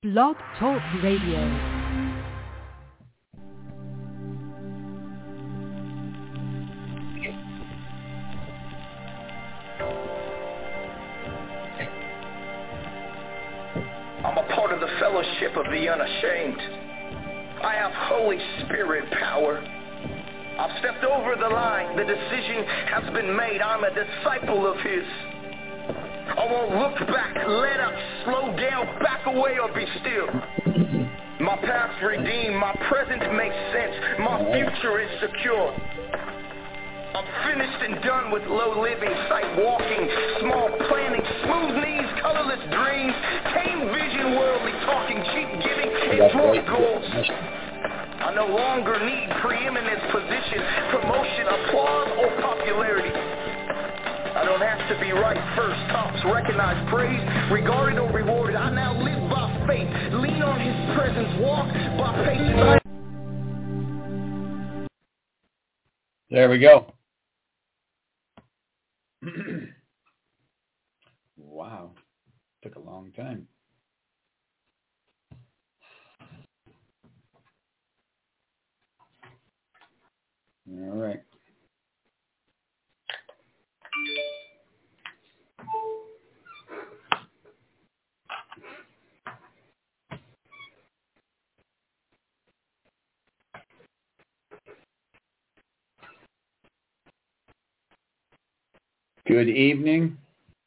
Blog Talk Radio. I'm a part of the fellowship of the unashamed. I have Holy Spirit power. I've stepped over the line. The decision has been made. I'm a disciple of His. I won't look back, let up, slow down, back away, or be still. My past redeemed, my present makes sense, my future is secure. I'm finished and done with low living, sight walking, small planning, smooth knees, colorless dreams, tame vision, worldly talking, cheap giving, and broad goals. I no longer need preeminence, position, promotion, applause, or popularity. I don't have to be right first, tops, recognized, praised, regarded, or rewarded. I now live by faith, lean on His presence, walk by faith. There we go. Wow. Took a long time. All right. Good evening,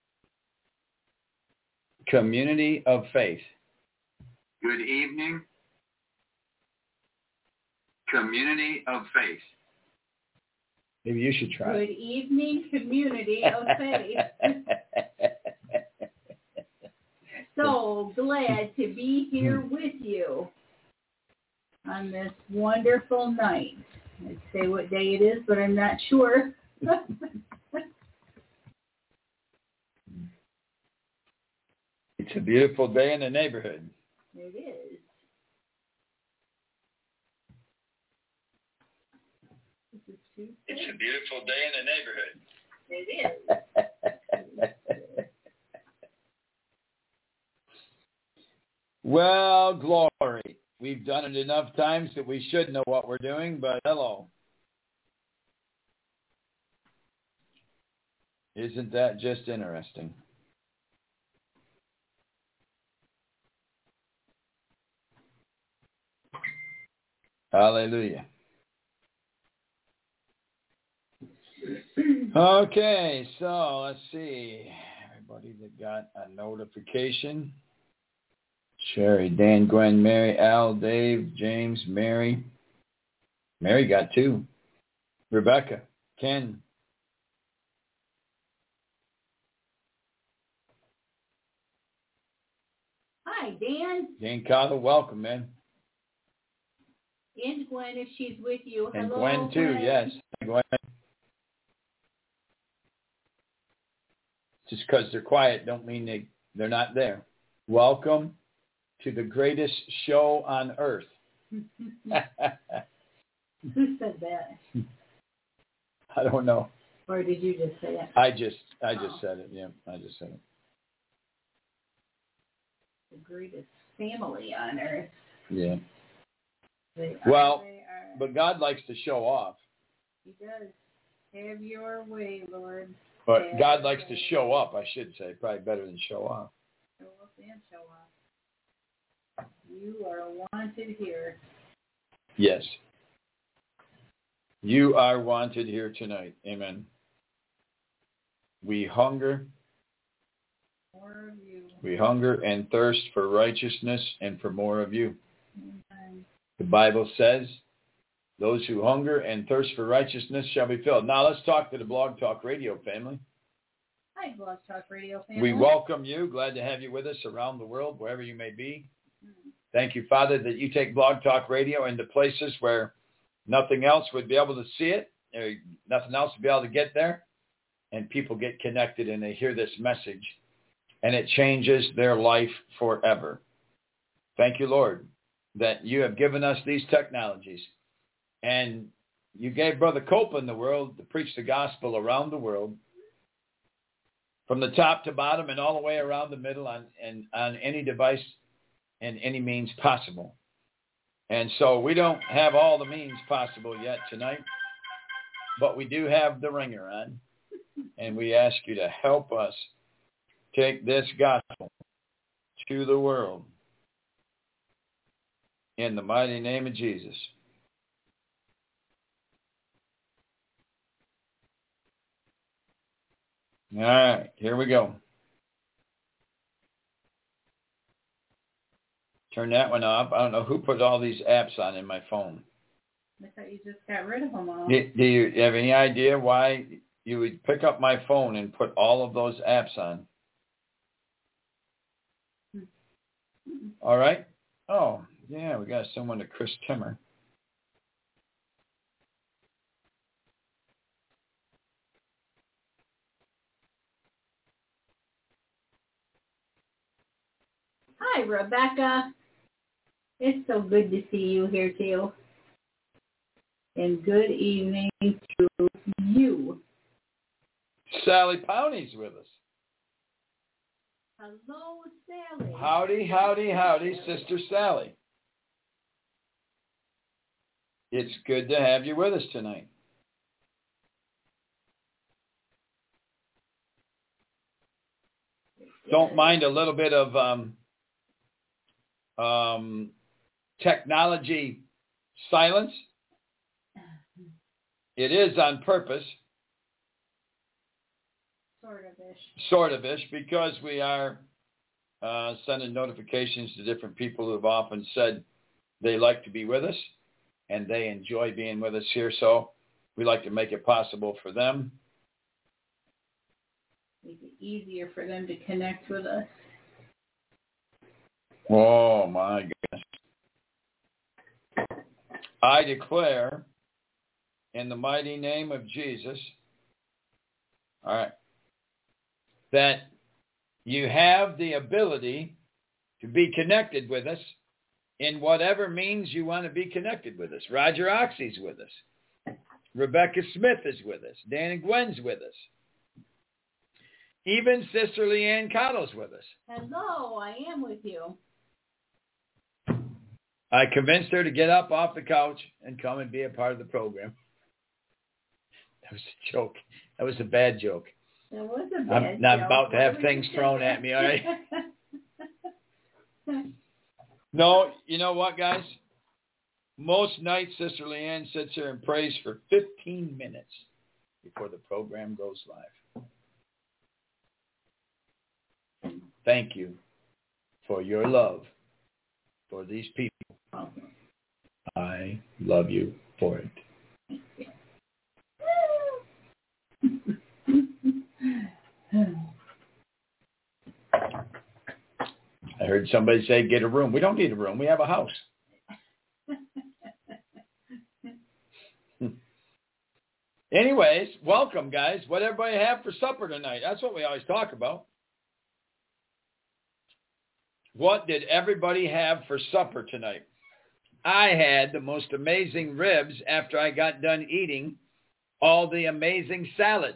community of faith. Good evening, community of faith. Maybe you should try. Good evening, community of faith. So glad to be here with you on this wonderful night. I'd say what day it is, but I'm not sure. It's a beautiful day in the neighborhood. It is. This is Tuesday. It's a beautiful day in the neighborhood. It is. Well, glory. We've done it enough times that we should know what we're doing, but hello. Isn't that just interesting? Hallelujah. Okay, so let's see. Everybody that got a notification. Sherry, Dan, Gwen, Mary, Al, Dave, James, Mary. Mary got 2. Rebecca, Ken. Hi, Dan. Dan Cottle, welcome, man. And Gwen, if she's with you. And Hello, Gwen, too, Gwen. yes. Gwen. Just because they're quiet don't mean they're not there. Welcome to the greatest show on earth. Who said that? I don't know. Or did you just say it? I just said it. Yeah, I just said it. The greatest family on earth. Yeah. They Well, are. but God likes to show off. He does. Have your way, Lord. But God likes to show up, I should say. Probably better than show off. Show up and show off. You are wanted here. Yes. You are wanted here tonight. Amen. We hunger. More of you. We hunger and thirst for righteousness and for more of you. Amen. The Bible says, those who hunger and thirst for righteousness shall be filled. Now let's talk to the Blog Talk Radio family. Hi, Blog Talk Radio family. We welcome you. Glad to have you with us around the world, wherever you may be. Thank you, Father, that you take Blog Talk Radio into places where nothing else would be able to see it, or nothing else would be able to get there, and people get connected and they hear this message, and it changes their life forever. Thank you, Lord, that you have given us these technologies, and you gave Brother Copeland the world to preach the gospel around the world. from the top to bottom and all the way around the middle on any device in any means possible. And so we don't have all the means possible yet tonight, but we do have the ringer on. And we ask you to help us take this gospel to the world in the mighty name of Jesus. All right, here we go. Turn that one off. I don't know who put all these apps on in my phone. I thought you just got rid of them all. Do you have any idea why you would pick up my phone and put all of those apps on? All right. Oh, yeah, we got someone to Chris Timmer. Hi, Rebecca. It's so good to see you here, too. And good evening to you. Sally Powney's with us. Hello, Sally. Howdy, howdy, howdy, Sister Sally. It's good to have you with us tonight. Don't mind a little bit of technology silence. It is on purpose. Sort of ish, because we are sending notifications to different people who have often said they like to be with us and they enjoy being with us here. So we like to make it possible for them. Make it easier for them to connect with us. Oh, my goodness. I declare in the mighty name of Jesus, all right, that you have the ability to be connected with us in whatever means you want to be connected with us. Roger Oxy's with us. Rebecca Smith is with us. Dan and Gwen's with us. Even Sister Leanne Cottle's with us. Hello, I am with you. I convinced her to get up off the couch and come and be a part of the program. That was a joke. That was a bad joke. That was a bad joke. I'm about to have things thrown at me, all right? No, you know what, guys? Most nights, Sister Leanne sits here and prays for 15 minutes before the program goes live. Thank you for your love for these people. I love you for it. I heard somebody say, get a room. We don't need a room. We have a house. Anyways, welcome, guys. What everybody have for supper tonight? That's what we always talk about. What did everybody have for supper tonight? I had the most amazing ribs after I got done eating all the amazing salad.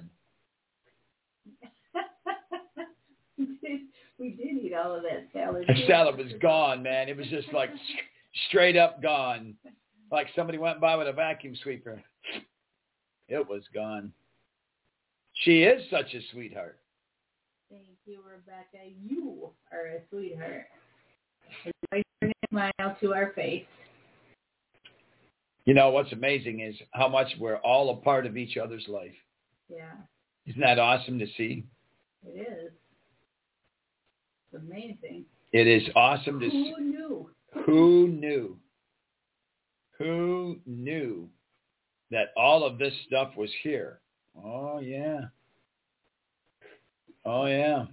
We did eat all of that salad. The salad was gone, man. It was just like straight up gone. Like somebody went by with a vacuum sweeper. It was gone. She is such a sweetheart. Thank you, Rebecca. You are a sweetheart. It's a smile to our face. You know, what's amazing is how much we're all a part of each other's life. Yeah. Isn't that awesome to see? It is. It's amazing. It is awesome to see. Who knew? Who knew? Who knew that all of this stuff was here? Oh, yeah. Oh, yeah.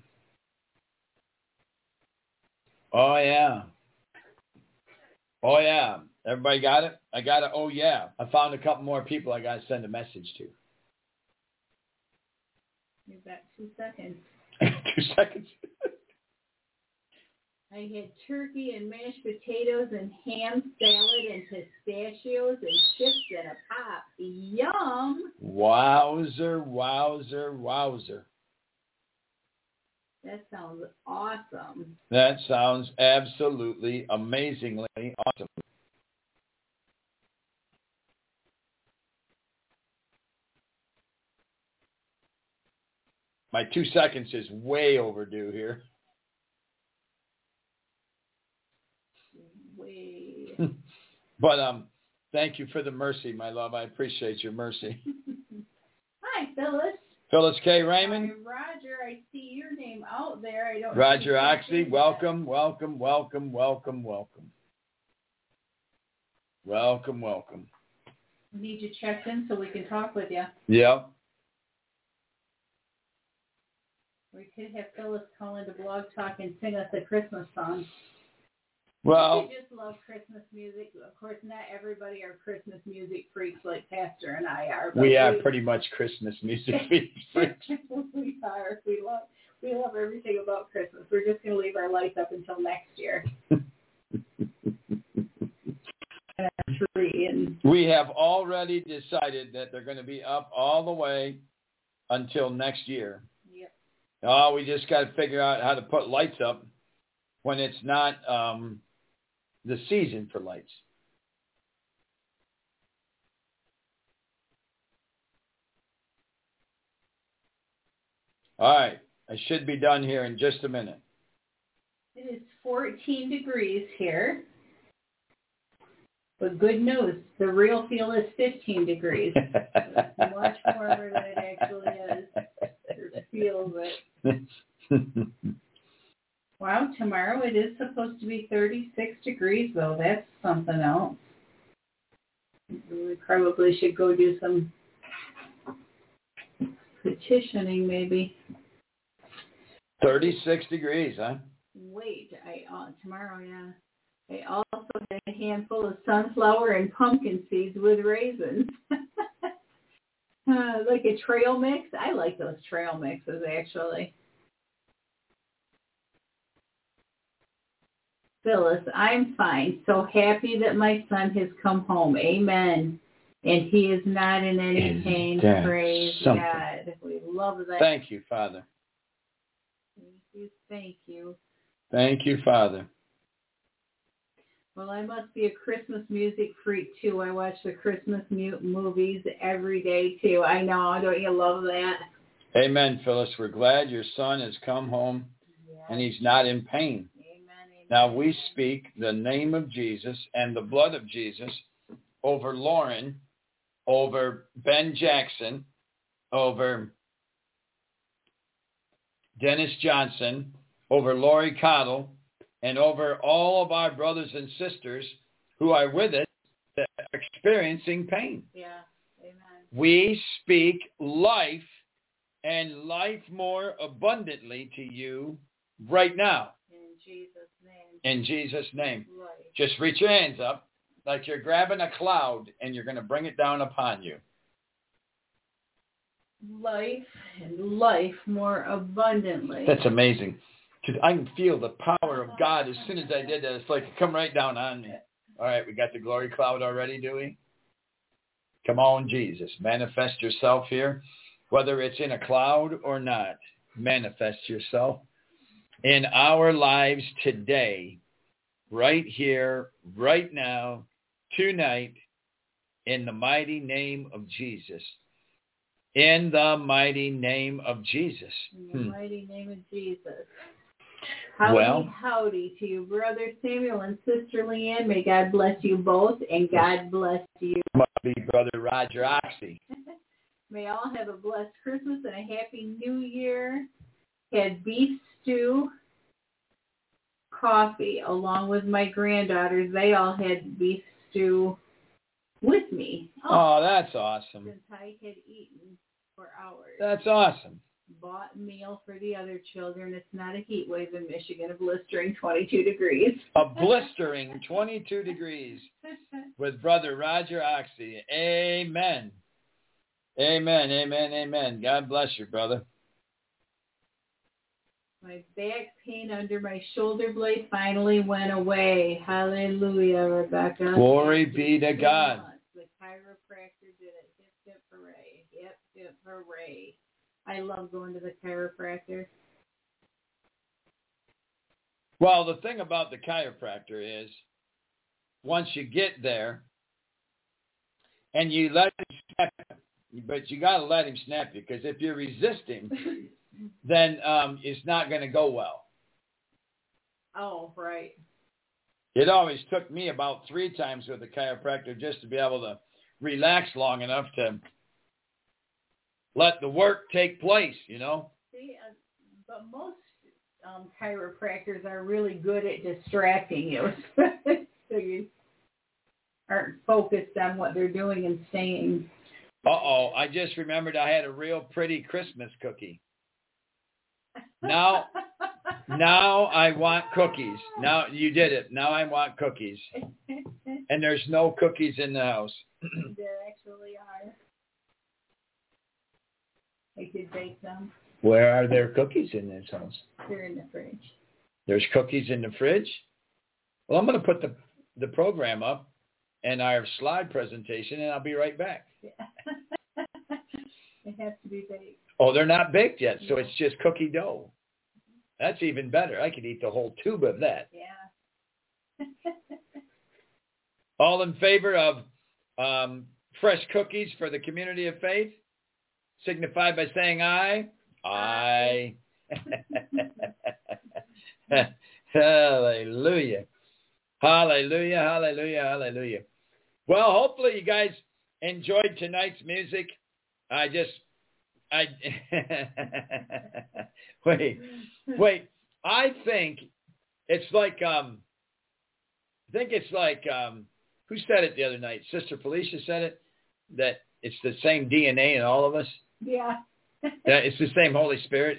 Oh, yeah. Oh, yeah. Everybody got it? I got it. Oh, yeah. I found a couple more people I got to send a message to. You've got 2 seconds. 2 seconds. I had turkey and mashed potatoes and ham salad and pistachios and chips and a pop. Yum! Wowzer, wowzer, wowzer. That sounds awesome. That sounds absolutely amazingly awesome. My 2 seconds is way overdue here. Way. But thank you for the mercy, my love. I appreciate your mercy. Hi, Phyllis. Phyllis K. Raymond. Roger, I see your name out there. I don't. Roger Oxley, welcome, welcome, welcome, welcome, welcome. Welcome, welcome. We need you checked in so we can talk with you. Yep. We could have Phyllis call into Blog Talk and sing us a Christmas song. Well, We just love Christmas music. Of course, not everybody are Christmas music freaks like Pastor and I are. But we are pretty much Christmas music freaks. We are. We love everything about Christmas. We're just going to leave our lights up until next year. We have already decided that they're going to be up all the way until next year. Yep. Oh, we just got to figure out how to put lights up when it's not the season for lights. All right. I should be done here in just a minute. It is 14 degrees here. But good news, the real feel is 15 degrees. Much warmer than it actually is. It feels it. Wow, tomorrow it is supposed to be 36 degrees, though. That's something else. We probably should go do some petitioning, maybe. 36 degrees, huh? Wait, tomorrow, yeah. I also had a handful of sunflower and pumpkin seeds with raisins. Like a trail mix. I like those trail mixes, actually. Phyllis, I'm fine. So happy that my son has come home. Amen. And he is not in any pain. Praise God. We love that. Thank you, Father. Thank you. Thank you, Father. Well, I must be a Christmas music freak, too. I watch the Christmas movies every day, too. I know. Don't you love that? Amen, Phyllis. We're glad your son has come home and he's not in pain. Amen. Now we speak the name of Jesus and the blood of Jesus over Lauren, over Ben Jackson, over Dennis Johnson, over Lori Cottle, and over all of our brothers and sisters who are with us that are experiencing pain. Yeah. Amen. We speak life and life more abundantly to you right now. In Jesus' name. In Jesus' name. Right. Just reach your hands up like you're grabbing a cloud and you're going to bring it down upon you. Life and life more abundantly. That's amazing. Because I can feel the power of God as soon as I did that. It's like it come right down on me. All right, we got the glory cloud already, do we? Come on, Jesus. Manifest yourself here. Whether it's in a cloud or not, manifest yourself in our lives today, right here, right now, tonight, in the mighty name of Jesus. In the mighty name of Jesus. In the mighty name of Jesus. Howdy, howdy to you, Brother Samuel and Sister Leanne. May God bless you both, and God bless you. Must be Brother Roger Oxley. May all have a blessed Christmas and a happy New Year. Had beef stew, coffee, along with my granddaughters. They all had beef stew with me. Oh, that's awesome. Since I had eaten for hours. That's awesome. Bought meal for the other children. It's not a heat wave in Michigan, a blistering 22 degrees. A blistering 22 degrees with Brother Roger Oxley. Amen. Amen, amen, amen. God bless you, brother. My back pain under my shoulder blade finally went away. Hallelujah, Rebecca. Glory be to God. The chiropractor did it. Hip, hip, hooray. Hip, hip, hooray. I love going to the chiropractor. Well, the thing about the chiropractor is once you get there and you let him snap you, but you got to let him snap you, because if you're resisting, then it's not going to go well. Oh, right. It always took me about 3 times with a chiropractor just to be able to relax long enough to let the work take place, you know? See, but most chiropractors are really good at distracting you. So you aren't focused on what they're doing and staying. Uh-oh, I just remembered I had a real pretty Christmas cookie. Now I want cookies. Now you did it. Now I want cookies. And there's no cookies in the house. There actually are. I could bake them. Where are there cookies in this house? They're in the fridge. There's cookies in the fridge? Well, I'm going to put the program up and our slide presentation, and I'll be right back. Yeah. It has to be baked. Oh, they're not baked yet, so it's just cookie dough. That's even better. I could eat the whole tube of that. Yeah. All in favor of fresh cookies for the community of faith? Signify by saying aye. Aye. Hallelujah. Hallelujah, hallelujah, hallelujah. Well, hopefully you guys enjoyed tonight's music. Wait. I think it's like, who said it the other night? Sister Felicia said it, that it's the same DNA in all of us. Yeah. That it's the same Holy Spirit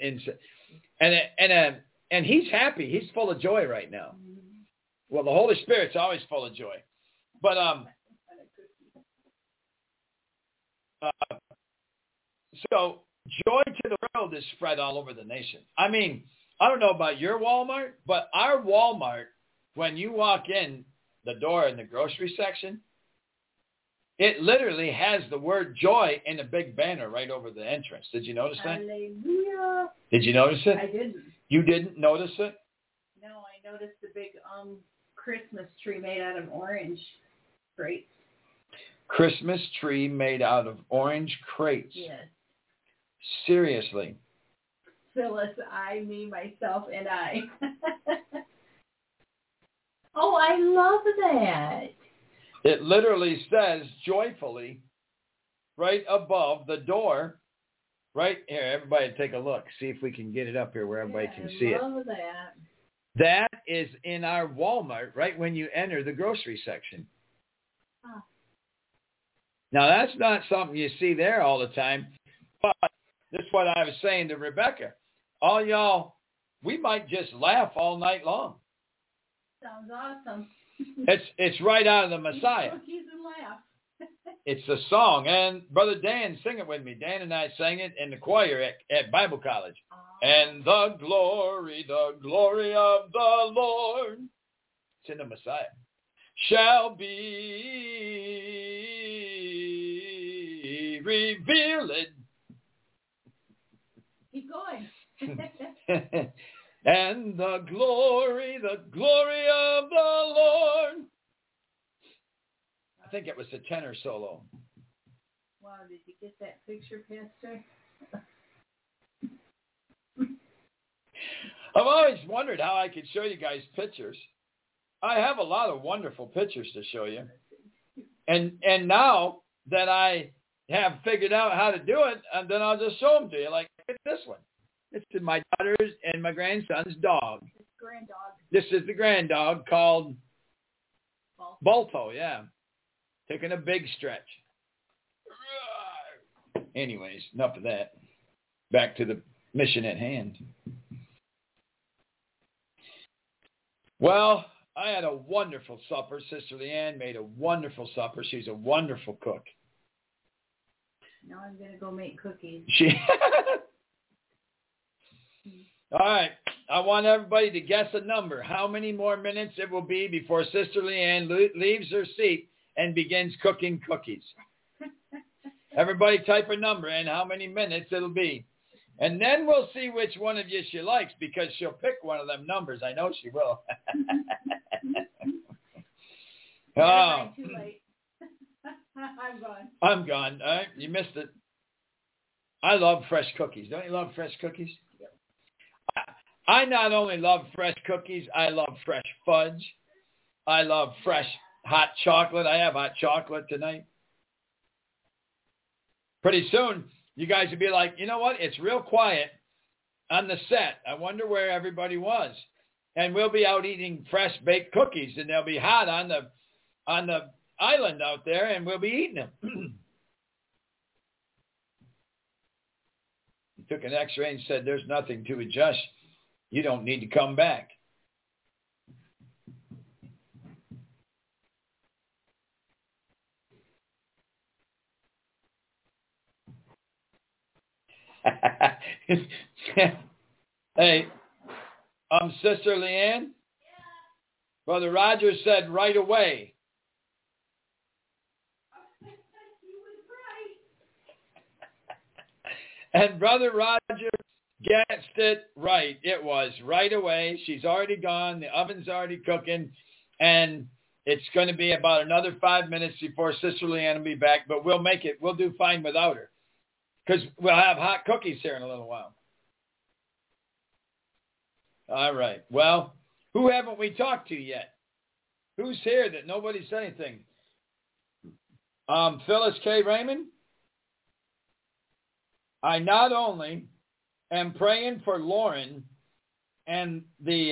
and he's happy. He's full of joy right now. Well, the Holy Spirit's always full of joy. But so joy to the world is spread all over the nation. I mean, I don't know about your Walmart, but our Walmart, when you walk in the door in the grocery section, it literally has the word joy in a big banner right over the entrance. Did you notice that? Hallelujah. Did you notice it? I didn't. You didn't notice it? No, I noticed the big Christmas tree made out of orange crates. Christmas tree made out of orange crates. Yes. Seriously. Phyllis, I, me, myself, and I. Oh, I love that. It literally says joyfully right above the door. Right here, everybody take a look. See if we can get it up here where everybody can see it. I love that. That is in our Walmart right when you enter the grocery section. Huh. Now, that's not something you see there all the time. But this is what I was saying to Rebecca. All y'all, we might just laugh all night long. Sounds awesome. It's right out of the Messiah. Cookies and laugh. It's a song. And Brother Dan, sing it with me. Dan and I sang it in the choir at Bible college. And the glory of the Lord, it's in the Messiah, shall be revealed. Keep going. And the glory of the Lord. I think it was a tenor solo. Wow, did you get that picture, Pastor? I've always wondered how I could show you guys pictures. I have a lot of wonderful pictures to show you. And now that I have figured out how to do it, and then I'll just show them to you. Like, look at this one. This is my daughter's and my grandson's dog. It's grand dog. This is the grand dog called Balto, yeah. Taking a big stretch. Anyways, enough of that. Back to the mission at hand. Well, I had a wonderful supper. Sister Leanne made a wonderful supper. She's a wonderful cook. Now I'm going to go make cookies. All right. I want everybody to guess a number. How many more minutes it will be before Sister Leanne leaves her seat and begins cooking cookies? Everybody type a number and how many minutes it'll be. And then we'll see which one of you she likes, because she'll pick one of them numbers. I know she will. Oh. Too late. I'm gone. I'm gone. All right, you missed it. I love fresh cookies. Don't you love fresh cookies? Yep. I not only love fresh cookies, I love fresh fudge. I love fresh hot chocolate. I have hot chocolate tonight. Pretty soon, you guys will be like, you know what? It's real quiet on the set. I wonder where everybody was. And we'll be out eating fresh baked cookies, and they'll be hot on the island out there, and we'll be eating them. He took an x-ray and said, there's nothing to adjust. You don't need to come back. Hey, Sister Leanne? Brother Roger said right away. And Brother Roger guessed it right. It was right away. She's already gone. The oven's already cooking. And it's going to be about another 5 minutes before Sister Leanne will be back. But we'll make it. We'll do fine without her, because we'll have hot cookies here in a little while. All right. Well, who haven't we talked to yet? Who's here that nobody said anything? Phyllis K. Raymond? I not only am praying for Lauren and the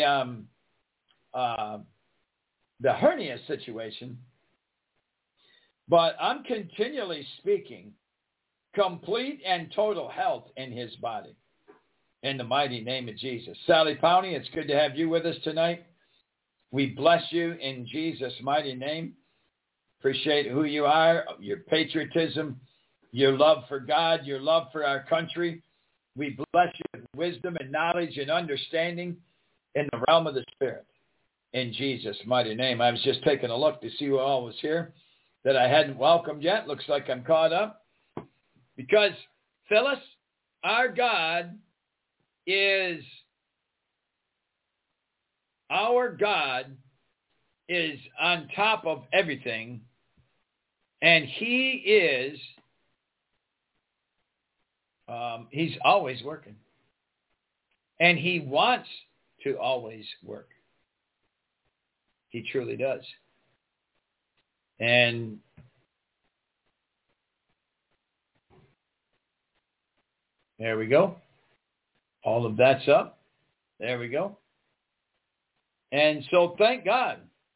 hernia situation, but I'm continually speaking complete and total health in his body, in the mighty name of Jesus. Sally Powney, it's good to have you with us tonight. We bless you in Jesus' mighty name. Appreciate who you are, your patriotism, your love for God, your love for our country. We bless you with wisdom and knowledge and understanding in the realm of the Spirit, in Jesus' mighty name. I was just taking a look to see who all was here that I hadn't welcomed yet. Looks like I'm caught up. Because, Phyllis, our God is on top of everything, and he is, he's always working. And he wants to always work. He truly does. And there we go. All of that's up. There we go. And so thank God.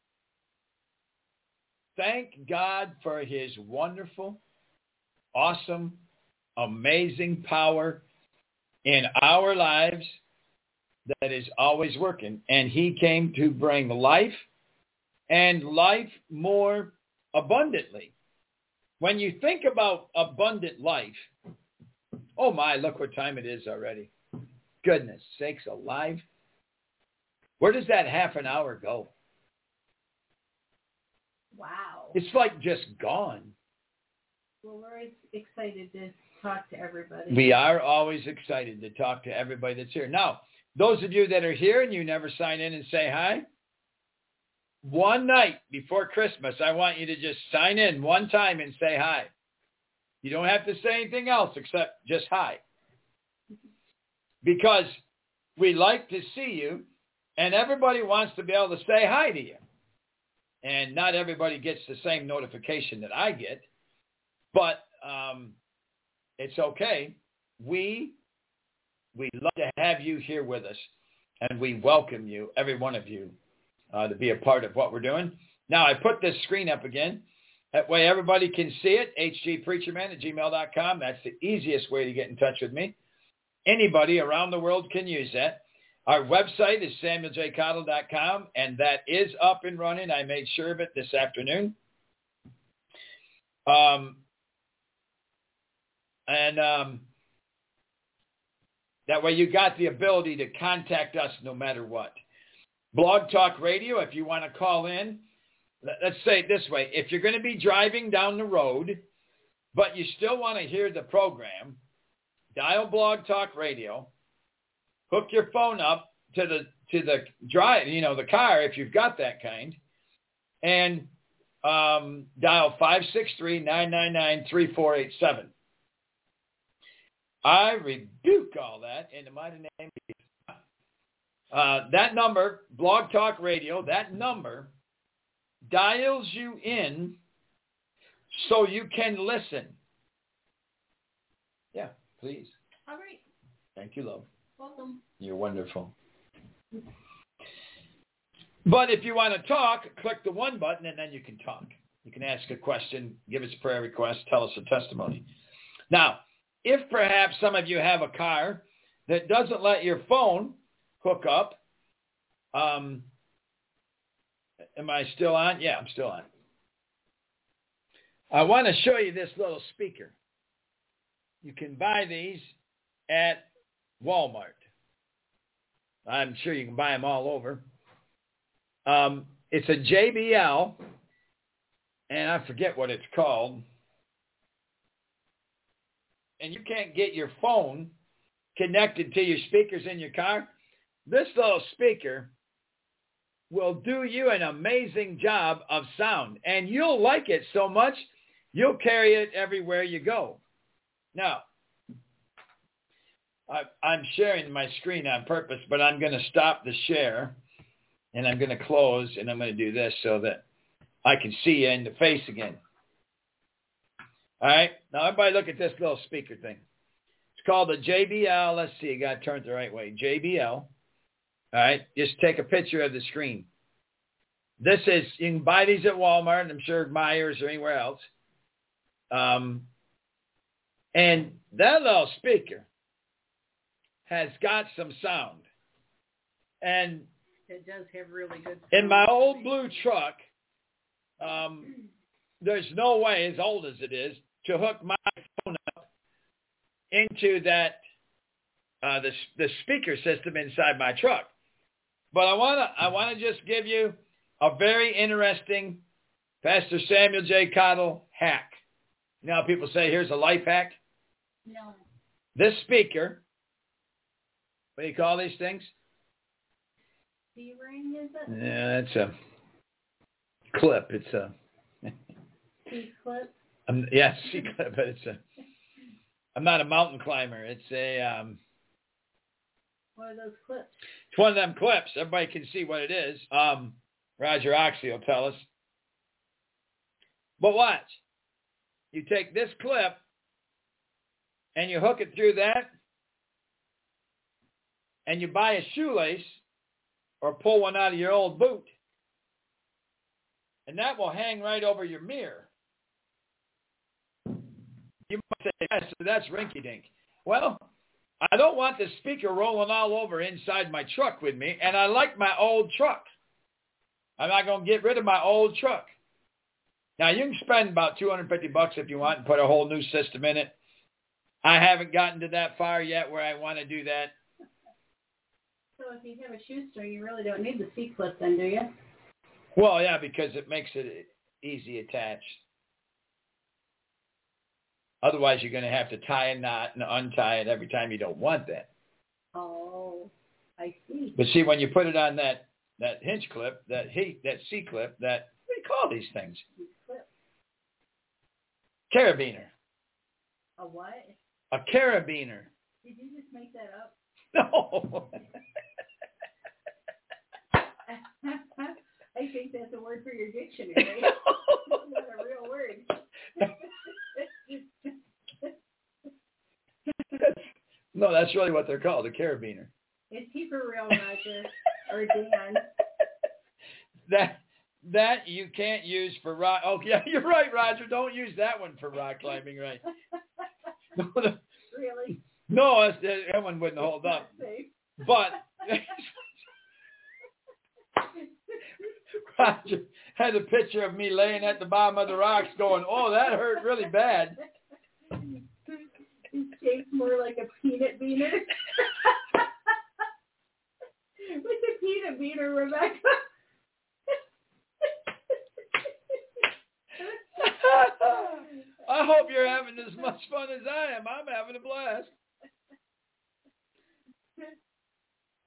Thank God for his wonderful, awesome, amazing power in our lives that is always working. And he came to bring life, and life more abundantly. When you think about abundant life, oh my, look what time it is already. Goodness sakes alive. Where does that half an hour go? Wow. It's like just gone. Well, we're excited to talk to everybody. We are always excited to talk to everybody that's here. Now, those of you that are here and you never sign in and say hi, one night before Christmas, I want you to just sign in one time and say hi. You don't have to say anything else except just hi. Because we like to see you, and everybody wants to be able to say hi to you. And not everybody gets the same notification that I get, but it's okay. We love to have you here with us, and we welcome you, every one of you, to be a part of what we're doing. Now, I put this screen up again. That way everybody can see it, hgpreacherman@gmail.com. That's the easiest way to get in touch with me. Anybody around the world can use that. Our website is samueljcottle.com, and that is up and running. I made sure of it this afternoon. That way you got the ability to contact us no matter what. Blog Talk Radio, if you want to call in, let's say it this way. If you're going to be driving down the road, but you still want to hear the program, dial Blog Talk Radio, hook your phone up to the drive, the car if you've got that kind, and dial 563-999-3487. I rebuke all that in the mighty name of Jesus. That number, Blog Talk Radio, that number dials you in so you can listen. Yeah, please. All right. Thank you, love. Welcome. You're wonderful. But if you want to talk, click the one button and then you can talk. You can ask a question, give us a prayer request, tell us a testimony. Now, if perhaps some of you have a car that doesn't let your phone hook up, am I still on? Yeah, I'm still on. I want to show you this little speaker. You can buy these at Walmart. I'm sure you can buy them all over. It's a JBL, and I forget what it's called. And you can't get your phone connected to your speakers in your car. This little speaker will do you an amazing job of sound, and you'll like it so much, you'll carry it everywhere you go. Now, I'm sharing my screen on purpose, but I'm going to stop the share, and I'm going to close, and I'm going to do this so that I can see you in the face again. All right? Now, everybody look at this little speaker thing. It's called a JBL. Let's see. I got to turn it the right way. JBL. All right? Just take a picture of the screen. This is, you can buy these at Walmart, and I'm sure Myers or anywhere else. And that little speaker has got some sound. And it does have really good sound. In my old blue truck, there's no way, as old as it is, to hook my phone up into that the speaker system inside my truck. But I want to just give you a very interesting Pastor Samuel J. Cottle hack. You know how people say, here's a life hack? No. This speaker, what do you call these things? C-ring, is it? Yeah, that's a clip. It's a... C-clip? Yeah, C-clip, but it's a... I'm not a mountain climber. It's a... What are those clips? It's one of them clips. Everybody can see what it is. Roger Oxley will tell us. But watch. You take this clip and you hook it through that, and you buy a shoelace or pull one out of your old boot, and that will hang right over your mirror. You might say, yes, that's rinky-dink. Well, I don't want the speaker rolling all over inside my truck with me, and I like my old truck. I'm not going to get rid of my old truck. Now, you can spend about $250 if you want and put a whole new system in it. I haven't gotten to that far yet where I want to do that. So if you have a shoe store, you really don't need the C-clip then, do you? Well, yeah, because it makes it easy attached. Otherwise, you're going to have to tie a knot and untie it every time you don't want that. Oh, I see. But see, when you put it on that hinge clip, that C-clip, what do you call these things? Clip. Carabiner. A what? A carabiner. Did you just make that up? No. I think that's a word for your dictionary. It's not a real word. No, that's really what they're called, a carabiner. Is he for real, Roger? Or Dan? That you can't use for rock. Oh, yeah, you're right, Roger. Don't use that one for rock climbing, right? Really? No, that one wouldn't hold up. Safe. But Roger had a picture of me laying at the bottom of the rocks going, oh, that hurt really bad. It's shaped more like a peanut beater. What's a peanut beater, Rebecca? I hope you're having as much fun as I am. I'm having a blast.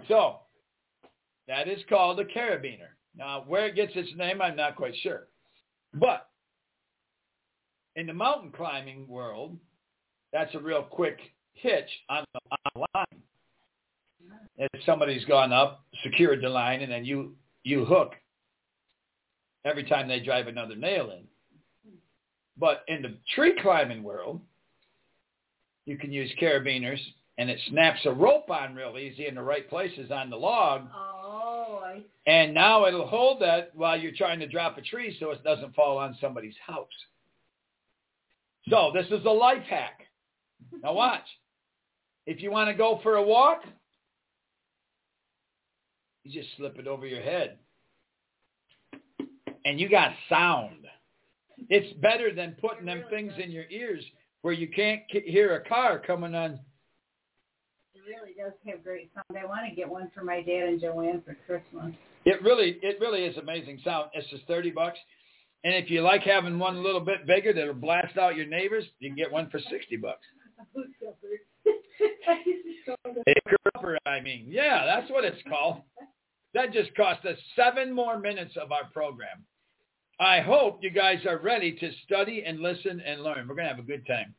So that is called a carabiner. Now, where it gets its name, I'm not quite sure. But in the mountain climbing world, that's a real quick hitch on the line. If somebody's gone up, secured the line, and then you hook every time they drive another nail in. But in the tree climbing world, you can use carabiners, and it snaps a rope on real easy in the right places on the log. Oh, I see. And now it'll hold that while you're trying to drop a tree so it doesn't fall on somebody's house. So this is a life hack. Now watch. If you want to go for a walk, you just slip it over your head. And you got sound. It's better than putting them things in your ears where you can't hear a car coming on. It really does have great sound. I want to get one for my dad and Joanne for Christmas. It really is amazing sound. It's just $30. And if you like having one a little bit bigger that'll blast out your neighbors, you can get one for $60. A gripper, I mean. Yeah, that's what it's called. That just cost us 7 more minutes of our program. I hope you guys are ready to study and listen and learn. We're going to have a good time.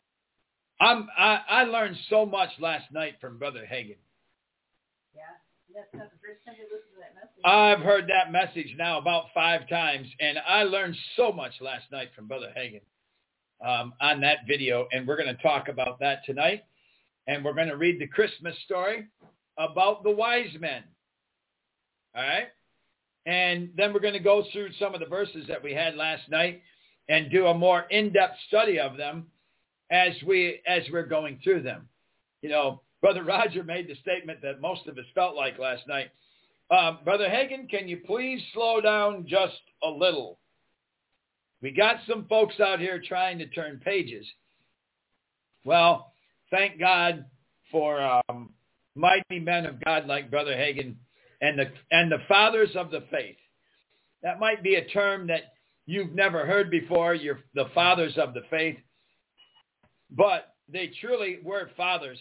I learned so much last night from Brother Hagin. Yeah, that's not the first time you listened to that message. I've heard that message now about 5 times, and I learned so much last night from Brother Hagin on that video, and we're going to talk about that tonight. And we're going to read the Christmas story about the wise men. All right? And then we're going to go through some of the verses that we had last night and do a more in-depth study of them as we're going through them. You know, Brother Roger made the statement that most of us felt like last night. Brother Hagin, can you please slow down just a little? We got some folks out here trying to turn pages. Well, thank God for mighty men of God like Brother Hagin and the fathers of the faith. That might be a term that you've never heard before, the fathers of the faith. But they truly were fathers.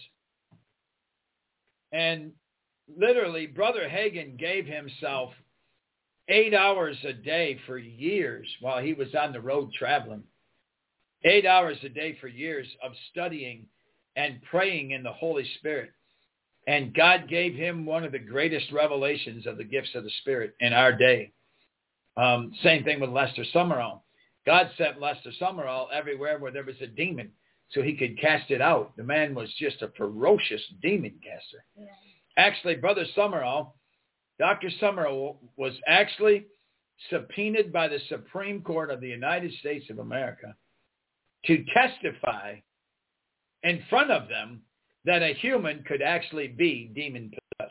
And literally, Brother Hagin gave himself 8 hours a day for years while he was on the road traveling. 8 hours a day for years of studying and praying in the Holy Spirit. And God gave him one of the greatest revelations of the gifts of the Spirit in our day. Same thing with Lester Summerall. God sent Lester Summerall everywhere where there was a demon so he could cast it out. The man was just a ferocious demon caster. Yeah. Actually, Brother Summerall, Dr. Summerall was actually subpoenaed by the Supreme Court of the United States of America to testify in front of them that a human could actually be demon-possessed.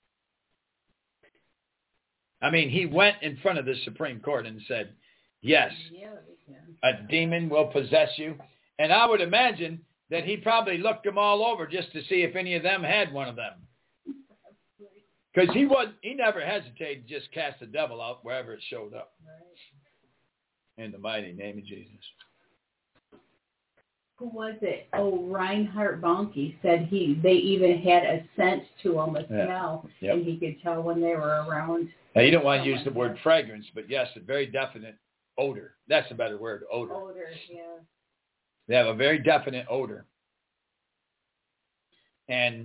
I mean, he went in front of the Supreme Court and said, yes, a demon will possess you. And I would imagine that he probably looked them all over just to see if any of them had one of them. Because he never hesitated to just cast the devil out wherever it showed up. In the mighty name of Jesus. Who was it? Oh, Reinhard Bonnke said they even had a scent to them, a smell, and he could tell when they were around. Now, you don't want to use the word fragrance, but yes, a very definite odor. That's a better word, odor. Odor, yeah. They have a very definite odor. And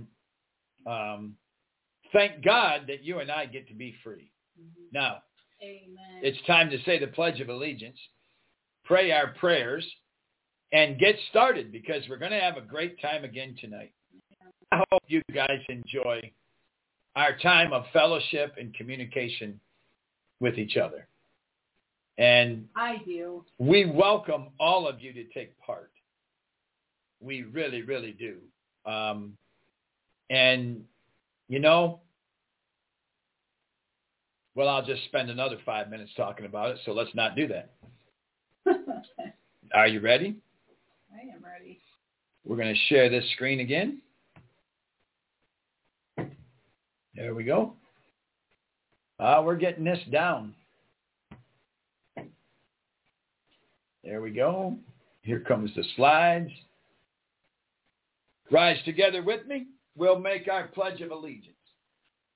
thank God that you and I get to be free. Mm-hmm. Now, amen. It's time to say the Pledge of Allegiance, pray our prayers, and get started because we're going to have a great time again tonight. I hope you guys enjoy our time of fellowship and communication with each other. And I do. We welcome all of you to take part. We really, really do. And, you know, well, I'll just spend another 5 minutes talking about it, so let's not do that. Are you ready? I am ready. We're going to share this screen again. There we go. We're getting this down. There we go. Here comes the slides. Rise together with me. We'll make our Pledge of Allegiance.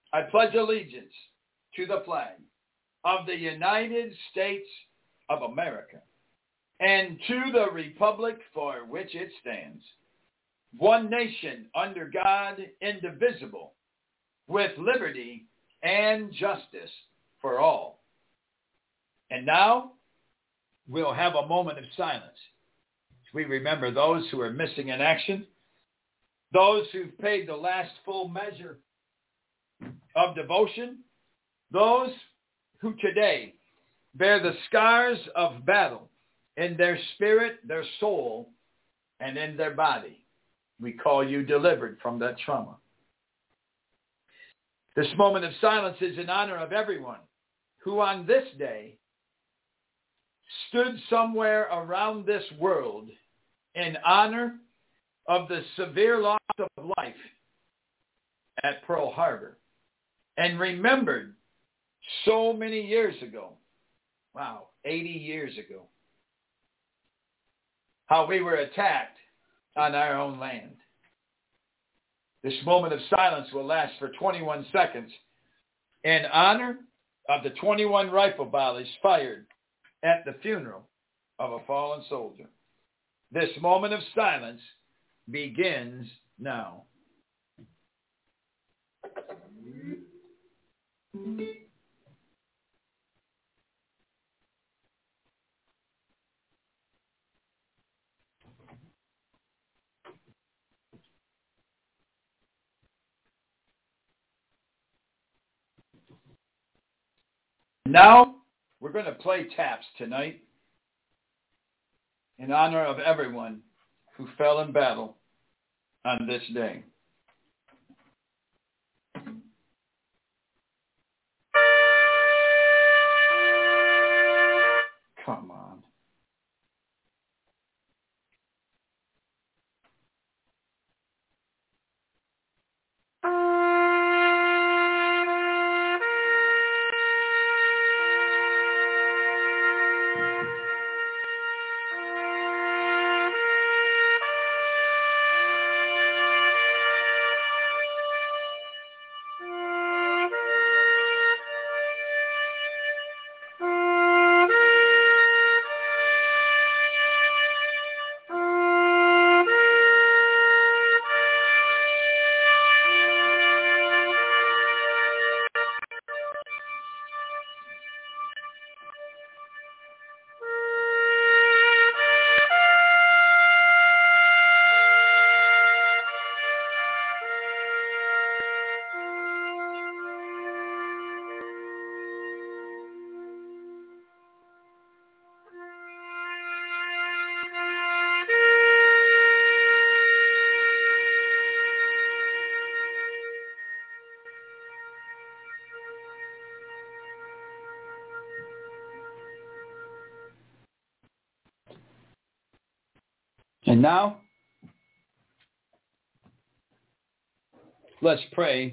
I pledge allegiance to the flag of the United States of America and to the republic for which it stands, one nation under God, indivisible, with liberty and justice for all. And now we'll have a moment of silence as we remember those who are missing in action, those who've paid the last full measure of devotion, those who today bear the scars of battle in their spirit, their soul, and in their body. We call you delivered from that trauma. This moment of silence is in honor of everyone who on this day stood somewhere around this world in honor of the severe loss of life at Pearl Harbor and remembered so many years ago, 80 years ago, how we were attacked on our own land. This moment of silence will last for 21 seconds in honor of the 21 rifle volleys fired at the funeral of a fallen soldier. This moment of silence begins now. Now, we're going to play taps tonight in honor of everyone who fell in battle on this day. Come on. And now, let's pray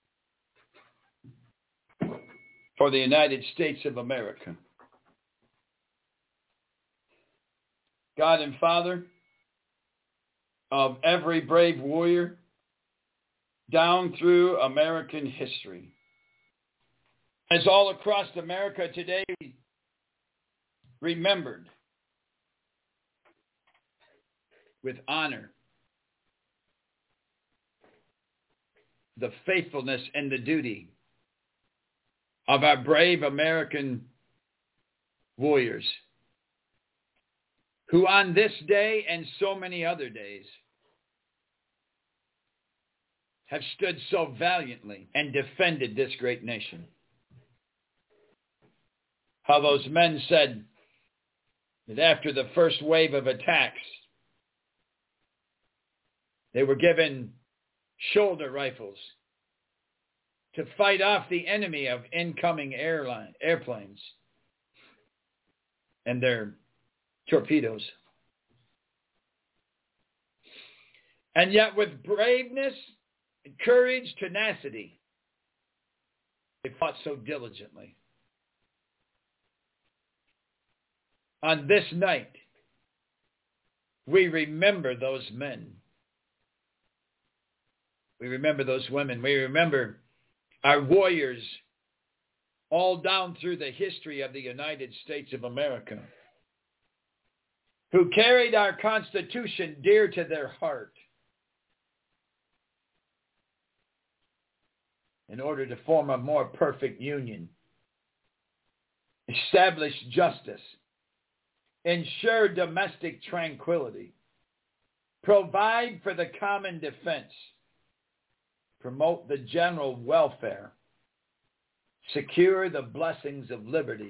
for the United States of America. God and Father of every brave warrior down through American history. As all across America today remembered with honor the faithfulness and the duty of our brave American warriors who on this day and so many other days have stood so valiantly and defended this great nation. How those men said that after the first wave of attacks, they were given shoulder rifles to fight off the enemy of incoming airplanes and their torpedoes. And yet with braveness, courage, tenacity, they fought so diligently. On this night, we remember those men. We remember those women. We remember our warriors all down through the history of the United States of America, who carried our Constitution dear to their heart in order to form a more perfect union, establish justice, ensure domestic tranquility, provide for the common defense, promote the general welfare, secure the blessings of liberty.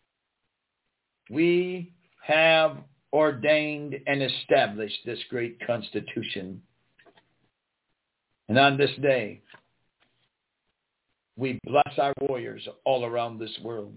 We have ordained and established this great Constitution. And on this day, we bless our warriors all around this world.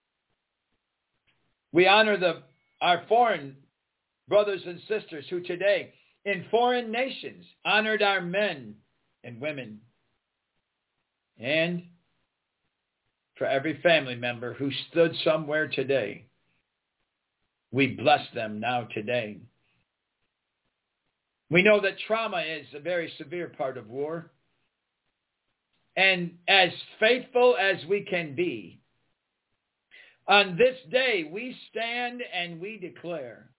We honor our foreign brothers and sisters who today in foreign nations honored our men and women. And for every family member who stood somewhere today, we bless them now today. We know that trauma is a very severe part of war. And as faithful as we can be, on this day we stand and we declare,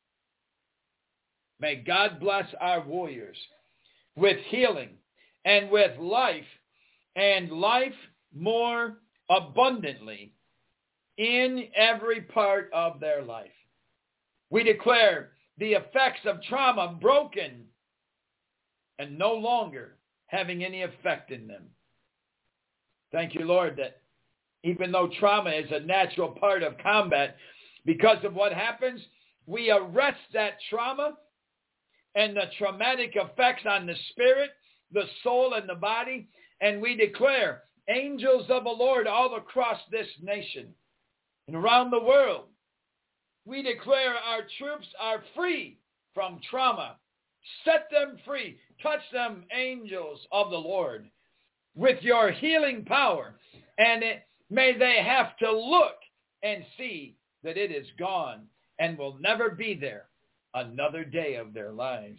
may God bless our warriors with healing and with life, and life more abundantly in every part of their life. We declare the effects of trauma broken and no longer having any effect in them. Thank you, Lord, that even though trauma is a natural part of combat, because of what happens, we arrest that trauma and the traumatic effects on the spirit, the soul, and the body, and we declare angels of the Lord all across this nation and around the world. We declare our troops are free from trauma. Set them free. Touch them, angels of the Lord, with your healing power. And may they have to look and see that it is gone and will never be there another day of their lives.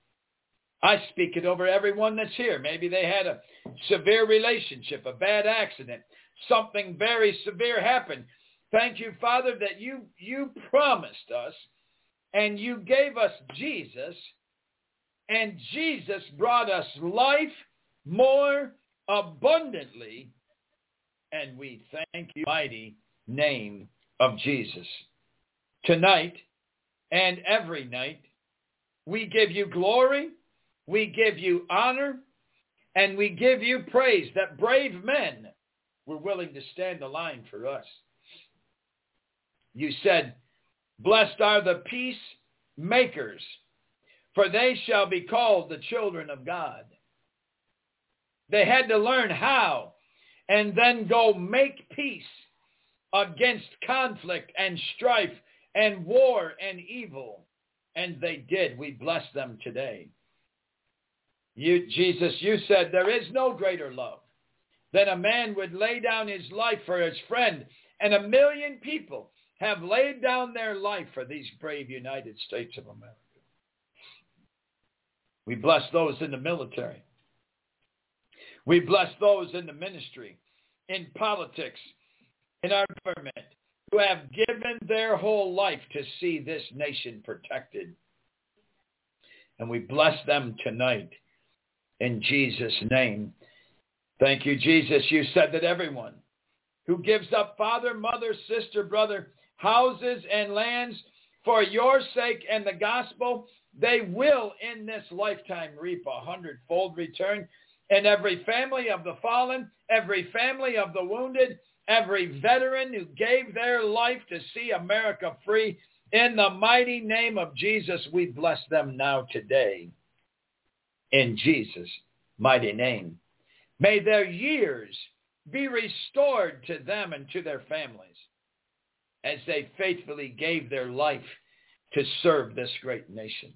I speak it over everyone that's here. Maybe they had a severe relationship, a bad accident, something very severe happened. Thank you, Father, that you promised us and you gave us Jesus, and Jesus brought us life more abundantly, and we thank you, mighty name of Jesus. Tonight and every night, we give you glory, we give you honor, and we give you praise that brave men were willing to stand the line for us. You said, blessed are the peacemakers, for they shall be called the children of God. They had to learn how and then go make peace against conflict and strife and war and evil. And they did. We bless them today. Jesus, you said there is no greater love than a man would lay down his life for his friend. And 1 million people have laid down their life for these brave United States of America. We bless those in the military. We bless those in the ministry, in politics, in our government, who have given their whole life to see this nation protected. And we bless them tonight in Jesus' name. Thank you, Jesus. You said that everyone who gives up father, mother, sister, brother, houses, and lands for your sake and the gospel, they will in this lifetime reap 100-fold return. And every family of the fallen, every family of the wounded, every veteran who gave their life to see America free, in the mighty name of Jesus, we bless them now today. In Jesus' mighty name. May their years be restored to them and to their families as they faithfully gave their life to serve this great nation.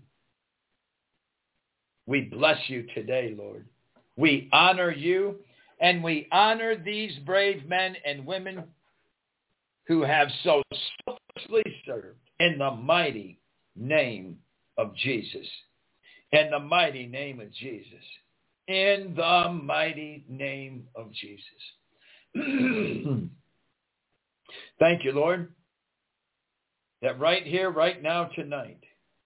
We bless you today, Lord. We honor you, and we honor these brave men and women who have so selflessly served in the mighty name of Jesus. In the mighty name of Jesus. in the mighty name of Jesus. Thank you, Lord, that right here, right now, tonight,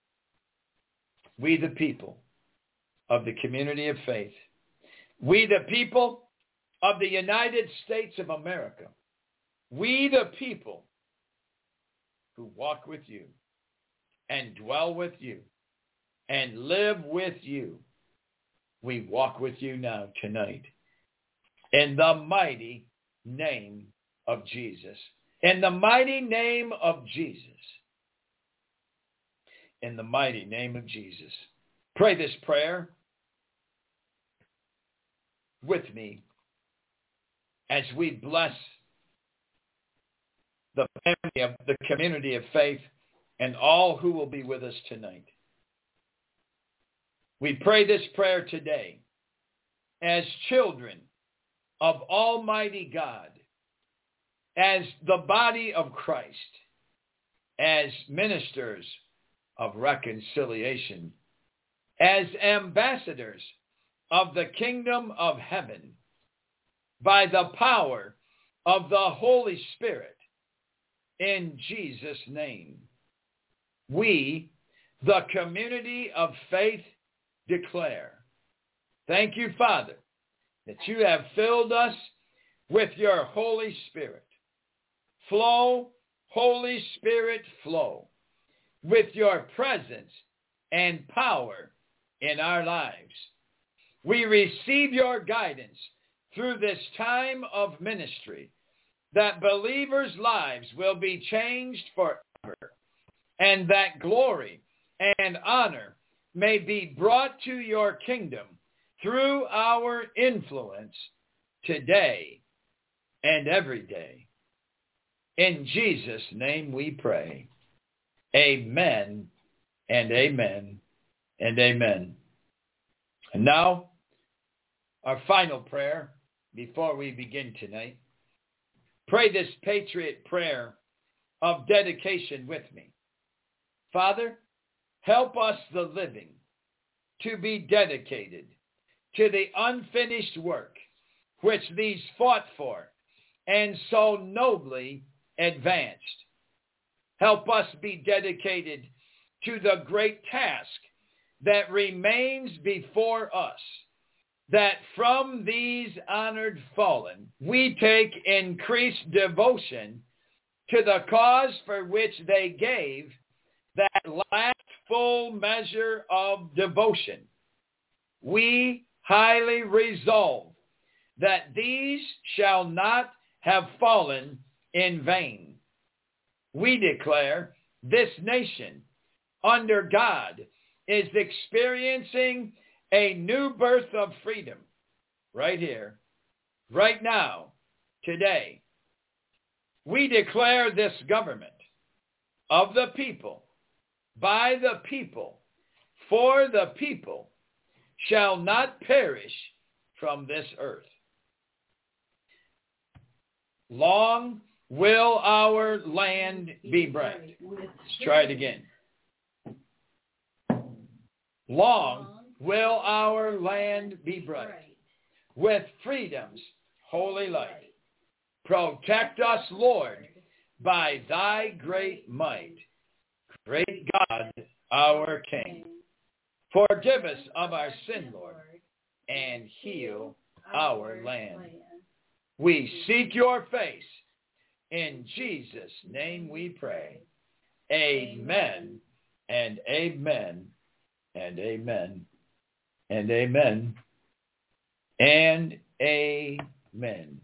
we the people of the community of faith, we the people of the United States of America, we the people who walk with you and dwell with you and live with you, we walk with you now tonight in the mighty name of Jesus. In the mighty name of Jesus. In the mighty name of Jesus. Pray this prayer with me as we bless the family of the community of faith and all who will be with us tonight. We pray this prayer today as children of Almighty God, as the body of Christ, as ministers of reconciliation, as ambassadors of the kingdom of heaven, by the power of the Holy Spirit, in Jesus' name. We, the community of faith, declare, thank you, Father, that you have filled us with your Holy Spirit. Flow, Holy Spirit, flow with your presence and power in our lives. We receive your guidance through this time of ministry, that believers' lives will be changed forever, and that glory and honor may be brought to your kingdom through our influence today and every day. In Jesus' name we pray. Amen and amen and amen. And now, our final prayer before we begin tonight. Pray this patriot prayer of dedication with me. Father, help us, the living, to be dedicated to the unfinished work which these fought for and so nobly advanced. Help us be dedicated to the great task that remains before us, that from these honored fallen we take increased devotion to the cause for which they gave that last full measure of devotion. We highly resolve that these shall not have fallen in vain. We declare this nation under God is experiencing a new birth of freedom right here, right now, today. We declare this government of the people, by the people, for the people, shall not perish from this earth. Long will our land be bright. Let's try it again. Long will our land be bright with freedom's holy light. Protect us, Lord, by thy great might. Great God, our King. Forgive us of our sin, Lord, and heal our land. We seek your face. In Jesus' name we pray. Amen and amen and amen and amen and amen.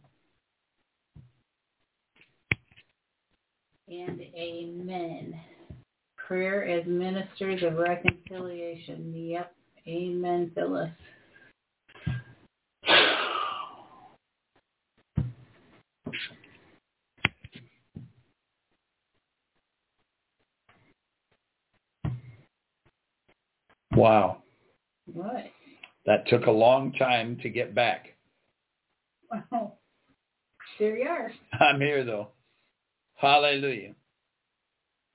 And amen. Prayer as ministers of reconciliation. Yep. Amen, Phyllis. Wow. What? That took a long time to get back. Wow. There you are. I'm here, though. Hallelujah.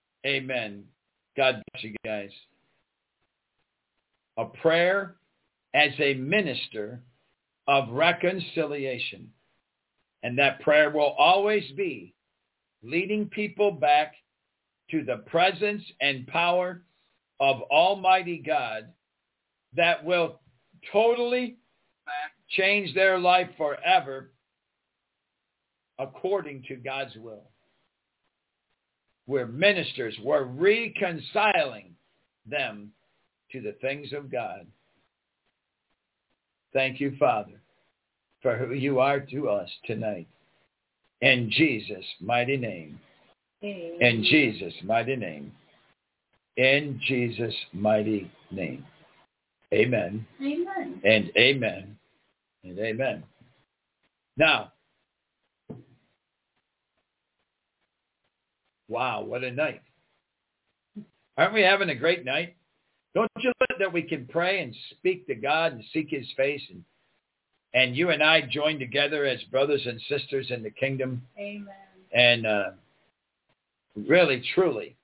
Amen. God bless you guys. A prayer as a minister of reconciliation. And that prayer will always be leading people back to the presence and power of Almighty God that will totally change their life forever according to God's will. We're ministers. We're reconciling them to the things of God. Thank you, Father, for who you are to us tonight. In Jesus' mighty name. Amen. In Jesus' mighty name. In Jesus' mighty name. Amen. Amen. And amen. And amen. Now, wow, what a night. Aren't we having a great night? Don't you love that we can pray and speak to God and seek his face, and you and I join together as brothers and sisters in the kingdom? Amen. And really, truly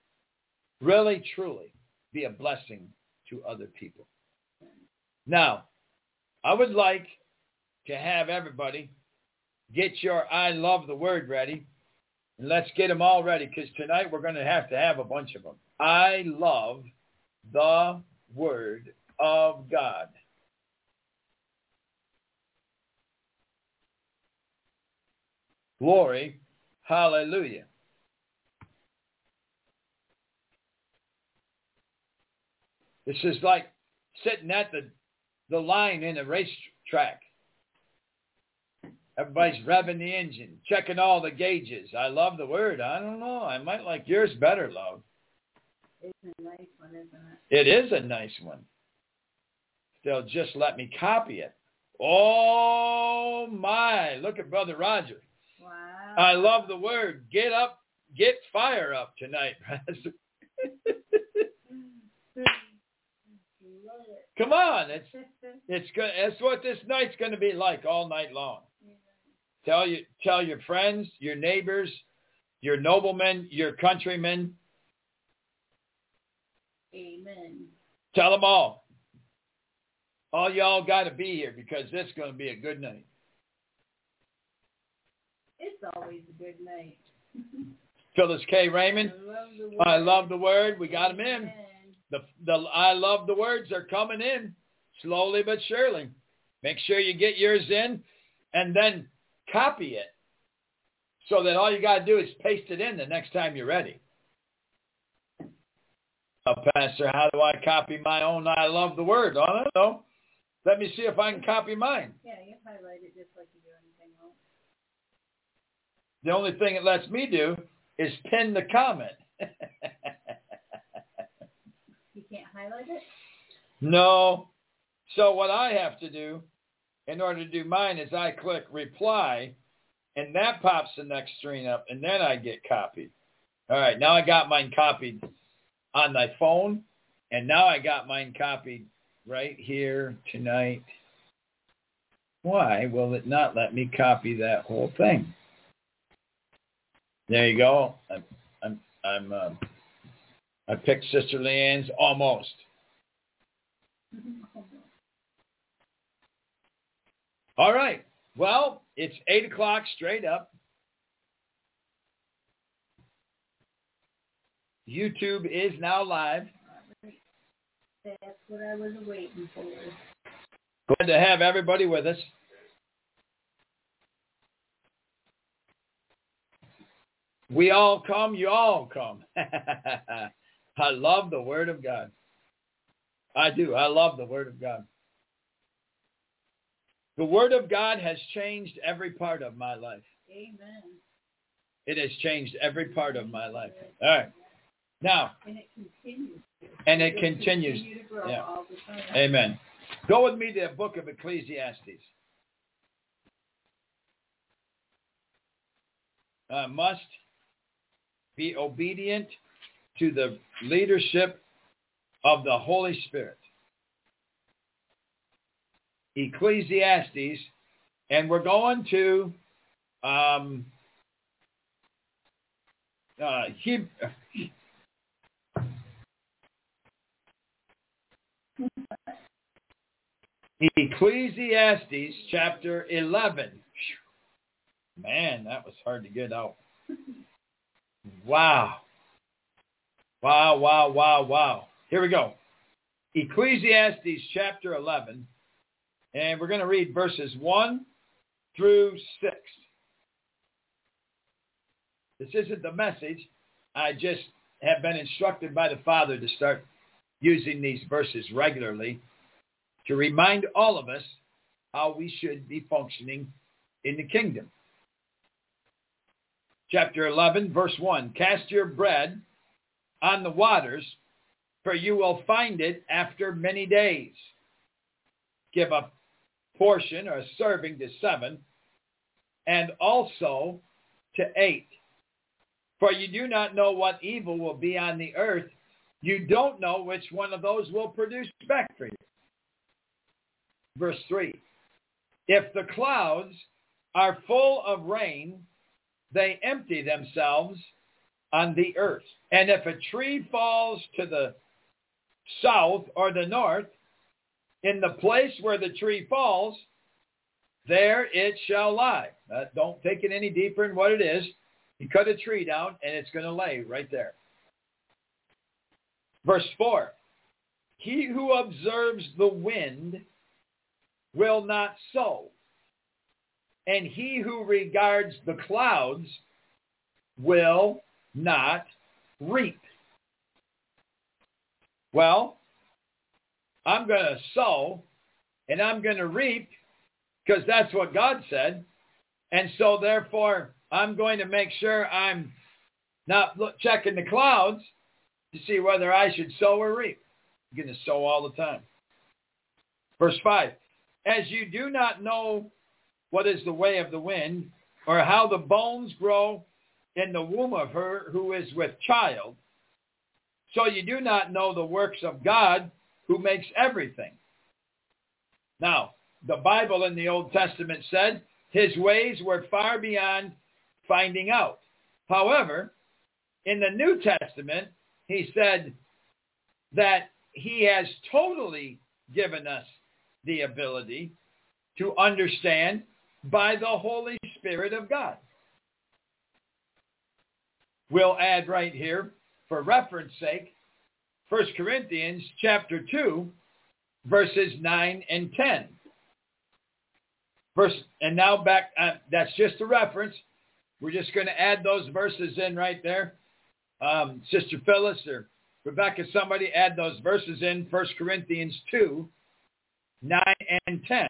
be a blessing to other people. Now, I would like to have everybody get your I love the word ready. And let's get them all ready, because tonight we're going to have a bunch of them. I love the word of God. Glory. Hallelujah. This is like sitting at the line in a racetrack. Everybody's revving the engine, checking all the gauges. I love the word. I don't know. I might like yours better, love. It's a nice one, isn't It it? is a nice one. They'll just let me copy it. Oh, my. Look at Brother Roger. Wow. I love the word. Get up. Get fire up tonight, Pastor. Love it. Come on. It's good. That's what this night's going to be like all night long. Tell your friends, your neighbors, your noblemen, your countrymen. Amen. Tell them all. All y'all got to be here, because this is going to be a good night. It's always a good night. Phyllis K. Raymond. I love the word. We got them in. The I love the words are coming in slowly but surely. Make sure you get yours in, and then copy it, so that all you got to do is paste it in the next time you're ready. Pastor, how do I copy my own I love the word? I don't know. Let me see if I can copy mine. Yeah, you highlight it just like you do anything else. The only thing it lets me do is pin the comment. You can't highlight it? No. So what I have to do in order to do mine is I click reply, and that pops the next screen up, and then I get copied. All right, now I got mine copied on my phone, and now I got mine copied right here tonight. Why will it not let me copy that whole thing? There you go. I picked Sister Leanne's almost. All right. Well, it's 8 o'clock straight up. YouTube is now live. That's what I was waiting for. Glad to have everybody with us. We all come, you all come. I love the Word of God. I do. I love the Word of God. The Word of God has changed every part of my life. Amen. It has changed every part of my life. All right. Now. And it continues. And it continues. To grow all the time. Amen. Go with me to the book of Ecclesiastes. Must be obedient to the leadership of the Holy Spirit. Ecclesiastes, and we're going to Ecclesiastes chapter 11. Man, that was hard to get out. Wow. Wow, wow, wow, wow. Here we go. Ecclesiastes chapter 11. And we're going to read verses 1 through 6. This isn't the message. I just have been instructed by the Father to start using these verses regularly to remind all of us how we should be functioning in the kingdom. Chapter 11, verse 1. Cast your bread on the waters, for you will find it after many days. Give a portion or a serving to 7, and also to 8. For you do not know what evil will be on the earth. You don't know which one of those will produce back for you. Verse 3. If the clouds are full of rain, they empty themselves on the earth. And if a tree falls to the south or the north, in the place where the tree falls, there it shall lie. Don't take it any deeper than what it is. You cut a tree down, and it's going to lay right there. Verse 4. He who observes the wind will not sow, and he who regards the clouds will not reap. Well, I'm going to sow, and I'm going to reap, because that's what God said. And so, therefore, I'm going to make sure I'm not checking the clouds to see whether I should sow or reap. I'm going to sow all the time. Verse 5. As you do not know what is the way of the wind, or how the bones grow in the womb of her who is with child, so you do not know the works of God who makes everything. Now, the Bible in the Old Testament said his ways were far beyond finding out. However, in the New Testament, he said that he has totally given us the ability to understand by the Holy Spirit of God. We'll add right here, for reference sake, 1 Corinthians chapter 2, verses 9 and 10. And now back, that's just a reference. We're just going to add those verses in right there. Sister Phyllis or Rebecca, somebody add those verses in, 1 Corinthians 2, 9 and 10.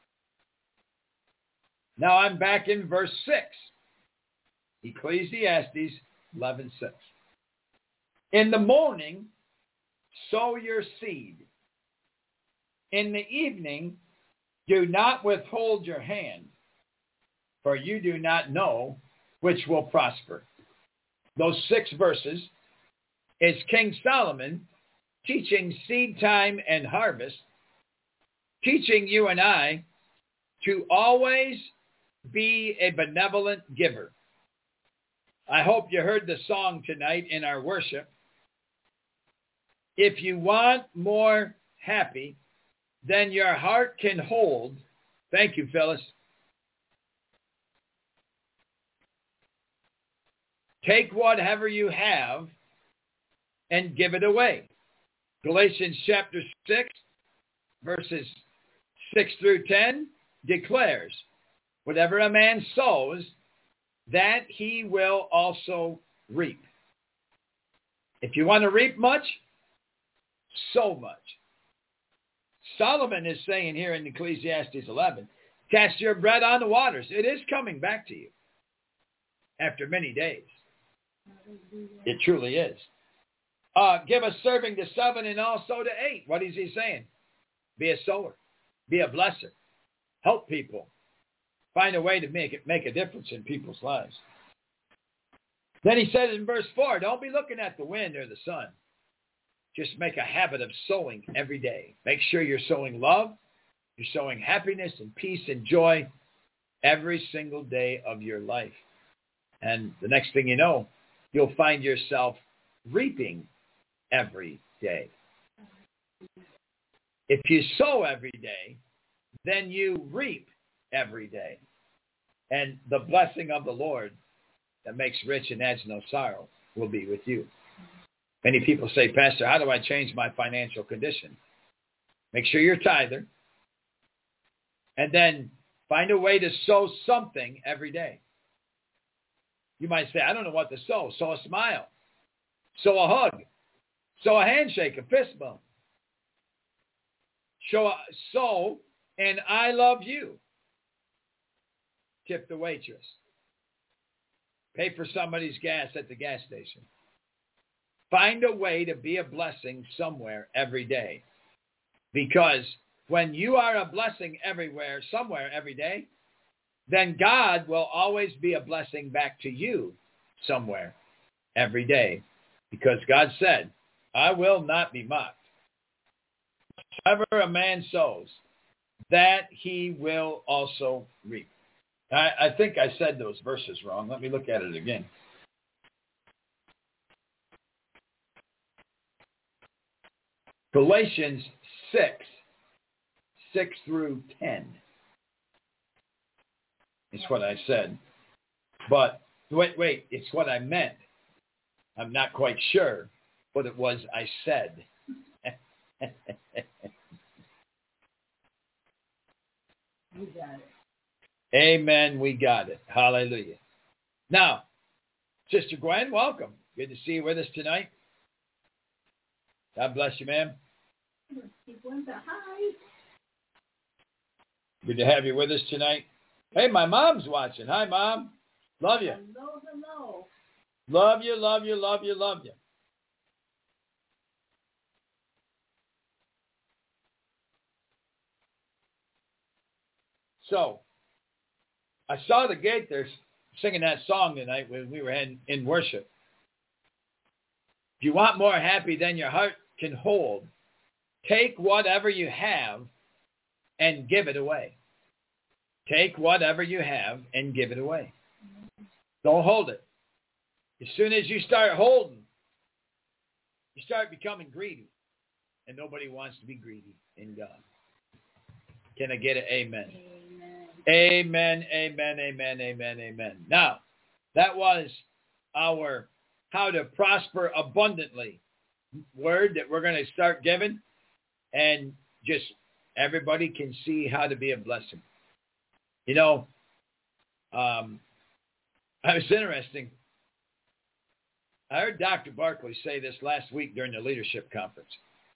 Now I'm back in verse 6. Ecclesiastes 11:6. In the morning, sow your seed. In the evening, do not withhold your hand, for you do not know which will prosper. Those 6 verses is King Solomon teaching seed time and harvest, teaching you and I to always be a benevolent giver. I hope you heard the song tonight in our worship. If you want more happy than your heart can hold, thank you, Phyllis, take whatever you have and give it away. Galatians chapter 6, verses 6 through 10 declares, whatever a man sows, that he will also reap. If you want to reap much, sow much. Solomon is saying here in Ecclesiastes 11, cast your bread on the waters. It is coming back to you after many days. It truly is. Give a serving to 7 and also to 8. What is he saying? Be a sower. Be a blesser. Help people. Find a way to make a difference in people's lives. Then he says in verse 4, don't be looking at the wind or the sun. Just make a habit of sowing every day. Make sure you're sowing love. You're sowing happiness and peace and joy every single day of your life. And the next thing you know, you'll find yourself reaping every day. If you sow every day, then you reap every day. And the blessing of the Lord that makes rich and adds no sorrow will be with you. Many people say, Pastor, how do I change my financial condition? Make sure you're tither. And then find a way to sow something every day. You might say, I don't know what to sow. Sow a smile. Sow a hug. Sow a handshake, a fist bump. Sow an I love you. Tip the waitress. Pay for somebody's gas at the gas station. Find a way to be a blessing somewhere every day. Because when you are a blessing everywhere, somewhere every day, then God will always be a blessing back to you somewhere every day. Because God said, I will not be mocked. Whatever a man sows, that he will also reap. I think I said those verses wrong. Let me look at it again. Galatians 6 through 10. It's what I said. But wait, it's what I meant. I'm not quite sure what it was I said. You got it. Amen. We got it. Hallelujah. Now, Sister Gwen, welcome. Good to see you with us tonight. God bless you, ma'am. Hi. Good to have you with us tonight. Hey, my mom's watching. Hi, Mom. Love you. Hello. Love you, love you, love you, love you. So, I saw the gate there singing that song tonight when we were in worship. If you want more happy than your heart can hold, take whatever you have and give it away. Take whatever you have and give it away. Don't hold it. As soon as you start holding, you start becoming greedy. And nobody wants to be greedy in God. Can I get an amen? Amen, amen, amen, amen, amen. Now, that was our how to prosper abundantly word that we're going to start giving. And just everybody can see how to be a blessing. You know, it was interesting. I heard Dr. Barkley say this last week during the leadership conference.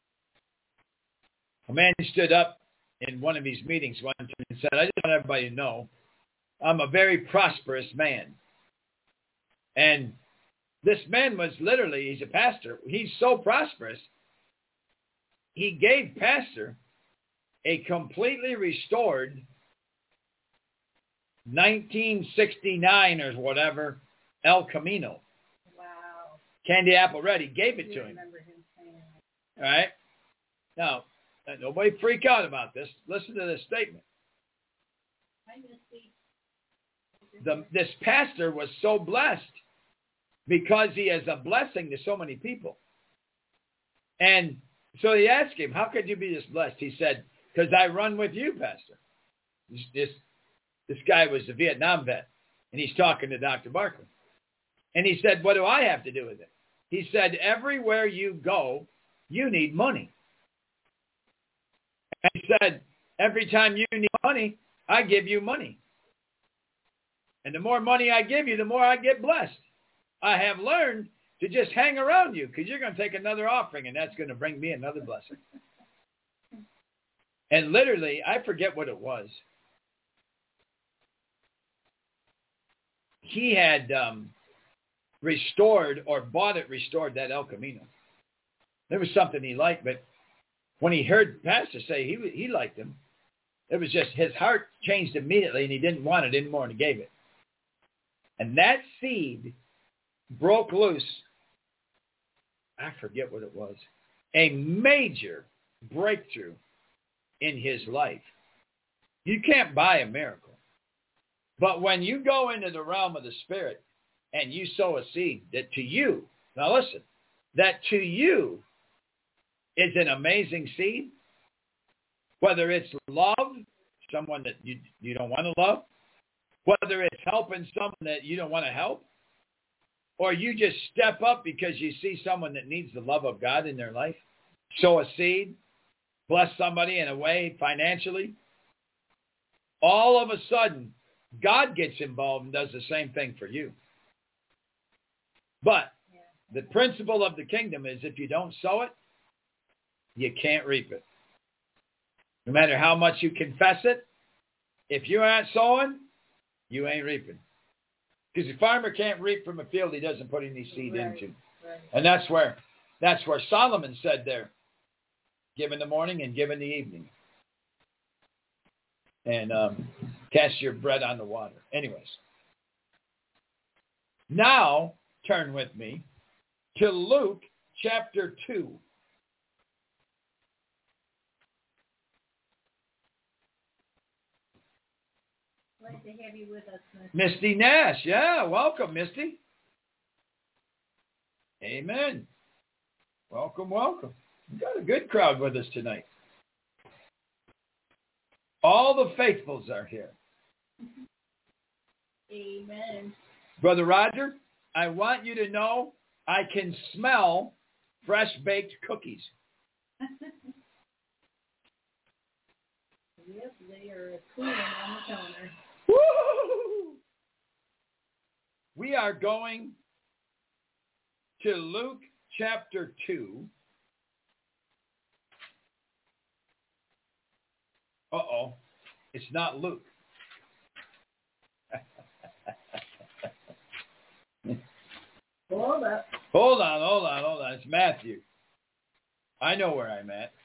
A man stood up in one of his meetings one time and said, I just want everybody to know I'm a very prosperous man. And this man was literally, he's a pastor. He's so prosperous. He gave Pastor a completely restored 1969 or whatever El Camino. Wow. Candy apple red. He gave it to him. Remember him saying that. All right. Now, nobody freak out about this. Listen to this statement. This pastor was so blessed because he is a blessing to so many people. And so he asked him, how could you be this blessed? He said, because I run with you, Pastor. This guy was a Vietnam vet, and he's talking to Dr. Barkley. And he said, what do I have to do with it? He said, everywhere you go, you need money. And he said, every time you need money, I give you money. And the more money I give you, the more I get blessed. I have learned to just hang around you because you're going to take another offering, and that's going to bring me another blessing. And literally, I forget what it was. He had restored or bought it restored, that El Camino. There was something he liked, but when he heard Pastor say he liked him, it was just his heart changed immediately, and he didn't want it anymore, and he gave it. And that seed broke loose. I forget what it was. A major breakthrough in his life. You can't buy a miracle. But when you go into the realm of the Spirit and you sow a seed that to you, now listen, that to you is an amazing seed, whether it's love, someone that you don't want to love, whether it's helping someone that you don't want to help, or you just step up because you see someone that needs the love of God in their life, sow a seed, bless somebody in a way financially, all of a sudden, God gets involved and does the same thing for you. But the principle of the kingdom is if you don't sow it, you can't reap it. No matter how much you confess it, if you aren't sowing, you ain't reaping. Because the farmer can't reap from a field he doesn't put any seed into. Right. And that's where Solomon said there, give in the morning and give in the evening. And cast your bread on the water. Anyways. Now, turn with me to Luke chapter 2. Glad to have you with us, Misty Nash. Yeah, welcome, Misty. Amen. Welcome, welcome. We've got a good crowd with us tonight. All the faithfuls are here. Amen. Brother Roger, I want you to know I can smell fresh baked cookies. Yes, they are cooling on the counter. Woo! We are going to Luke chapter 2. Uh-oh. It's not Luke. Hold up. Hold on. It's Matthew. I know where I'm at.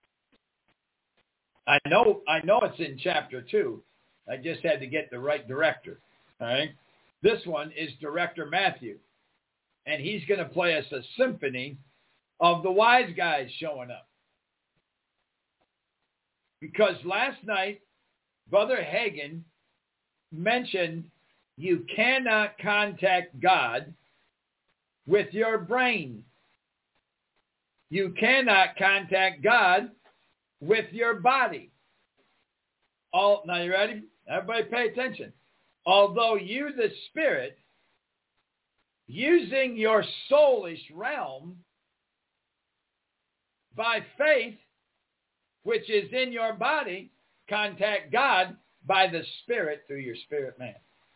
I know it's in chapter 2. I just had to get the right director. All right? This one is Director Matthew. And he's going to play us a symphony of the wise guys showing up. Because last night, Brother Hagin mentioned you cannot contact God with your brain. You cannot contact God with your body. Now you ready? Everybody pay attention. Although you, the spirit, using your soulish realm by faith, which is in your body, contact God by the Spirit through your spirit man.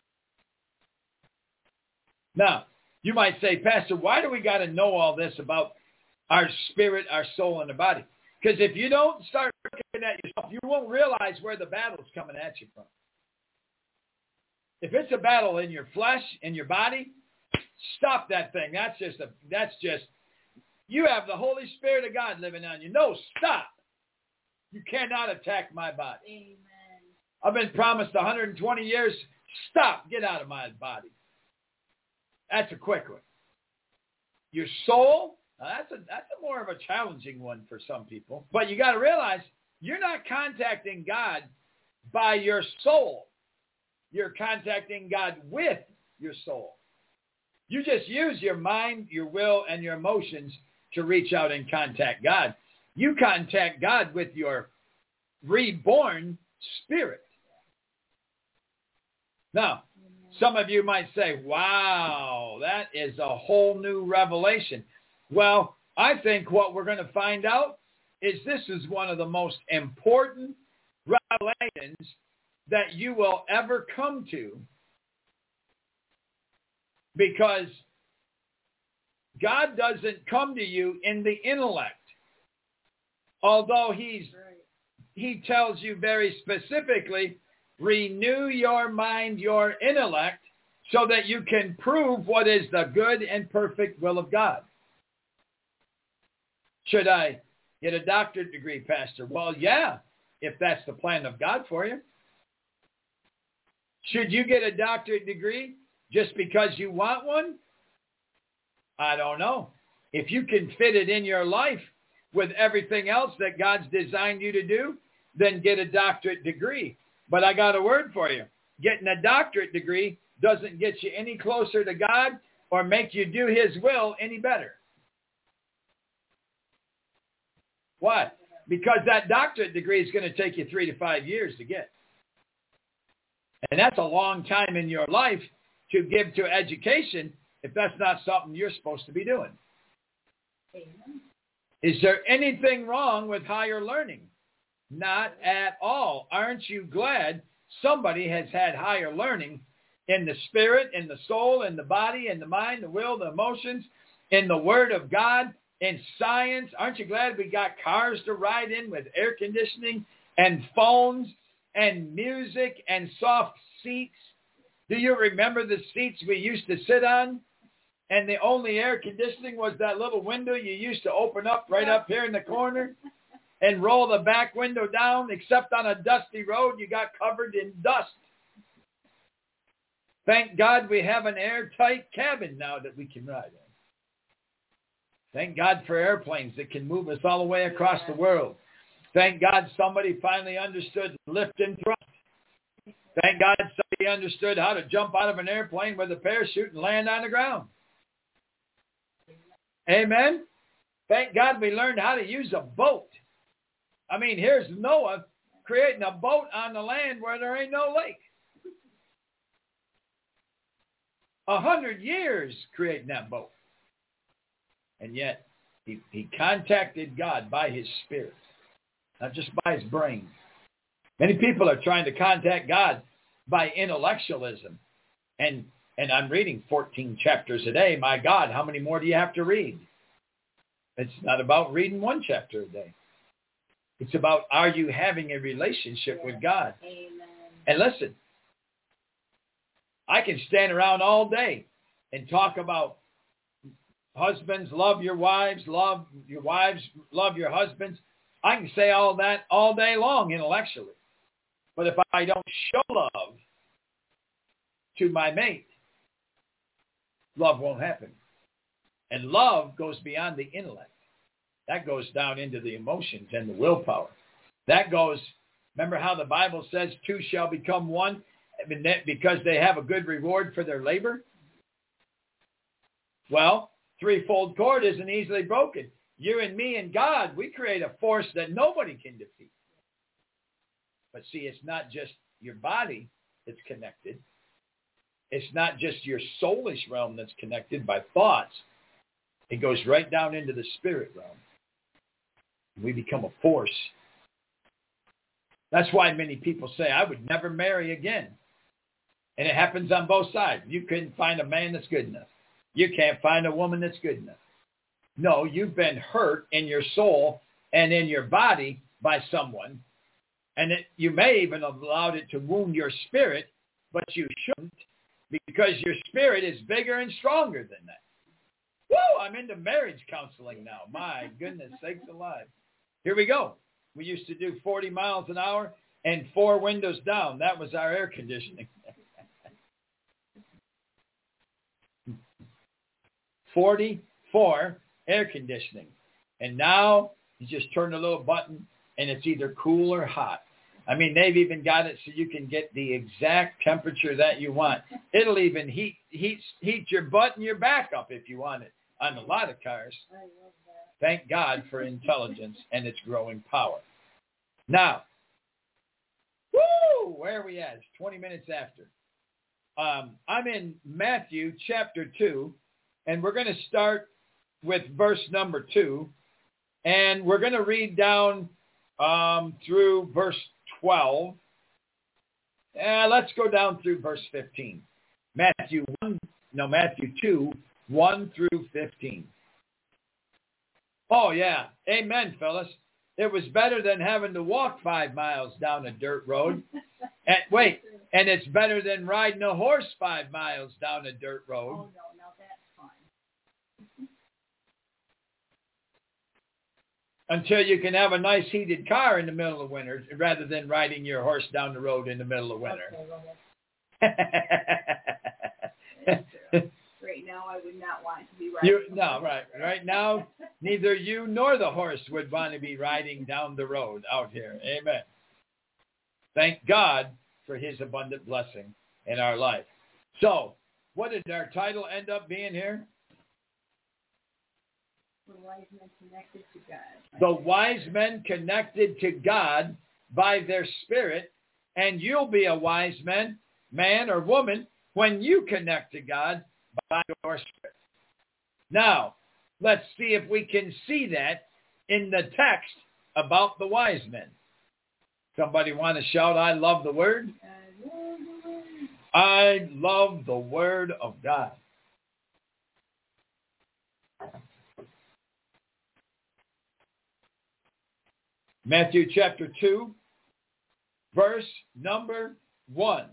Now, you might say, Pastor, why do we got to know all this about our spirit, our soul, and the body? Because if you don't start looking at yourself, you won't realize where the battle's coming at you from. If it's a battle in your flesh, in your body, stop that thing. That's just, you have the Holy Spirit of God living on you. No, stop. You cannot attack my body. Amen. I've been promised 120 years. Stop. Get out of my body. That's a quick one. Your soul, that's a more of a challenging one for some people. But you got to realize you're not contacting God by your soul. You're contacting God with your soul. You just use your mind, your will, and your emotions to reach out and contact God. You contact God with your reborn spirit. Now, some of you might say, wow, that is a whole new revelation. Well, I think what we're going to find out is this is one of the most important revelations that you will ever come to, because God doesn't come to you in the intellect. Although he tells you very specifically, renew your mind, your intellect, so that you can prove what is the good and perfect will of God. Should I get a doctorate degree, Pastor? Well, yeah, if that's the plan of God for you. Should you get a doctorate degree just because you want one? I don't know. If you can fit it in your life with everything else that God's designed you to do, then get a doctorate degree. But I got a word for you. Getting a doctorate degree doesn't get you any closer to God or make you do his will any better. Why? Because that doctorate degree is going to take you 3 to 5 years to get. And that's a long time in your life to give to education if that's not something you're supposed to be doing. Amen. Is there anything wrong with higher learning? Not at all. Aren't you glad somebody has had higher learning in the spirit, in the soul, in the body, in the mind, the will, the emotions, in the Word of God, in science? Aren't you glad we got cars to ride in with air conditioning and phones and music and soft seats? Do you remember the seats we used to sit on? And the only air conditioning was that little window you used to open up right up here in the corner and roll the back window down, except on a dusty road, you got covered in dust. Thank God we have an airtight cabin now that we can ride in. Thank God for airplanes that can move us all the way across the world. Thank God somebody finally understood lift and thrust. Thank God somebody understood how to jump out of an airplane with a parachute and land on the ground. Amen? Thank God we learned how to use a boat. I mean, here's Noah creating a boat on the land where there ain't no lake. 100 years creating that boat. And yet, he contacted God by his spirit, not just by his brain. Many people are trying to contact God by intellectualism. And I'm reading 14 chapters a day. My God, how many more do you have to read? It's not about reading one chapter a day. It's about, are you having a relationship with God? Amen. And listen, I can stand around all day and talk about husbands, love your wives, love your husbands. I can say all that all day long intellectually. But if I don't show love to my mate, love won't happen. And love goes beyond the intellect. That goes down into the emotions and the willpower. That goes, remember how the Bible says two shall become one because they have a good reward for their labor? Well, threefold cord isn't easily broken. You and me and God, we create a force that nobody can defeat. But see, it's not just your body that's connected. It's not just your soulish realm that's connected by thoughts. It goes right down into the spirit realm. We become a force. That's why many people say, I would never marry again. And it happens on both sides. You couldn't find a man that's good enough. You can't find a woman that's good enough. No, you've been hurt in your soul and in your body by someone. And you may even have allowed it to wound your spirit, but you shouldn't, because your spirit is bigger and stronger than that. Woo, I'm into marriage counseling now. My goodness sakes alive. Here we go. We used to do 40 miles an hour and 4 windows down. That was our air conditioning. 44 air conditioning. And now you just turn a little button and it's either cool or hot. I mean, they've even got it so you can get the exact temperature that you want. It'll even heat your butt and your back up if you want it on a lot of cars. I love that. Thank God for intelligence and its growing power. Now, woo, where are we at? It's 20 minutes after. I'm in Matthew chapter 2, and we're going to start with verse number 2, and we're going to read down through verse 12. Let's go down through verse 15. Matthew 2, 1 through 15. Oh, yeah. Amen, fellas. It was better than having to walk 5 miles down a dirt road. And it's better than riding a horse 5 miles down a dirt road. Oh, no, that's fun. Until you can have a nice heated car in the middle of winter rather than riding your horse down the road in the middle of winter. Okay, well, that's true. Right now, I would not want to be riding. Right now, neither you nor the horse would want to be riding down the road out here. Amen. Thank God for his abundant blessing in our life. So, what did our title end up being here? The wise men connected to God. The wise men connected to God by their spirit, and you'll be a wise man man or woman, when you connect to God by your spirit. Now, let's see if we can see that in the text about the wise men. Somebody want to shout, I love the word? I love the word of God. Matthew chapter 2, verse number 1.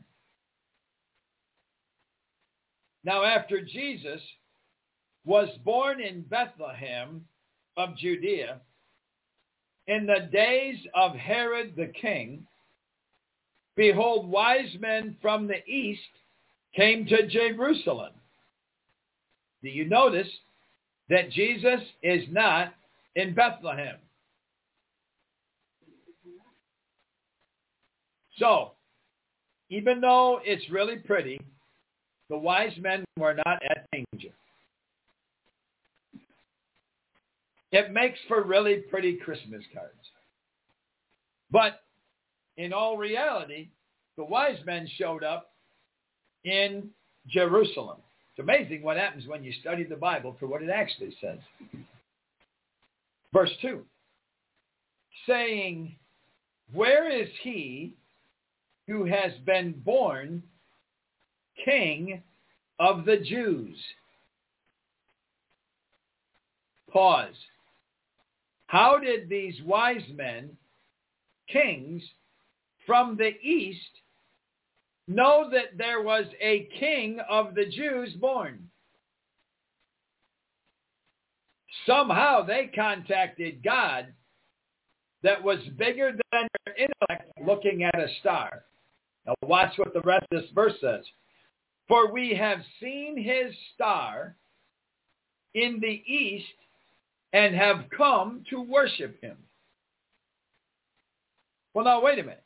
Now after Jesus was born in Bethlehem of Judea, in the days of Herod the king, behold, wise men from the east came to Jerusalem. Do you notice that Jesus is not in Bethlehem? So, even though it's really pretty, the wise men were not at manger. It makes for really pretty Christmas cards. But in all reality, the wise men showed up in Jerusalem. It's amazing what happens when you study the Bible for what it actually says. Verse 2, saying, where is he who has been born King of the Jews? Pause. How did these wise men, kings from the east, know that there was a king of the Jews born? Somehow they contacted God that was bigger than their intellect looking at a star. Now watch what the rest of this verse says. For we have seen his star in the east and have come to worship him. Well, now, wait a minute.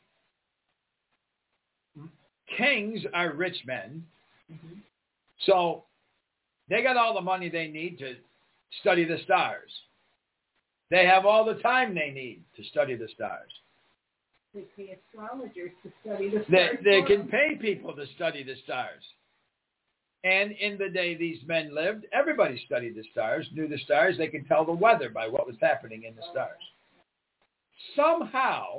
Kings are rich men. Mm-hmm. So they got all the money they need to study the stars. They have all the time they need to study the stars. They pay astrologers to study the stars. They can pay people to study the stars. And in the day these men lived, everybody studied the stars, knew the stars. They could tell the weather by what was happening in the stars. Somehow,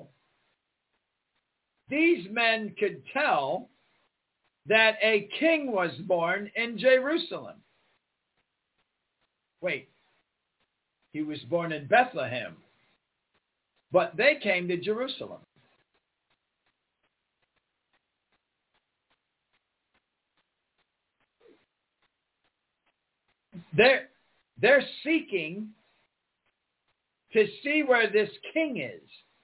these men could tell that a king was born in Jerusalem. Wait, he was born in Bethlehem, but they came to Jerusalem. They're seeking to see where this king is.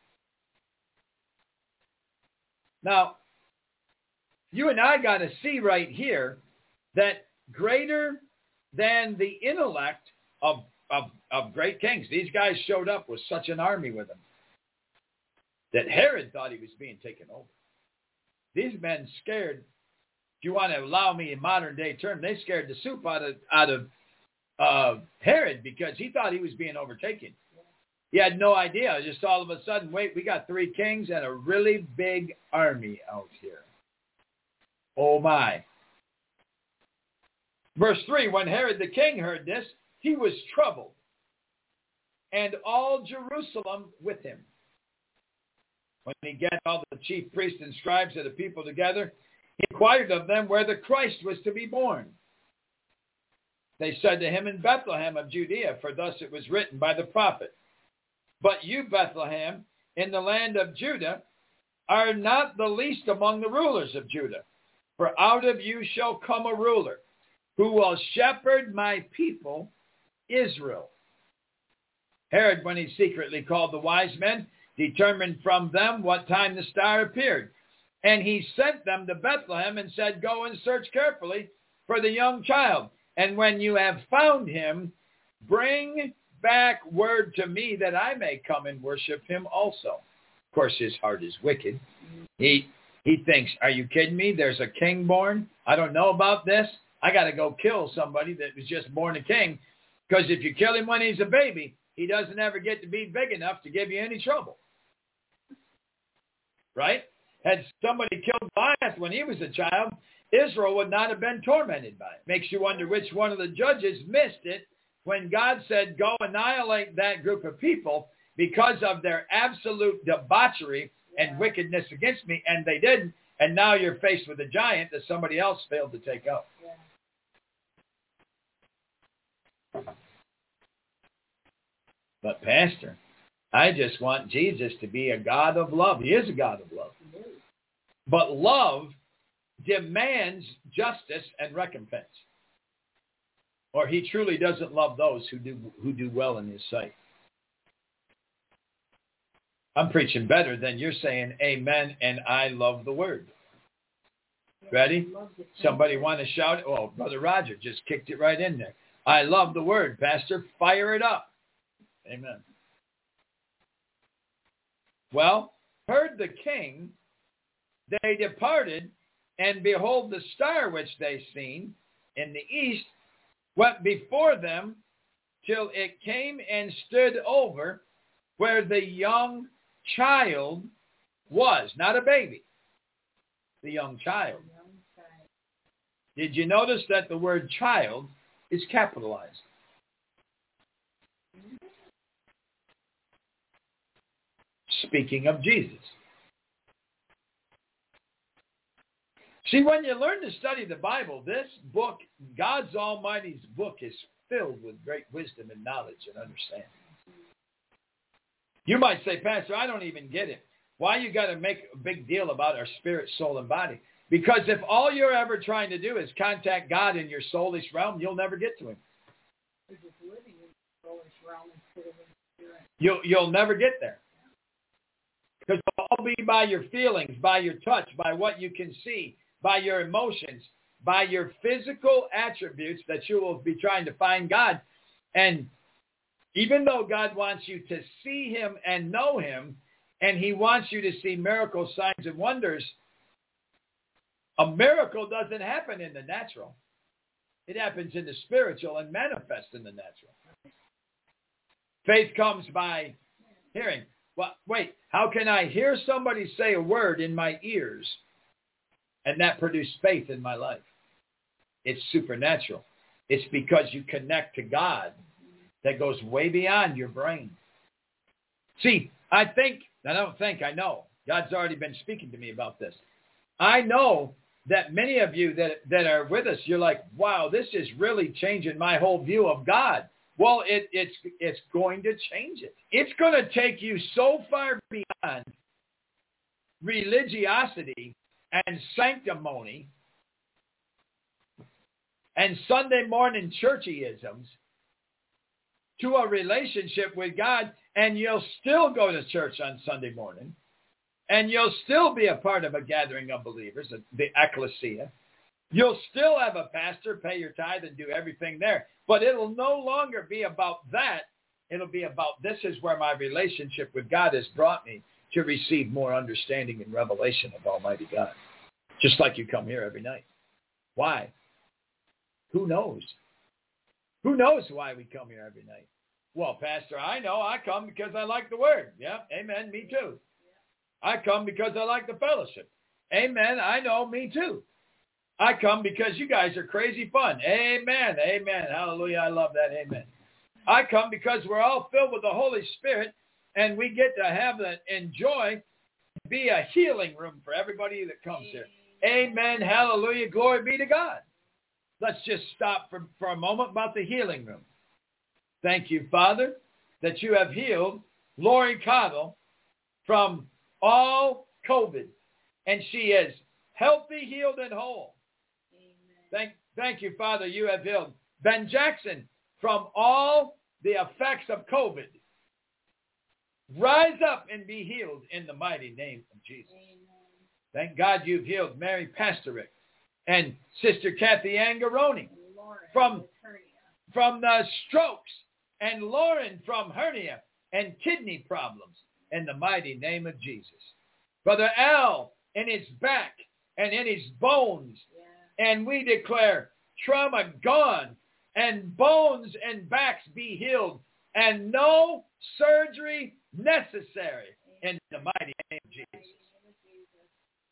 Now, you and I got to see right here that greater than the intellect of great kings, these guys showed up with such an army with them that Herod thought he was being taken over. These men scared, if you want to allow me a modern day term, they scared the soup out of Herod because he thought he was being overtaken. He had no idea. Just all of a sudden, wait, we got 3 kings and a really big army out here. Oh my. Verse 3, when Herod the king heard this, he was troubled, and all Jerusalem with him. When he gathered all the chief priests and scribes of the people together, he inquired of them where the Christ was to be born. They said to him, in Bethlehem of Judea, for thus it was written by the prophet, but you, Bethlehem, in the land of Judah, are not the least among the rulers of Judah. For out of you shall come a ruler, who will shepherd my people, Israel. Herod, when he secretly called the wise men, determined from them what time the star appeared. And he sent them to Bethlehem and said, go and search carefully for the young child. And when you have found him, bring back word to me that I may come and worship him also. Of course, his heart is wicked. He thinks, are you kidding me? There's a king born. I don't know about this. I got to go kill somebody that was just born a king. Because if you kill him when he's a baby, he doesn't ever get to be big enough to give you any trouble. Right? Had somebody killed Goliath when he was a child, Israel would not have been tormented by it. Makes you wonder which one of the judges missed it when God said, go annihilate that group of people because of their absolute debauchery and wickedness against me, and they didn't. And now you're faced with a giant that somebody else failed to take out. But Pastor, I just want Jesus to be a God of love. He is a God of love. But love demands justice and recompense. Or he truly doesn't love those who do well in his sight. I'm preaching better than you're saying amen and I love the word. Ready? Somebody want to shout it? Oh, Brother Roger just kicked it right in there. I love the word, Pastor. Fire it up. Amen. Well, heard the king, they departed, and behold, the star which they seen in the east went before them till it came and stood over where the young child was. Not a baby. The young child. Did you notice that the word child is capitalized? Speaking of Jesus. See, when you learn to study the Bible, this book, God's Almighty's book, is filled with great wisdom and knowledge and understanding. You might say, Pastor, I don't even get it. Why you got to make a big deal about our spirit, soul, and body? Because if all you're ever trying to do is contact God in your soulish realm, you'll never get to him. You're just living in the soulish realm instead of in the spirit. You'll never get there. Because it'll all be by your feelings, by your touch, by what you can see, by your emotions, by your physical attributes that you will be trying to find God. And even though God wants you to see him and know him, and he wants you to see miracles, signs, and wonders, a miracle doesn't happen in the natural. It happens in the spiritual and manifests in the natural. Faith comes by hearing. Well, wait, how can I hear somebody say a word in my ears and that produce faith in my life? It's supernatural. It's because you connect to God that goes way beyond your brain. See, I know. God's already been speaking to me about this. I know that many of you that are with us, you're like, wow, this is really changing my whole view of God. Well, it's going to change it. It's going to take you so far beyond religiosity and sanctimony and Sunday morning churchyisms to a relationship with God, and you'll still go to church on Sunday morning, and you'll still be a part of a gathering of believers, the ecclesia. You'll still have a pastor, pay your tithe, and do everything there. But it'll no longer be about that. It'll be about, this is where my relationship with God has brought me to receive more understanding and revelation of Almighty God. Just like you come here every night. Why? Who knows? Who knows why we come here every night? Well, Pastor, I know. I come because I like the word. Yeah, amen, me too. I come because I like the fellowship. Amen, I know, me too. I come because you guys are crazy fun. Amen, amen, hallelujah, I love that, amen. I come because we're all filled with the Holy Spirit, and we get to have that, enjoy, be a healing room for everybody that comes here. Amen, hallelujah, glory be to God. Let's just stop for a moment about the healing room. Thank you, Father, that you have healed Lori Cottle from all COVID, and she is healthy, healed, and whole. Amen. Thank you, Father, you have healed Ben Jackson from all the effects of COVID. Rise up and be healed in the mighty name of Jesus. Amen. Thank God you've healed Mary Pastorick and Sister Kathy Angaroni from the strokes, and Lauren from hernia and kidney problems in the mighty name of Jesus. Brother Al in his back and in his bones. Yeah. And we declare trauma gone and bones and backs be healed and no surgery necessary in the mighty name of Jesus.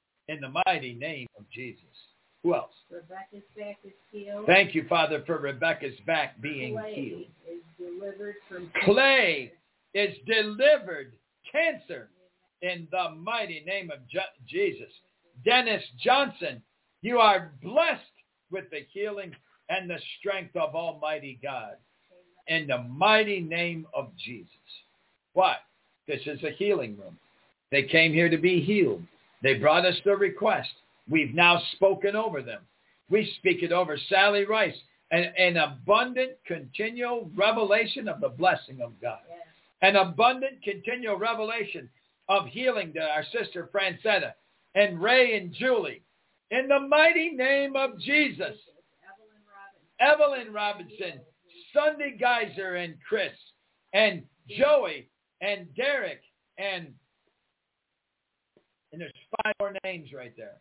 the mighty name of Jesus. Who else? Rebecca's back is healed. Thank you, Father, for Rebecca's back being healed. Is delivered from Clay is delivered cancer in the mighty name of Jesus. Dennis Johnson, you are blessed with the healing and the strength of Almighty God in the mighty name of Jesus. Why? This is a healing room. They came here to be healed. They brought us the request. We've now spoken over them. We speak it over Sally Rice, an abundant, continual revelation of the blessing of God. Yes. An abundant, continual revelation of healing to our sister Francetta and Ray and Julie. In the mighty name of Jesus. Evelyn Robinson, Sunday Geyser and Chris, and Joey, and Derek, and there's 5 more names right there.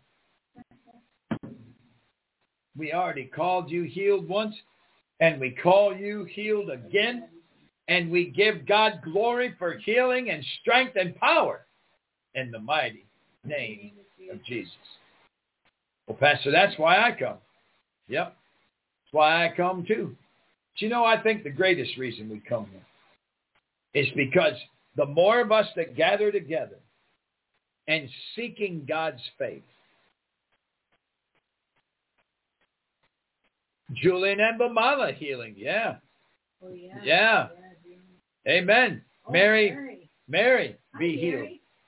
We already called you healed once, and we call you healed again, and we give God glory for healing and strength and power in the mighty name of Jesus. Well, Pastor, that's why I come. Yep, that's why I come too. But you know, I think the greatest reason we come here is because the more of us that gather together and seeking God's faith, Julian and Bamala healing, yeah. Oh, yeah. Yeah. Amen. Oh, Mary, be healed.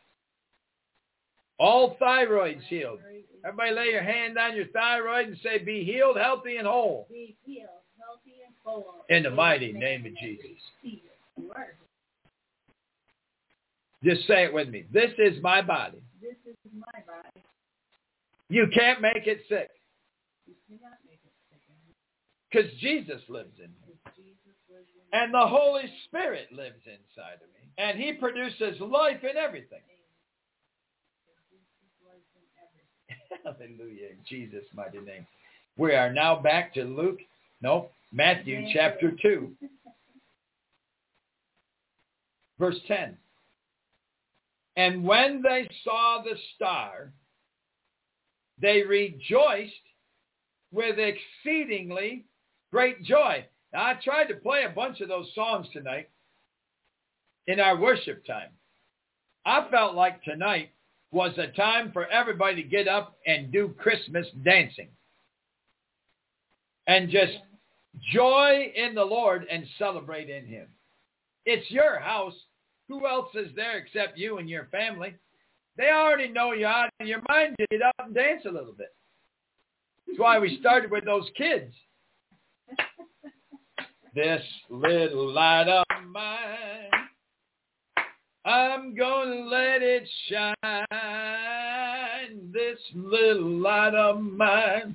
All thyroids healed. Everybody lay your hand on your thyroid and say, be healed, healthy, and whole. Be healed, healthy, and whole. In the mighty name of Jesus. Just say it with me. This is my body. This is my body. You can't make it sick. You cannot make it sick. Because Jesus lives in me. And the Holy Spirit lives inside of me. And he produces life in everything. Hallelujah. In Jesus' mighty name. We are now back to Matthew chapter 2. Verse 10. And when they saw the star, they rejoiced with exceedingly great joy. Now, I tried to play a bunch of those songs tonight in our worship time. I felt like tonight was a time for everybody to get up and do Christmas dancing. And just joy in the Lord and celebrate in him. It's your house. Who else is there except you and your family? They already know you out of your mind to get up and dance a little bit. That's why we started with those kids. This little light of mine, I'm going to let it shine. This little light of mine,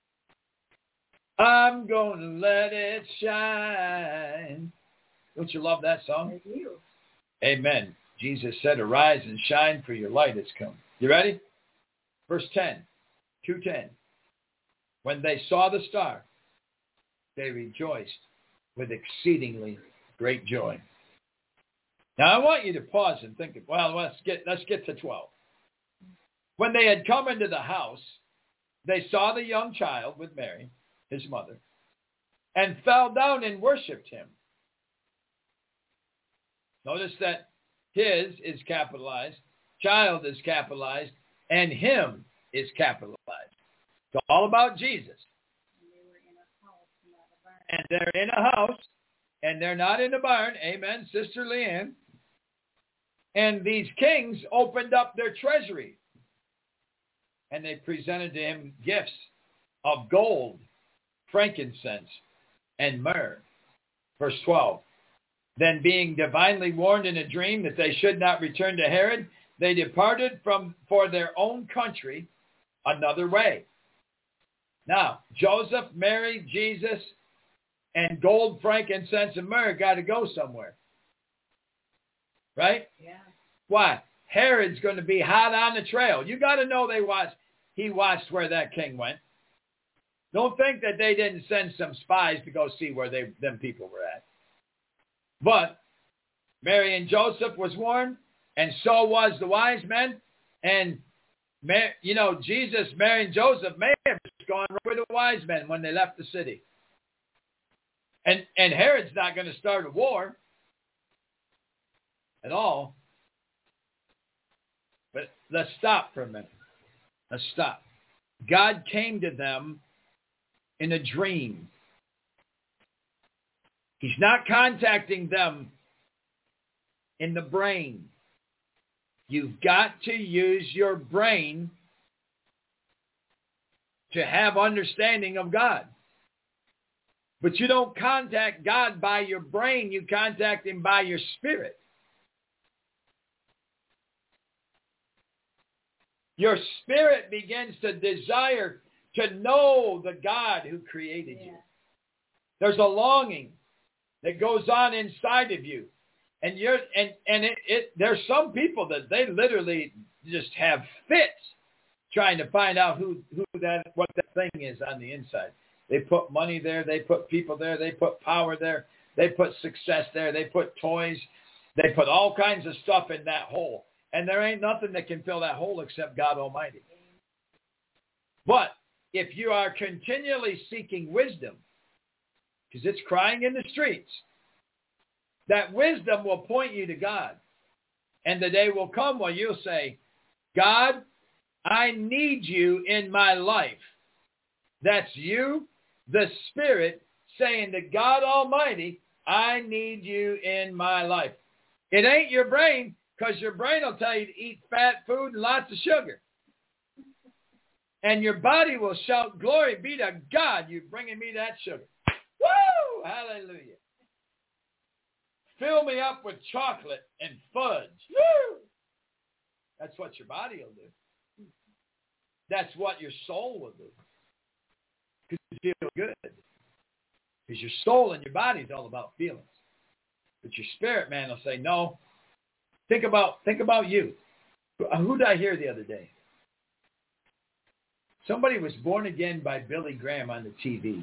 I'm going to let it shine. Don't you love that song? I do. Amen. Jesus said, arise and shine, for your light has come. You ready? Verse 10, 2:10. When they saw the star, they rejoiced with exceedingly great joy. Now, I want you to pause and think, let's get to 12. When they had come into the house, they saw the young child with Mary, his mother, and fell down and worshipped him. Notice that his is capitalized, child is capitalized, and him is capitalized. It's all about Jesus. And they're in a house, and they're not in a barn. Amen, Sister Leanne. And these kings opened up their treasury, and they presented to him gifts of gold, frankincense, and myrrh. Verse 12. Then being divinely warned in a dream that they should not return to Herod, they departed for their own country another way. Now, Joseph, Mary, Jesus, and gold, frankincense, and myrrh got to go somewhere. Right? Yeah. Why? Herod's going to be hot on the trail. You got to know he watched where that king went. Don't think that they didn't send some spies to go see where them people were at. But Mary and Joseph was warned, and so was the wise men, and Jesus, Mary, and Joseph may have just gone right with the wise men when they left the city. And Herod's not going to start a war at all. But let's stop for a minute. Let's stop. God came to them in a dream. He's not contacting them in the brain. You've got to use your brain to have understanding of God. But you don't contact God by your brain. You contact him by your spirit. Your spirit begins to desire to know the God who created you. There's a longing that goes on inside of you. And there's some people that they literally just have fits trying to find out what that thing is on the inside. They put money there, they put people there, they put power there, they put success there, they put toys, they put all kinds of stuff in that hole. And there ain't nothing that can fill that hole except God Almighty. But if you are continually seeking wisdom, because it's crying in the streets, that wisdom will point you to God. And the day will come where you'll say, God, I need you in my life. That's you, the Spirit, saying to God Almighty, I need you in my life. It ain't your brain, because your brain will tell you to eat fat food and lots of sugar. And your body will shout, glory be to God, you're bringing me that sugar. Woo! Hallelujah. Fill me up with chocolate and fudge. Woo! That's what your body will do. That's what your soul will do. Because you feel good. Because your soul and your body is all about feelings. But your spirit, man, will say, no. Think about you. Who did I hear the other day? Somebody was born again by Billy Graham on the TV.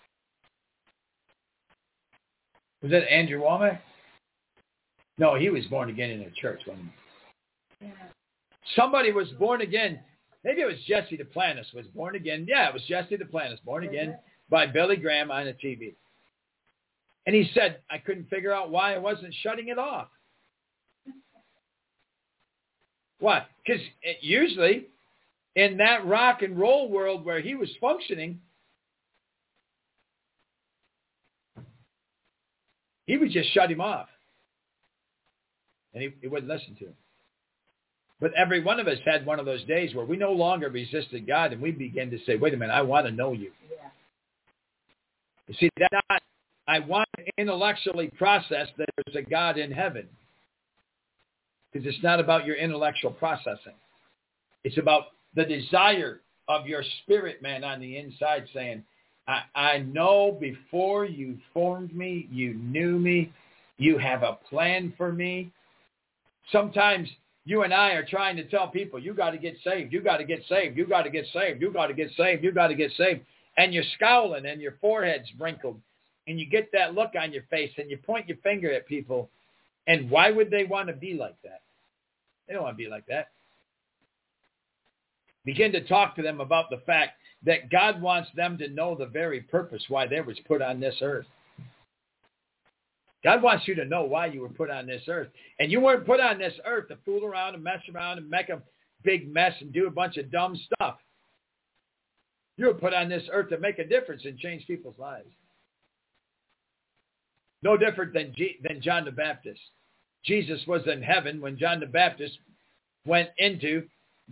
Was that Andrew Womack? No, he was born again in a church. Yeah. Somebody was born again. Maybe it was Jesse Duplantis was born again. Yeah, it was Jesse Duplantis, born again by Billy Graham on the TV. And he said, I couldn't figure out why I wasn't shutting it off. Why? Because usually in that rock and roll world where he was functioning, he would just shut him off. And he wouldn't listen to him. But every one of us had one of those days where we no longer resisted God and we began to say, wait a minute, I want to know you. Yeah. You see, that's not, I want to intellectually process that there's a God in heaven. Because it's not about your intellectual processing. It's about the desire of your spirit, man, on the inside saying, I know before you formed me, you knew me, you have a plan for me. Sometimes you and I are trying to tell people, you got to get saved, you got to get saved, you got to get saved, you got to get saved, you got to get saved. And you're scowling and your forehead's wrinkled and you get that look on your face and you point your finger at people. And why would they want to be like that? They don't want to be like that. Begin to talk to them about the fact that God wants them to know the very purpose why they was put on this earth. God wants you to know why you were put on this earth. And you weren't put on this earth to fool around and mess around and make a big mess and do a bunch of dumb stuff. You were put on this earth to make a difference and change people's lives. No different than John the Baptist. Jesus was in heaven when John the Baptist went into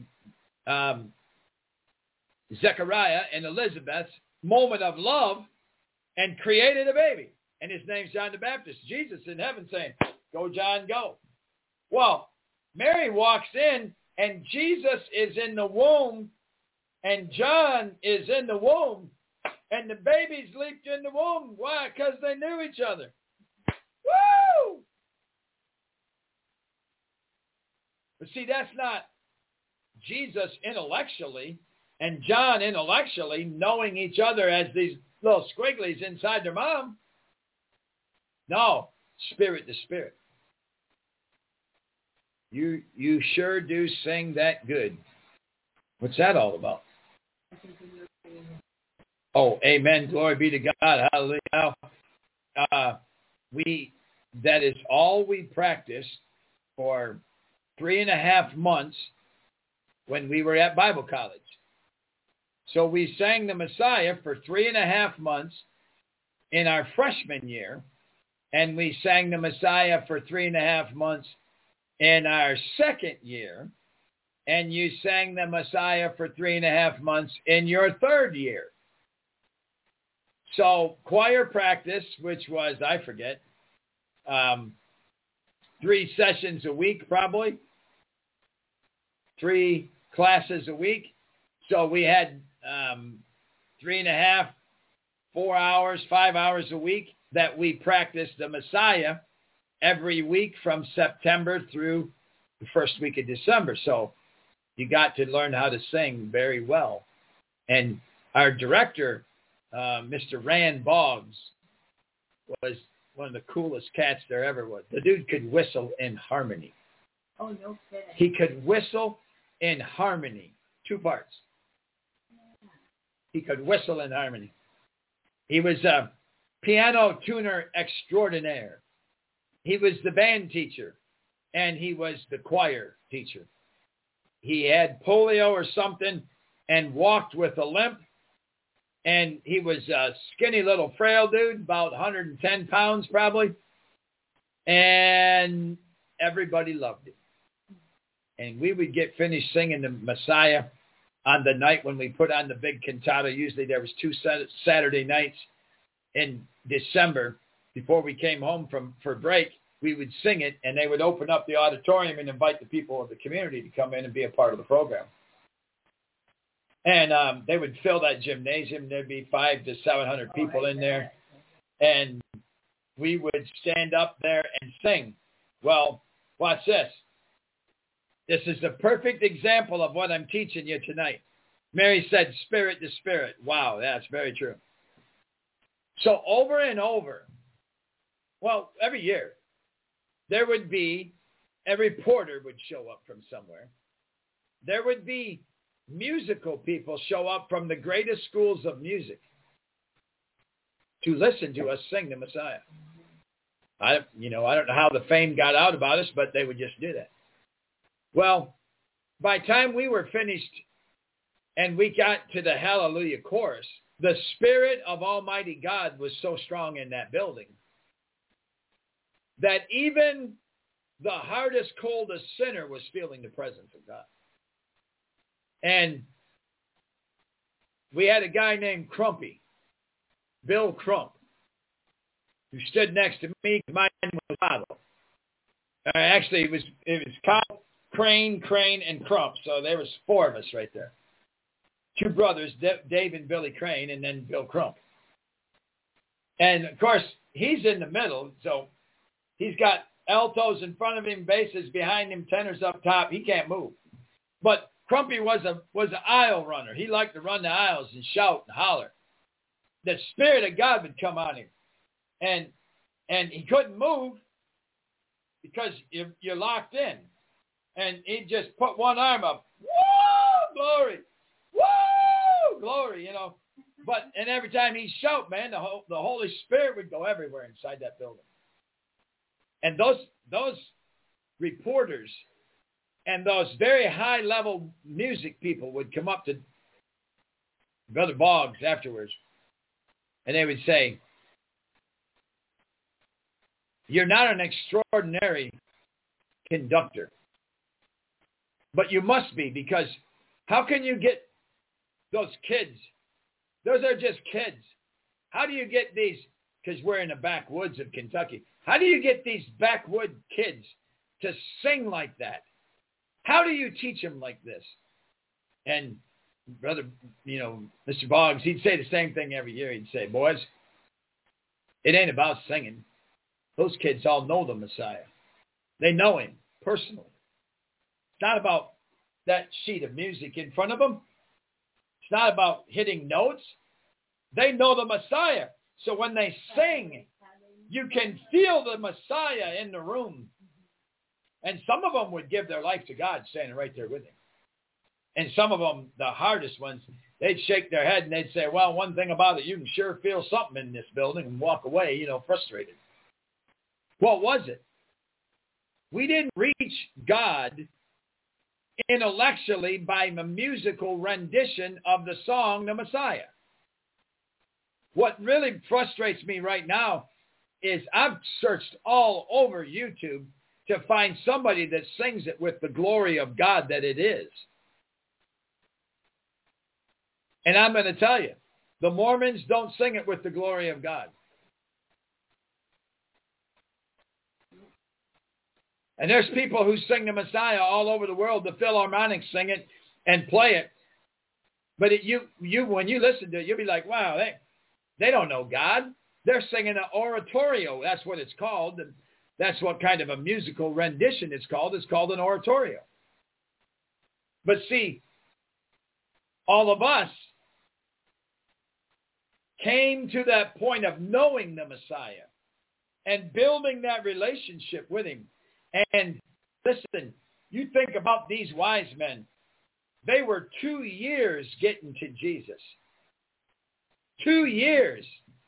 Zechariah and Elizabeth's moment of love and created a baby. And his name's John the Baptist. Jesus in heaven saying, go, John, go. Well, Mary walks in and Jesus is in the womb and John is in the womb and the babies leaped in the womb. Why? Because they knew each other. Woo! But see, that's not Jesus intellectually and John intellectually knowing each other as these little squigglies inside their mom. No, spirit to spirit. You sure do sing that good. What's that all about? Oh, amen. Glory be to God. Hallelujah. That is all we practiced for 3.5 months when we were at Bible college. So we sang the Messiah for 3.5 months in our freshman year, and we sang the Messiah for 3.5 months in our second year, and you sang the Messiah for 3.5 months in your third year. So choir practice, which was, I forget, 3 sessions a week probably, 3 classes a week. So we had 3.5, 4 hours, 5 hours a week that we practiced the Messiah every week from September through the first week of December. So you got to learn how to sing very well. And our director, Mr. Rand Boggs, was one of the coolest cats there ever was. The dude could whistle in harmony. Oh, no kidding. He could whistle in harmony. 2 parts. He could whistle in harmony. He was a piano tuner extraordinaire. He was the band teacher, and he was the choir teacher. He had polio or something and walked with a limp, and he was a skinny little frail dude, about 110 pounds probably, and everybody loved him. And we would get finished singing the Messiah on the night when we put on the big cantata. Usually there was 2 Saturday nights in December before we came home for break. We would sing it, and they would open up the auditorium and invite the people of the community to come in and be a part of the program. And they would fill that gymnasium. There'd be 500 to 700 people in there. And we would stand up there and sing. Well, watch this. This is the perfect example of what I'm teaching you tonight. Mary said, spirit to spirit. Wow, that's very true. So over and over, well, every year, there would be a reporter would show up from somewhere. There would be musical people show up from the greatest schools of music to listen to us sing the Messiah. I don't know how the fame got out about us, but they would just do that. Well, by the time we were finished and we got to the Hallelujah chorus, the Spirit of Almighty God was so strong in that building that even the hardest, coldest sinner was feeling the presence of God. And we had a guy named Crumpy, Bill Crump, who stood next to me. My name was Otto. Actually, it was Kyle, Crane, and Crump. So there was 4 of us right there. 2 brothers, Dave and Billy Crane, and then Bill Crump. And, of course, he's in the middle, so he's got altos in front of him, basses behind him, tenors up top. He can't move. But Crumpy was an aisle runner. He liked to run the aisles and shout and holler. The Spirit of God would come on him. And he couldn't move because you're locked in. And he'd just put one arm up. Woo! Glory! Woo! Glory, And every time he'd shout, man, the Holy Spirit would go everywhere inside that building. And those reporters and those very high-level music people would come up to Brother Boggs afterwards, and they would say, "You're not an extraordinary conductor, but you must be, because how can you get those kids? Those are just kids. How do you get these?" Because we're in the backwoods of Kentucky. How do you get these backwood kids to sing like that? How do you teach them like this? And Brother, Mr. Boggs, he'd say the same thing every year. He'd say, "Boys, it ain't about singing. Those kids all know the Messiah. They know him personally. It's not about that sheet of music in front of them. It's not about hitting notes. They know the Messiah. So when they sing, you can feel the Messiah in the room." And some of them would give their life to God standing right there with him. And some of them, the hardest ones, they'd shake their head and they'd say, well, one thing about it, you can sure feel something in this building, and walk away, frustrated. What was it? We didn't reach God intellectually by a musical rendition of the song, The Messiah. What really frustrates me right now is I've searched all over YouTube to find somebody that sings it with the glory of God that it is. And I'm going to tell you, the Mormons don't sing it with the glory of God. And there's people who sing the Messiah all over the world. The Philharmonics sing it and play it. But when you listen to it, you'll be like, wow, they don't know God. They're singing an oratorio. That's what it's called. And that's what kind of a musical rendition it's called. It's called an oratorio. But see, all of us came to that point of knowing the Messiah and building that relationship with him. And listen, you think about these wise men. They were 2 years getting to Jesus. 2 years.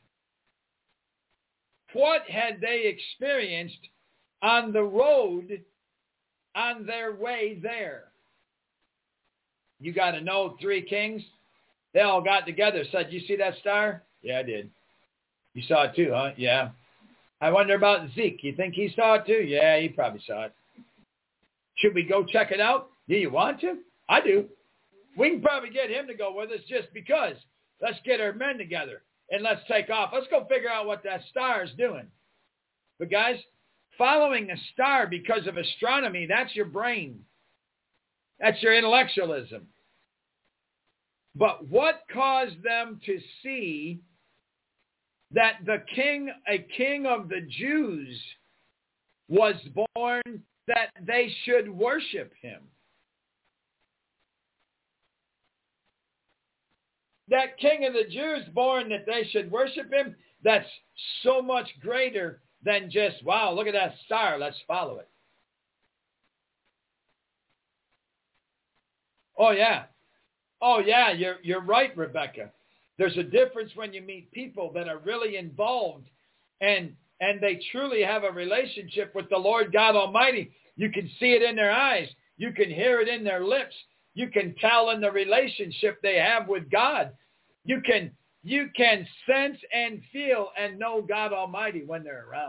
What had they experienced on the road on their way there? You got to know 3 kings. They all got together, said, you see that star? Yeah, I did. You saw it too, huh? Yeah. I wonder about Zeke. You think he saw it too? Yeah, he probably saw it. Should we go check it out? Do you want to? I do. We can probably get him to go with us just because. Let's get our men together and let's take off. Let's go figure out what that star is doing. But guys, following a star because of astronomy, that's your brain. That's your intellectualism. But what caused them to see that a king of the Jews was born, that they should worship him? That king of the Jews born that they should worship him, that's so much greater than just, wow, look at that star, let's follow it. Oh yeah, you're right, Rebecca. There's a difference when you meet people that are really involved and they truly have a relationship with the Lord God Almighty. You can see it in their eyes. You can hear it in their lips. You can tell in the relationship they have with God. You can sense and feel and know God Almighty when they're around.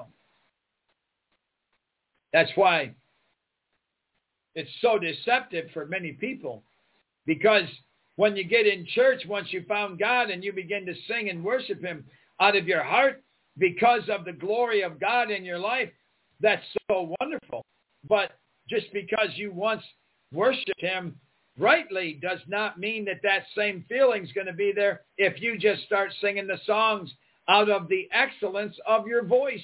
That's why it's so deceptive for many people, because when you get in church, once you found God and you begin to sing and worship him out of your heart because of the glory of God in your life, that's so wonderful. But just because you once worshiped him rightly does not mean that that same feeling is going to be there if you just start singing the songs out of the excellence of your voice.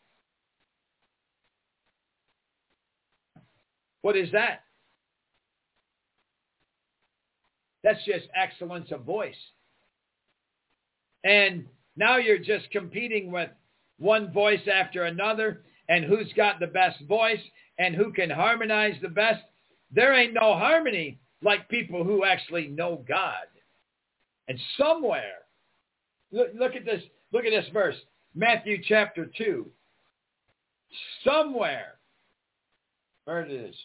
What is that? That's just excellence of voice. And now you're just competing with one voice after another and who's got the best voice and who can harmonize the best. There ain't no harmony like people who actually know God. And somewhere, look at this verse, Matthew chapter 2. Somewhere, where it is.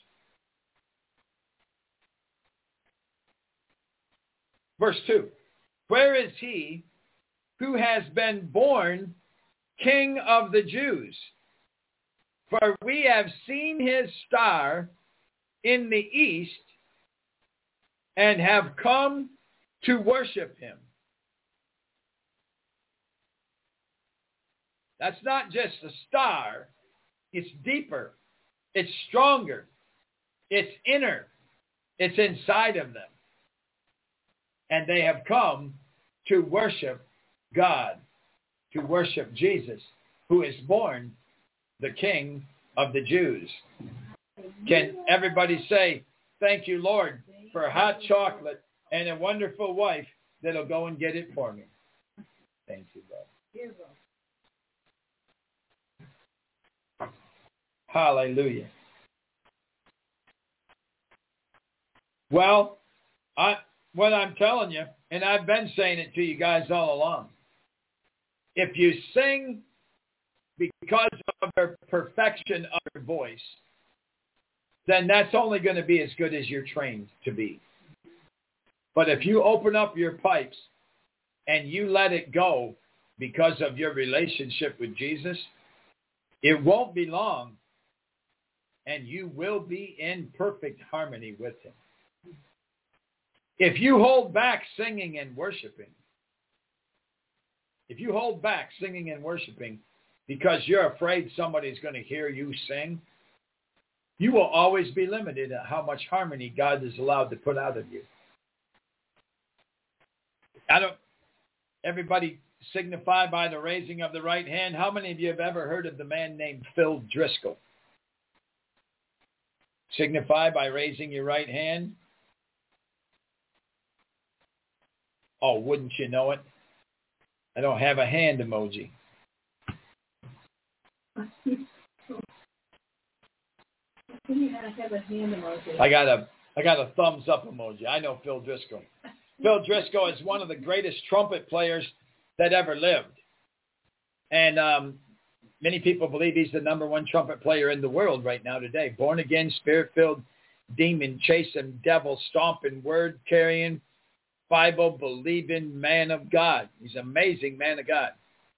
Verse 2, where is he who has been born King of the Jews? For we have seen his star in the east and have come to worship him. That's not just a star. It's deeper. It's stronger. It's inner. It's inside of them. And they have come to worship God, to worship Jesus, who is born the King of the Jews. Can everybody say, thank you, Lord, for hot chocolate and a wonderful wife that'll go and get it for me? Thank you, Lord. Hallelujah. Well, What I'm telling you, and I've been saying it to you guys all along, if you sing because of the perfection of your voice, then that's only going to be as good as you're trained to be. But if you open up your pipes and you let it go because of your relationship with Jesus, it won't be long, and you will be in perfect harmony with him. If you hold back singing and worshiping, because you're afraid somebody's going to hear you sing, you will always be limited at how much harmony God is allowed to put out of you. Everybody signify by the raising of the right hand. How many of you have ever heard of the man named Phil Driscoll? Signify by raising your right hand. Oh, wouldn't you know it? I don't have a hand emoji. Have a hand emoji. I got a thumbs up emoji. I know Phil Driscoll. Phil Driscoll is one of the greatest trumpet players that ever lived. And many people believe he's the number one trumpet player in the world right now today. Born again, spirit-filled, demon-chasing, devil-stomping, word-carrying, Bible-believing man of God. He's an amazing man of God.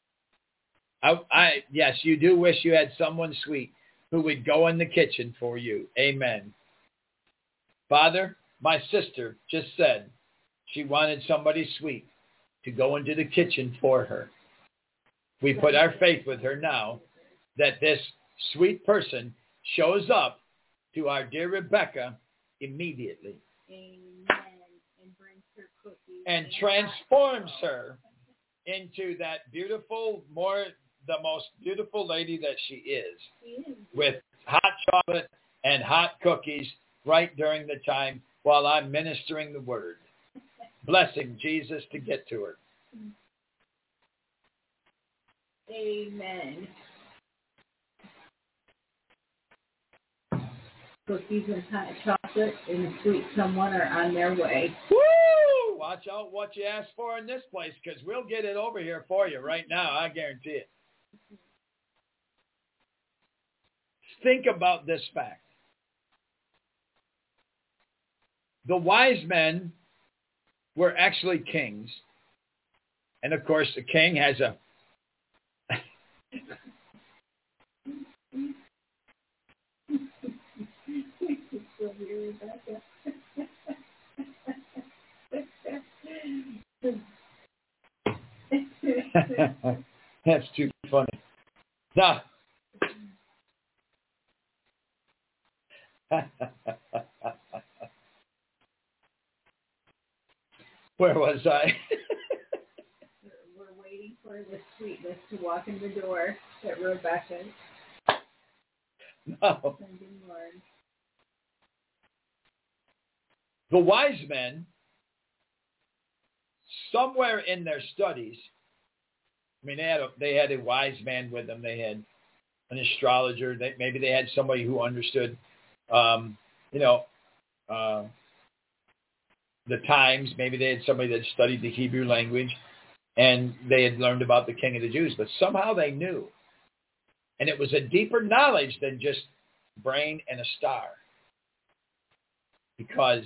Yes, you do wish you had someone sweet who would go in the kitchen for you. Amen. Father, my sister just said she wanted somebody sweet to go into the kitchen for her. We put our faith with her now that this sweet person shows up to our dear Rebecca immediately. Amen. And brings her cookies. And transforms her into that beautiful, the most beautiful lady that she is. With hot chocolate and hot cookies right during the time while I'm ministering the word. Blessing Jesus to get to her. Amen. Cookies and hot chocolate and sweet someone are on their way. Woo! Watch out what you ask for in this place, because we'll get it over here for you right now. I guarantee it. Think about this fact. The wise men were actually kings. And of course, the king has a That's too funny. Nah. Where was I? We're waiting for the sweetness to walk in the door at Rebecca's. No. The wise men, somewhere in their studies, I mean, they had a wise man with them. They had an astrologer. Maybe they had somebody who understood, the times. Maybe they had somebody that studied the Hebrew language, and they had learned about the King of the Jews. But somehow they knew. And it was a deeper knowledge than just brain and a star. Because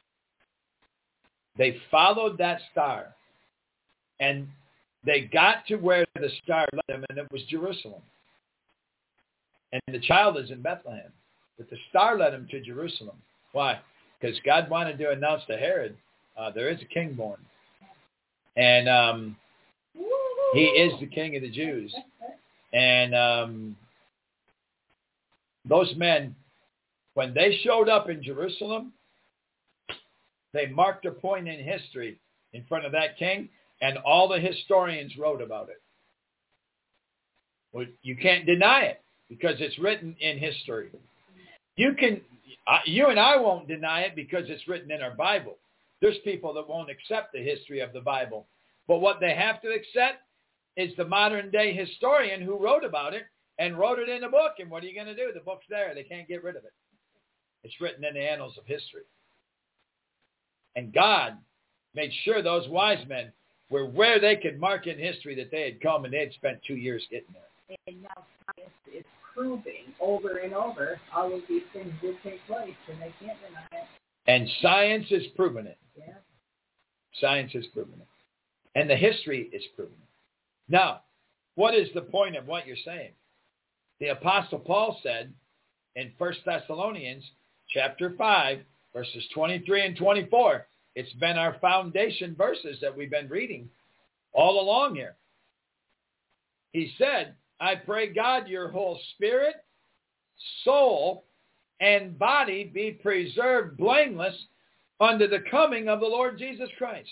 they followed that star. And they got to where the star led them, and it was Jerusalem. And the child is in Bethlehem. But the star led them to Jerusalem. Why? Because God wanted to announce to Herod, there is a king born. And he is the King of the Jews. And those men, when they showed up in Jerusalem, they marked a point in history in front of that king, and all the historians wrote about it. Well, you can't deny it because it's written in history. You and I won't deny it because it's written in our Bible. There's people that won't accept the history of the Bible. But what they have to accept is the modern day historian who wrote about it and wrote it in a book. And what are you going to do? The book's there. They can't get rid of it. It's written in the annals of history. And God made sure those wise men were where they could mark in history that they had come, and they had spent 2 years getting there. And now science is proving over and over all of these things did take place, and they can't deny it. And science is proving it. Yeah. Science is proving it. And the history is proving it. Now, what is the point of what you're saying? The Apostle Paul said in 1 Thessalonians chapter 5, verses 23 and 24, it's been our foundation verses that we've been reading all along here. He said, I pray God your whole spirit, soul, and body be preserved blameless unto the coming of the Lord Jesus Christ.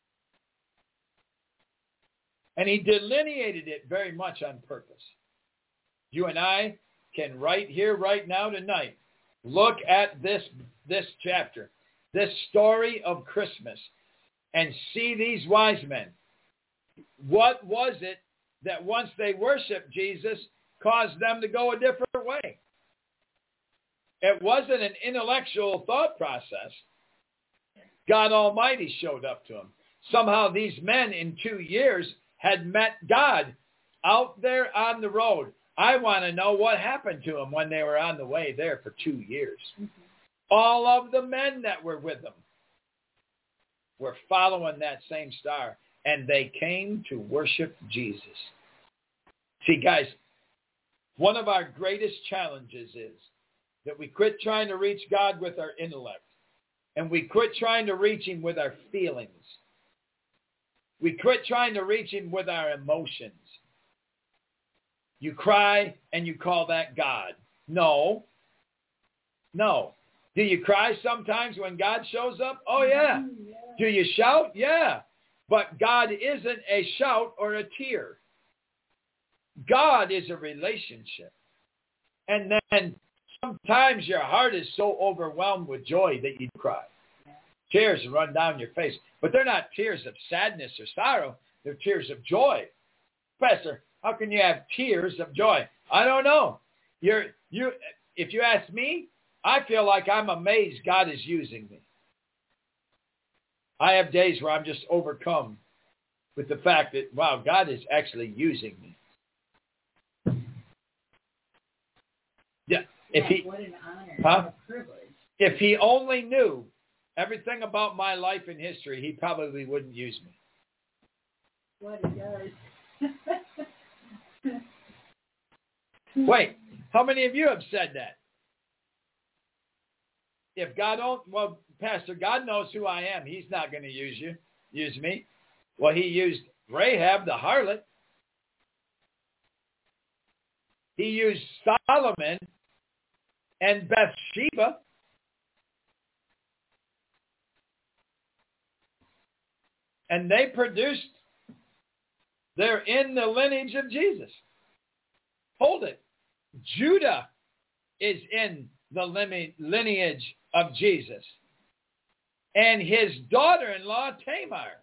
And he delineated it very much on purpose. You and I can right here, right now, tonight, look at this chapter, this story of Christmas, and see these wise men. What was it that once they worshiped Jesus caused them to go a different way? It wasn't an intellectual thought process. God Almighty showed up to them. Somehow these men in 2 years had met God out there on the road. I want to know what happened to them when they were on the way there for 2 years. Mm-hmm. All of the men that were with them were following that same star, and they came to worship Jesus. See, guys, one of our greatest challenges is that we quit trying to reach God with our intellect, and we quit trying to reach him with our feelings. We quit trying to reach him with our emotions. You cry and you call that God. No. Do you cry sometimes when God shows up? Oh, yeah. Do you shout? Yeah. But God isn't a shout or a tear. God is a relationship. And then sometimes your heart is so overwhelmed with joy that you cry. Tears run down your face. But they're not tears of sadness or sorrow. They're tears of joy. Pastor, how can you have tears of joy? I don't know. If you ask me, I feel like I'm amazed God is using me. I have days where I'm just overcome with the fact that, wow, God is actually using me. Yeah. What an honor. Huh? What a privilege. If he only knew everything about my life and history, he probably wouldn't use me. What he does. Wait, how many of you have said that? If God don't, well, Pastor, God knows who I am. He's not going to use me. Well, he used Rahab, the harlot. He used Solomon and Bathsheba. And they produced, they're in the lineage of Jesus. Hold it. Judah is in the lineage of Jesus. And his daughter-in-law, Tamar.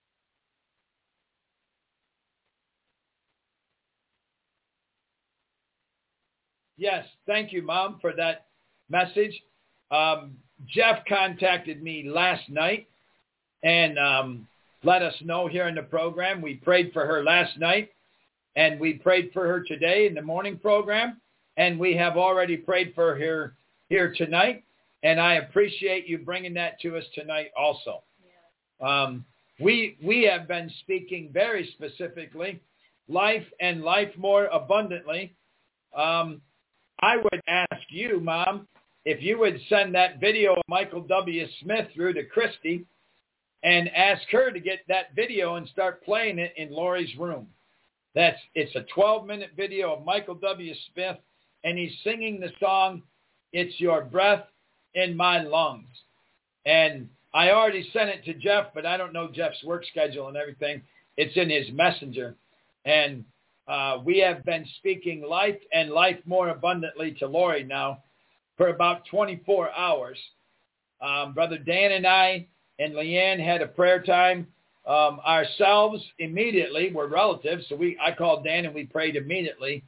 Yes, thank you, Mom, for that message. Jeff contacted me last night and let us know here in the program. We prayed for her last night, and we prayed for her today in the morning program, and we have already prayed for her here tonight, and I appreciate you bringing that to us tonight also. Yeah. We have been speaking very specifically, life and life more abundantly. I would ask you, Mom, if you would send that video of Michael W. Smith through to Christy and ask her to get that video and start playing it in Lori's room. It's a 12-minute video of Michael W. Smith, and he's singing the song, It's Your Breath in My Lungs. And I already sent it to Jeff, but I don't know Jeff's work schedule and everything. It's in his messenger. And we have been speaking life and life more abundantly to Lori now for about 24 hours. Brother Dan and I and Leanne had a prayer time ourselves immediately. We're relatives, so I called Dan and we prayed immediately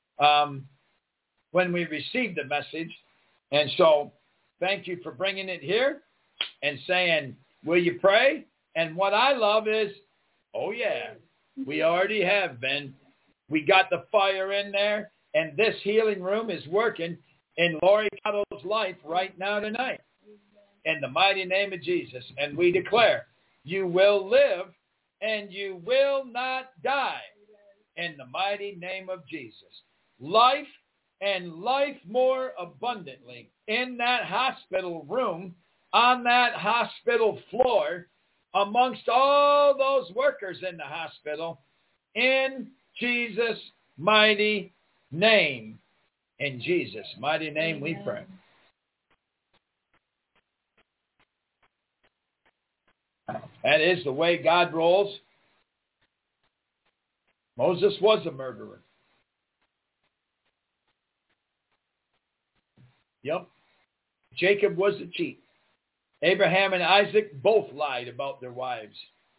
when we received the message. And so thank you for bringing it here and saying, Will you pray? And what I love is, oh yeah, we already have been. We got the fire in there, and this healing room is working in Lori Cottle's life right now tonight. In the mighty name of Jesus. And we declare, you will live and you will not die. In the mighty name of Jesus. Life and life more abundantly in that hospital room, on that hospital floor, amongst all those workers in the hospital, in Jesus' mighty name. In Jesus' mighty name we pray. That is the way God rolls. Moses was a murderer. Yep. Jacob was a cheat. Abraham and Isaac both lied about their wives.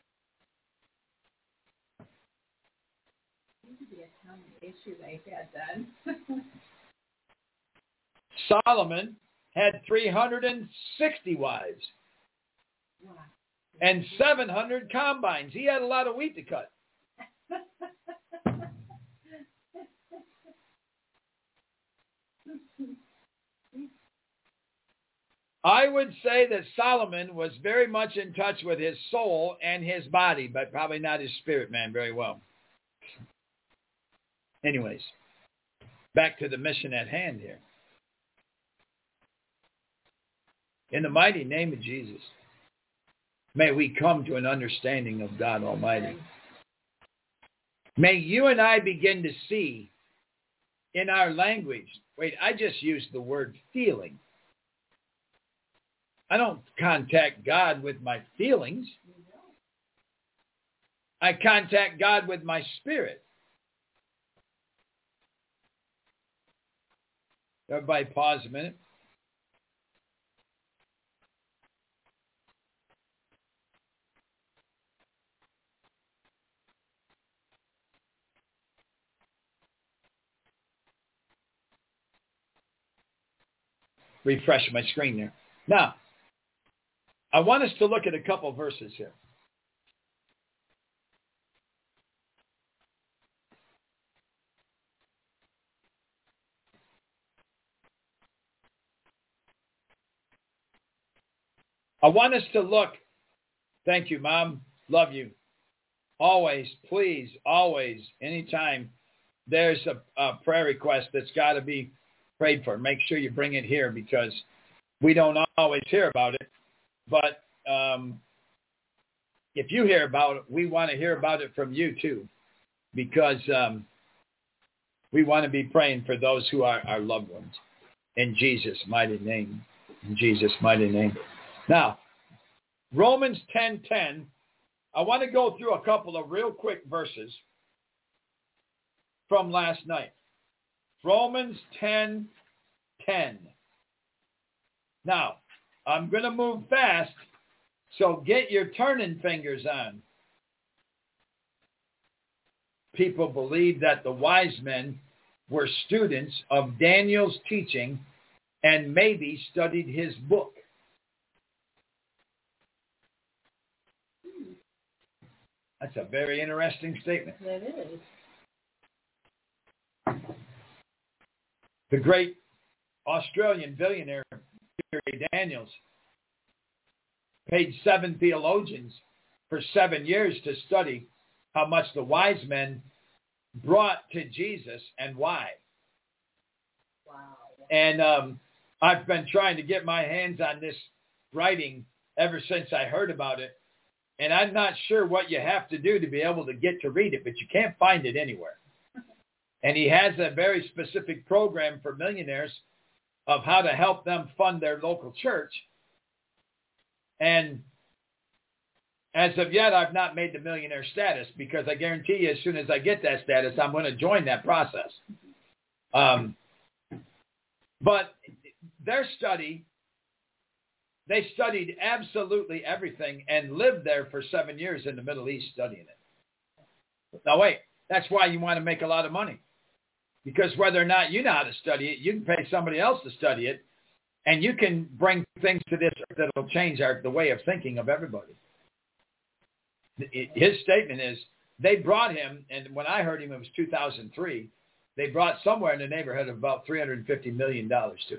Issue they had done. Solomon had 360 wives. Wow. And 700 combines. He had a lot of wheat to cut. I would say that Solomon was very much in touch with his soul and his body, but probably not his spirit, man, very well. Anyways, back to the mission at hand here. In the mighty name of Jesus, may we come to an understanding of God Almighty. May you and I begin to see in our language, wait, I just used the word feeling. I don't contact God with my feelings. I contact God with my spirit. Everybody pause a minute. Refresh my screen there. Now, I want us to look at a couple verses here. I want us to look. Thank you, Mom. Love you. Always, please, always, anytime there's a prayer request that's got to be prayed for, make sure you bring it here because we don't always hear about it. But if you hear about it, we want to hear about it from you too because we want to be praying for those who are our loved ones. In Jesus' mighty name. In Jesus' mighty name. Now, Romans 10:10, I want to go through a couple of real quick verses from last night. Romans 10:10. Now, I'm going to move fast, so get your turning fingers on. People believe that the wise men were students of Daniel's teaching and maybe studied his book. That's a very interesting statement. It is. The great Australian billionaire, Gary Daniels, paid 7 theologians for 7 years to study how much the wise men brought to Jesus and why. Wow. And I've been trying to get my hands on this writing ever since I heard about it. And I'm not sure what you have to do to be able to get to read it, but you can't find it anywhere. And he has a very specific program for millionaires of how to help them fund their local church. And as of yet, I've not made the millionaire status because I guarantee you as soon as I get that status, I'm going to join that process. But their study, they studied absolutely everything and lived there for 7 years in the Middle East studying it. Now, wait, that's why you want to make a lot of money. Because whether or not you know how to study it, you can pay somebody else to study it, And you can bring things to this that will change the way of thinking of everybody. His statement is, they brought him, and when I heard him, it was 2003, they brought somewhere in the neighborhood of about $350 million to him.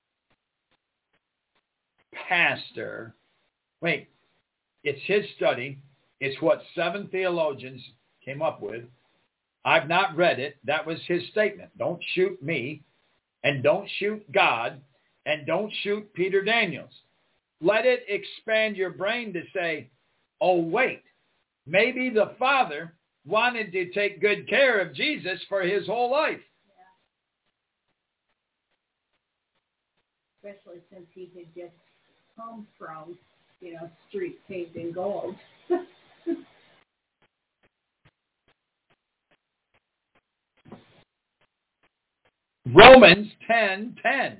Pastor, wait, it's his study. It's what 7 theologians came up with. I've not read it. That was his statement. Don't shoot me, and don't shoot God, and don't shoot Peter Daniels. Let it expand your brain to say, oh, wait, maybe the Father wanted to take good care of Jesus for his whole life. Yeah. Especially since he had just come from, street paved in gold. Romans 10:10.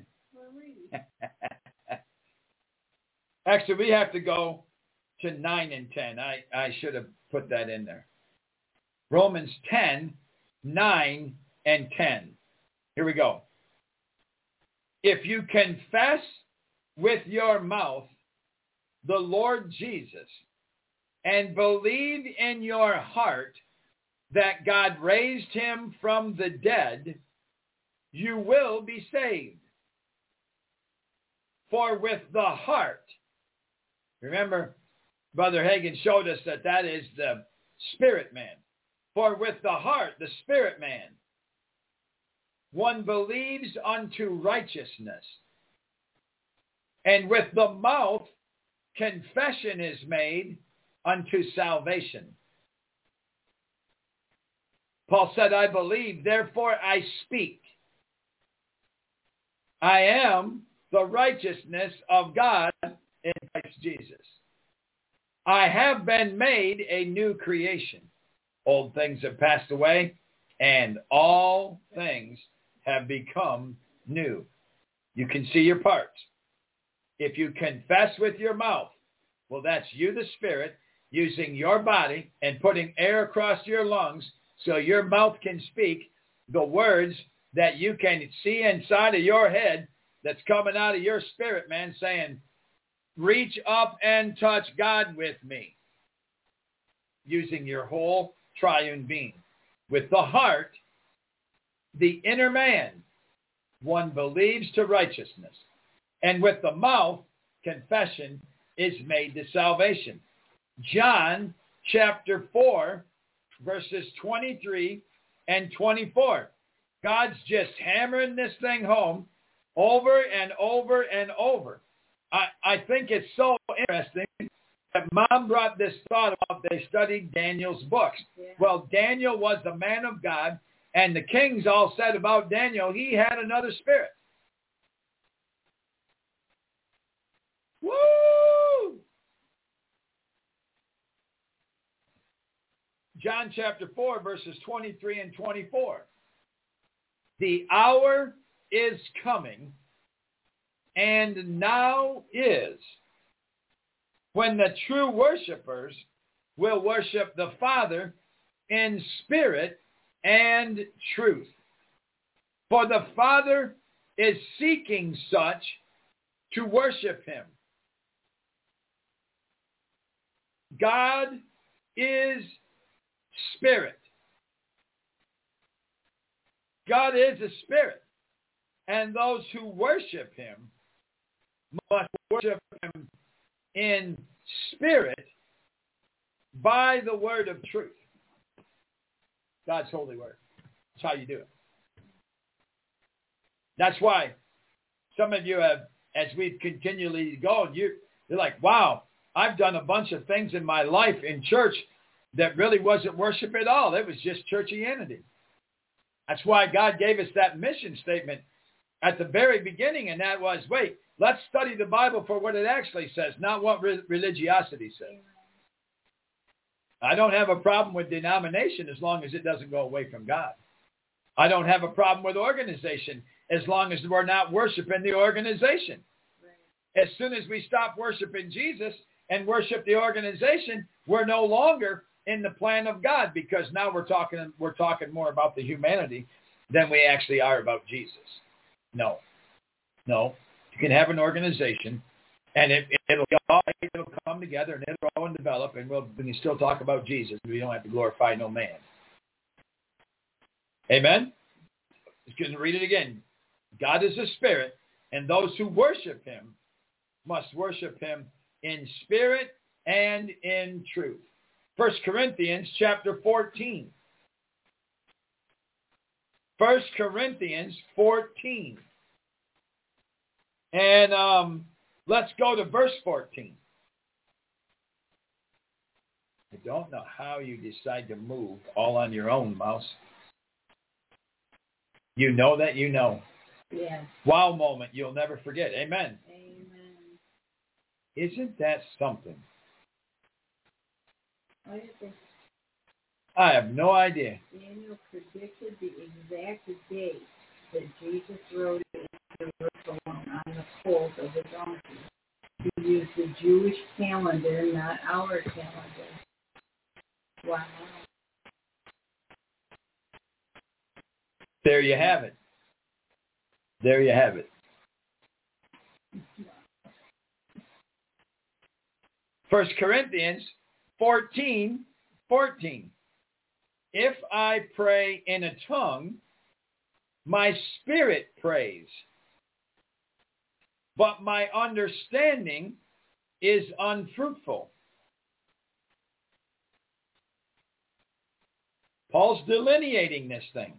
Actually, we have to go to 9 and 10. I should have put that in there. Romans 10:9 and 10. Here we go. If you confess with your mouth the Lord Jesus and believe in your heart that God raised him from the dead, you will be saved. For with the heart, remember, Brother Hagin showed us that is the spirit man. For with the heart, the spirit man, one believes unto righteousness. And with the mouth, confession is made unto salvation. Paul said, I believe, therefore I speak. I am the righteousness of God in Christ Jesus. I have been made a new creation. Old things have passed away, and all things have become new. You can see your parts. If you confess with your mouth, well, that's you, the Spirit, using your body and putting air across your lungs so your mouth can speak the words that you can see inside of your head that's coming out of your spirit, man, saying, reach up and touch God with me, using your whole triune being. With the heart, the inner man, one believes to righteousness. And with the mouth, confession is made to salvation. John chapter 4, verses 23 and 24. God's just hammering this thing home over and over and over. I think it's so interesting that Mom brought this thought about they studied Daniel's books. Yeah. Well, Daniel was the man of God, and the kings all said about Daniel, he had another spirit. Woo! John chapter 4, verses 23 and 24. The hour is coming, and now is, when the true worshipers will worship the Father in spirit and truth. For the Father is seeking such to worship him. God is spirit. God is a spirit. And those who worship him must worship him in spirit by the word of truth. God's holy word. That's how you do it. That's why some of you have, as we've continually gone, you're like, wow, I've done a bunch of things in my life in church that really wasn't worship at all. It was just churchianity. That's why God gave us that mission statement at the very beginning, and that was, wait, let's study the Bible for what it actually says, not what religiosity says. I don't have a problem with denomination as long as it doesn't go away from God. I don't have a problem with organization as long as we're not worshiping the organization. Right. As soon as we stop worshiping Jesus and worship the organization, we're no longer in the plan of God, because now we're talking more about the humanity than we actually are about Jesus. No. You can have an organization, and it'll come together, and it'll grow and develop, and we can still talk about Jesus. We don't have to glorify no man. Amen? Just going to read it again. God is a spirit, and those who worship him must worship him in spirit and in truth. 1 Corinthians chapter 14. 1 Corinthians 14. And let's go to verse 14. I don't know how you decide to move all on your own, mouse. You know that you know. Yes. Wow moment you'll never forget. Amen. Amen. Isn't that something? What do you think? I have no idea. Daniel predicted the exact date that Jesus rode into Jerusalem on the foals of the donkey. He used the Jewish calendar, not our calendar. Wow. There you have it. There you have it. 1 Corinthians 14:14. If I pray in a tongue, my spirit prays, but my understanding is unfruitful. Paul's delineating this thing.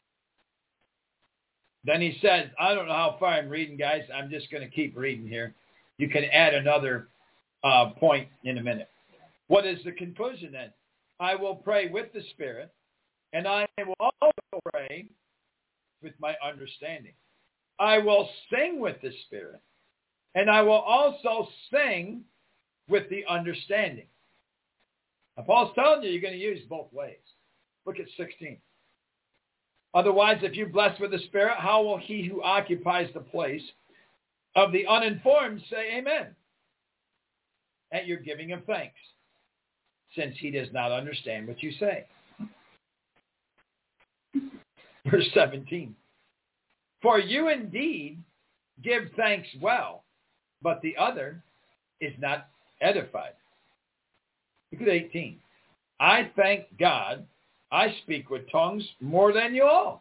Then he says, I don't know how far I'm reading, guys. I'm just going to keep reading here. You can add another point in a minute. What is the conclusion then? I will pray with the Spirit, and I will also pray with my understanding. I will sing with the Spirit, and I will also sing with the understanding. Now, Paul's telling you you're going to use both ways. Look at 16. Otherwise, if you bless with the Spirit, how will he who occupies the place of the uninformed say amen at your giving of thanks, since he does not understand what you say? Verse 17. For you indeed give thanks well, but the other is not edified. Look at 18. I thank God I speak with tongues more than you all.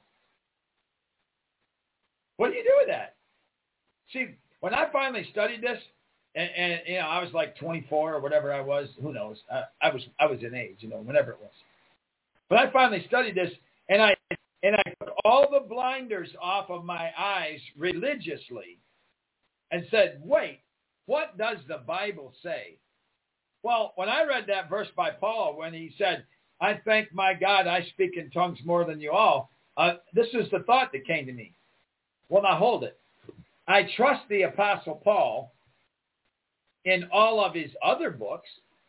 What do you do with that? See, when I finally studied this, and you know, I was like 24 or whatever I was, who knows? I was in age, you know, whenever it was. But I finally studied this, and I took all the blinders off of my eyes religiously and said, wait, what does the Bible say? Well, when I read that verse by Paul, when he said, I thank my God I speak in tongues more than you all, this is the thought that came to me. Well, now hold it. I trust the Apostle Paul in all of his other books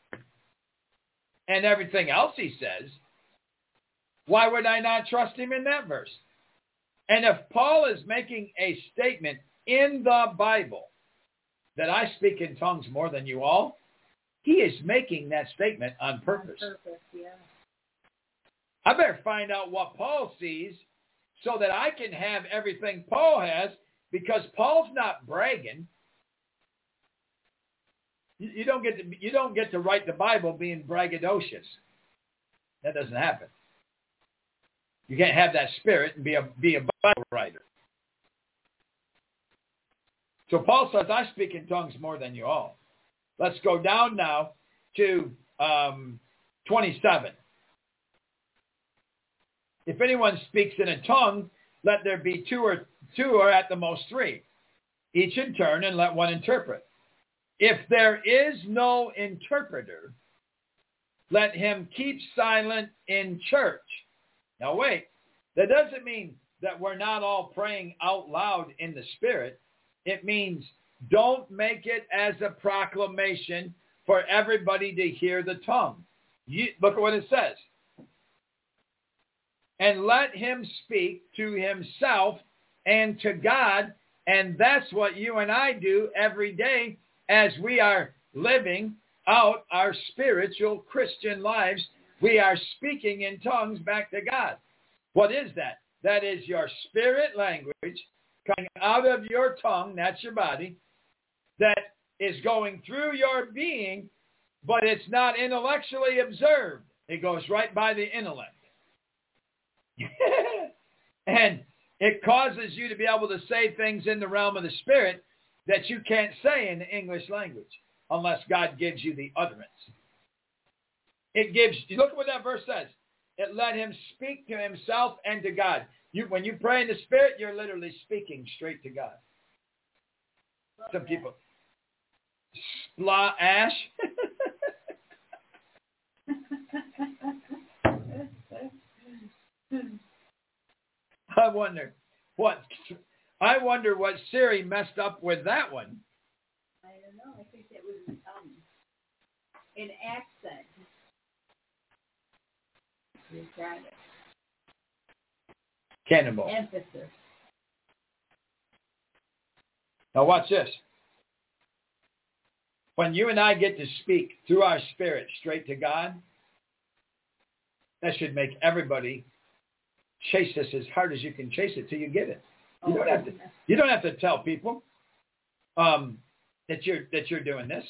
and everything else he says. Why would I not trust him in that verse? And if Paul is making a statement in the Bible that I speak in tongues more than you all, he is making that statement on purpose. On purpose, yeah. I better find out what Paul sees so that I can have everything Paul has, because Paul's not bragging. You don't get to write the Bible being braggadocious. That doesn't happen. You can't have that spirit and be a Bible writer. So Paul says, I speak in tongues more than you all. Let's go down now to 27. If anyone speaks in a tongue, let there be two or at the most three, each in turn, and let one interpret. If there is no interpreter, let him keep silent in church. Now wait, that doesn't mean that we're not all praying out loud in the Spirit. It means don't make it as a proclamation for everybody to hear the tongue. Look at what it says. And let him speak to himself and to God. And that's what you and I do every day as we are living out our spiritual Christian lives. We are speaking in tongues back to God. What is that? That is your spirit language coming out of your tongue, that's your body, that is going through your being, but it's not intellectually observed. It goes right by the intellect. And it causes you to be able to say things in the realm of the spirit that you can't say in the English language unless God gives you the utterance. It gives, look at what that verse says. It let him speak to himself and to God. When you pray in the spirit, you're literally speaking straight to God. Some people, ash. I wonder what Siri messed up with that one. I don't know. I think it was an accent. You got it. Cannonball. Emphasis. Now watch this. When you and I get to speak through our spirit straight to God, that should make everybody chase this as hard as you can chase it till you get it. You don't have to tell people that you're doing this.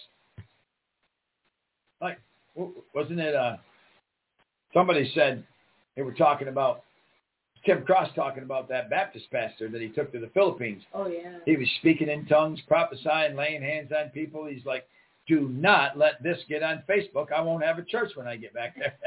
Like, wasn't it? Somebody said they were talking about Tim Cross talking about that Baptist pastor that he took to the Philippines. Oh yeah. He was speaking in tongues, prophesying, laying hands on people. He's like, do not let this get on Facebook. I won't have a church when I get back there.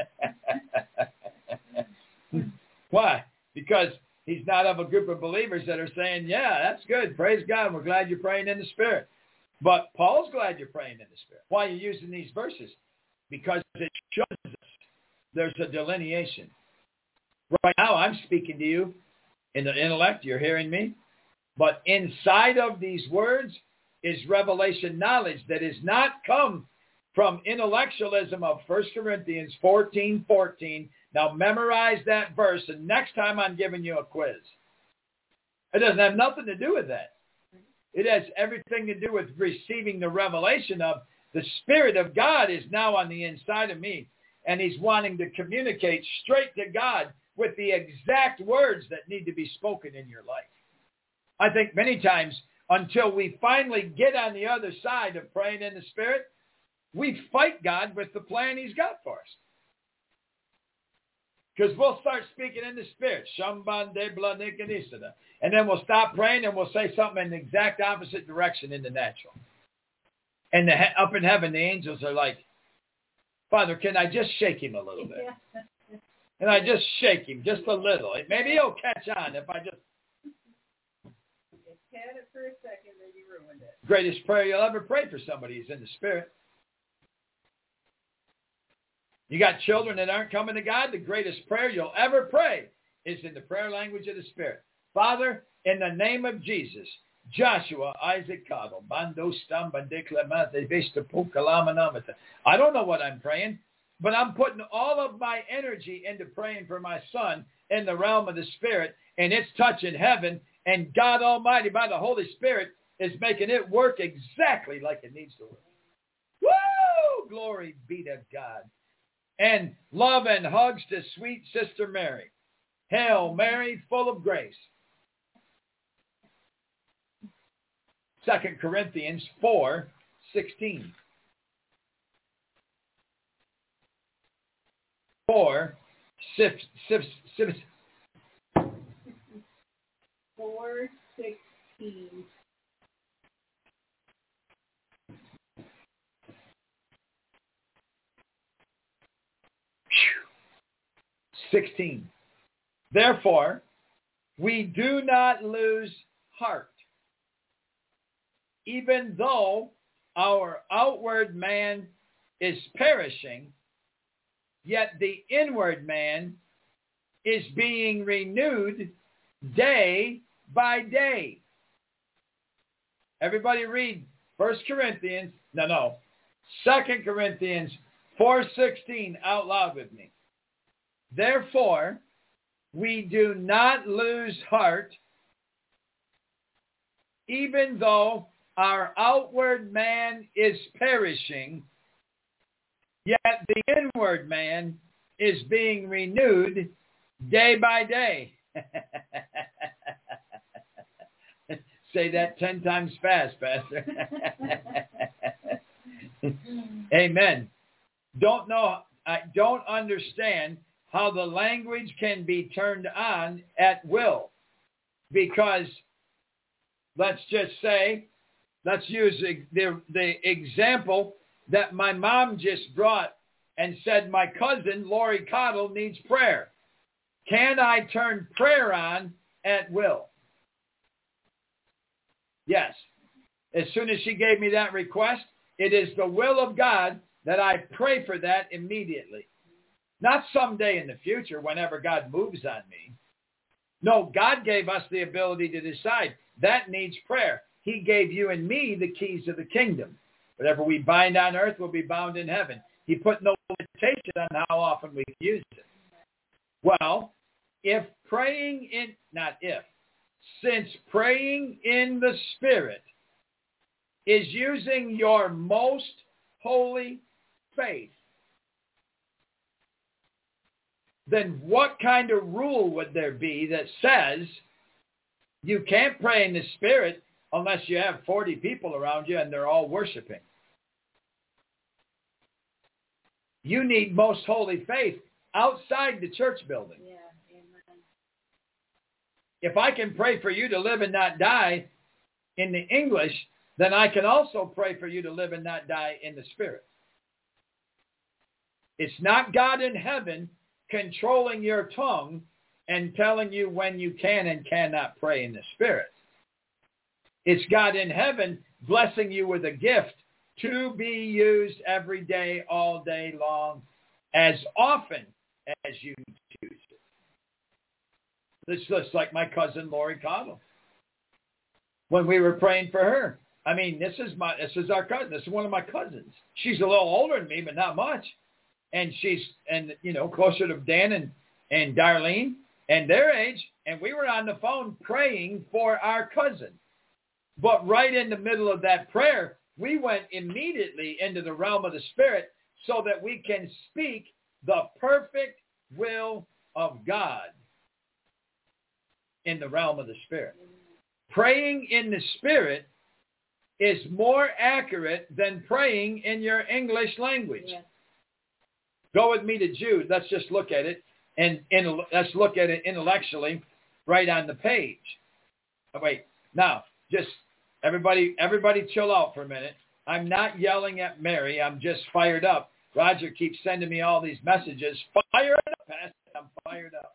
Why? Because he's not of a group of believers that are saying, yeah, that's good. Praise God. We're glad you're praying in the Spirit. But Paul's glad you're praying in the Spirit. Why are you using these verses? Because it shows us there's a delineation. Right now, I'm speaking to you in the intellect. You're hearing me. But inside of these words is revelation knowledge that is not come from intellectualism of 1 Corinthians 14:14. Now memorize that verse, and next time I'm giving you a quiz. It doesn't have nothing to do with that. It has everything to do with receiving the revelation of the Spirit of God is now on the inside of me, and he's wanting to communicate straight to God with the exact words that need to be spoken in your life. I think many times until we finally get on the other side of praying in the Spirit, we fight God with the plan he's got for us. Because we'll start speaking in the Spirit. And then we'll stop praying and we'll say something in the exact opposite direction in the natural. And up in heaven, the angels are like, Father, can I just shake him a little bit? And I just shake him just a little. Maybe he'll catch on if I just... Had it for a second, then you ruined it. Greatest prayer you'll ever pray for somebody is in the Spirit. You got children that aren't coming to God, the greatest prayer you'll ever pray is in the prayer language of the Spirit. Father, in the name of Jesus, Joshua, Isaac, Cottle, Bando, Stamba, Declamate, Vista, Pukalamanamata. I don't know what I'm praying, but I'm putting all of my energy into praying for my son in the realm of the Spirit, and it's touching heaven. And God Almighty, by the Holy Spirit, is making it work exactly like it needs to work. Woo! Glory be to God. And love and hugs to sweet Sister Mary. Hail Mary, full of grace. 2 Corinthians 4:16. 4:16. Therefore, we do not lose heart, even though our outward man is perishing, yet the inward man is being renewed day by day. Everybody read 2 Corinthians 4:16 out loud with me. Therefore, we do not lose heart, even though our outward man is perishing, yet the inward man is being renewed day by day. Say that 10 times fast, Pastor. Amen. I don't understand how the language can be turned on at will. Because let's just say, let's use the example that my mom just brought and said, my cousin, Lori Cottle, needs prayer. Can I turn prayer on at will? Yes. As soon as she gave me that request, it is the will of God that I pray for that immediately. Not someday in the future whenever God moves on me. No, God gave us the ability to decide. That needs prayer. He gave you and me the keys of the kingdom. Whatever we bind on earth will be bound in heaven. He put no limitation on how often we use it. Well, since praying in the Spirit is using your most holy faith, then what kind of rule would there be that says you can't pray in the Spirit unless you have 40 people around you and they're all worshiping? You need most holy faith outside the church building. Yeah, amen. If I can pray for you to live and not die in the English, then I can also pray for you to live and not die in the Spirit. It's not God in heaven controlling your tongue and telling you when you can and cannot pray in the Spirit. It's God in heaven blessing you with a gift to be used every day, all day long, as often as you choose it. It's just like my cousin Lori Cottle. When we were praying for her, I mean, this is our cousin. This is one of my cousins. She's a little older than me, but not much. And she's closer to Dan and Darlene and their age. And we were on the phone praying for our cousin. But right in the middle of that prayer, we went immediately into the realm of the Spirit so that we can speak the perfect will of God in the realm of the Spirit. Praying in the Spirit is more accurate than praying in your English language. Yes. Go with me to Jude. Let's just look at it, and let's look at it intellectually right on the page. Oh, wait, now, just everybody chill out for a minute. I'm not yelling at Mary. I'm just fired up. Roger keeps sending me all these messages. Fire it up, Pastor. I'm fired up.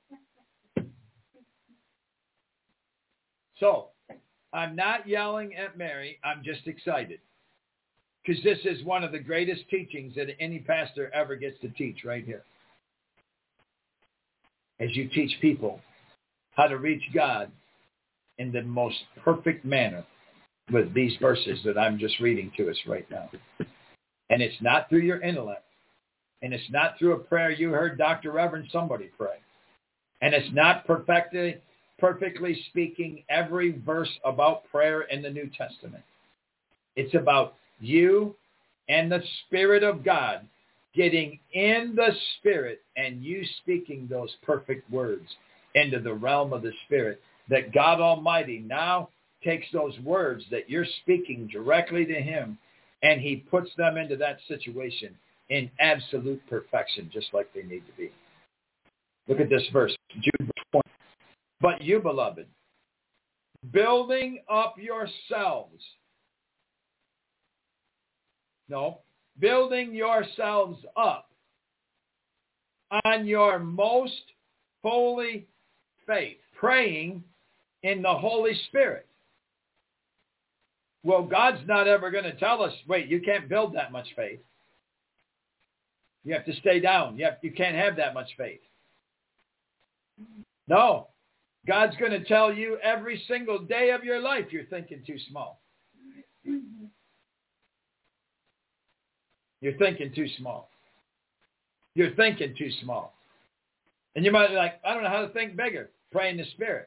So, I'm not yelling at Mary. I'm just excited. Because this is one of the greatest teachings that any pastor ever gets to teach right here. As you teach people how to reach God in the most perfect manner with these verses that I'm just reading to us right now. And it's not through your intellect. And it's not through a prayer you heard Dr. Reverend somebody pray. And it's not perfectly speaking every verse about prayer in the New Testament. It's about you and the Spirit of God getting in the Spirit and you speaking those perfect words into the realm of the Spirit, that God Almighty now takes those words that you're speaking directly to Him and He puts them into that situation in absolute perfection, just like they need to be. Look at this verse, Jude 20. But you, beloved, building up yourselves. No, building yourselves up on your most holy faith, praying in the Holy Spirit. Well, God's not ever going to tell us, wait, you can't build that much faith. You have to stay down. You can't have that much faith. No. God's going to tell you every single day of your life you're thinking too small. You're thinking too small. You're thinking too small. And you might be like, I don't know how to think bigger. Pray in the Spirit.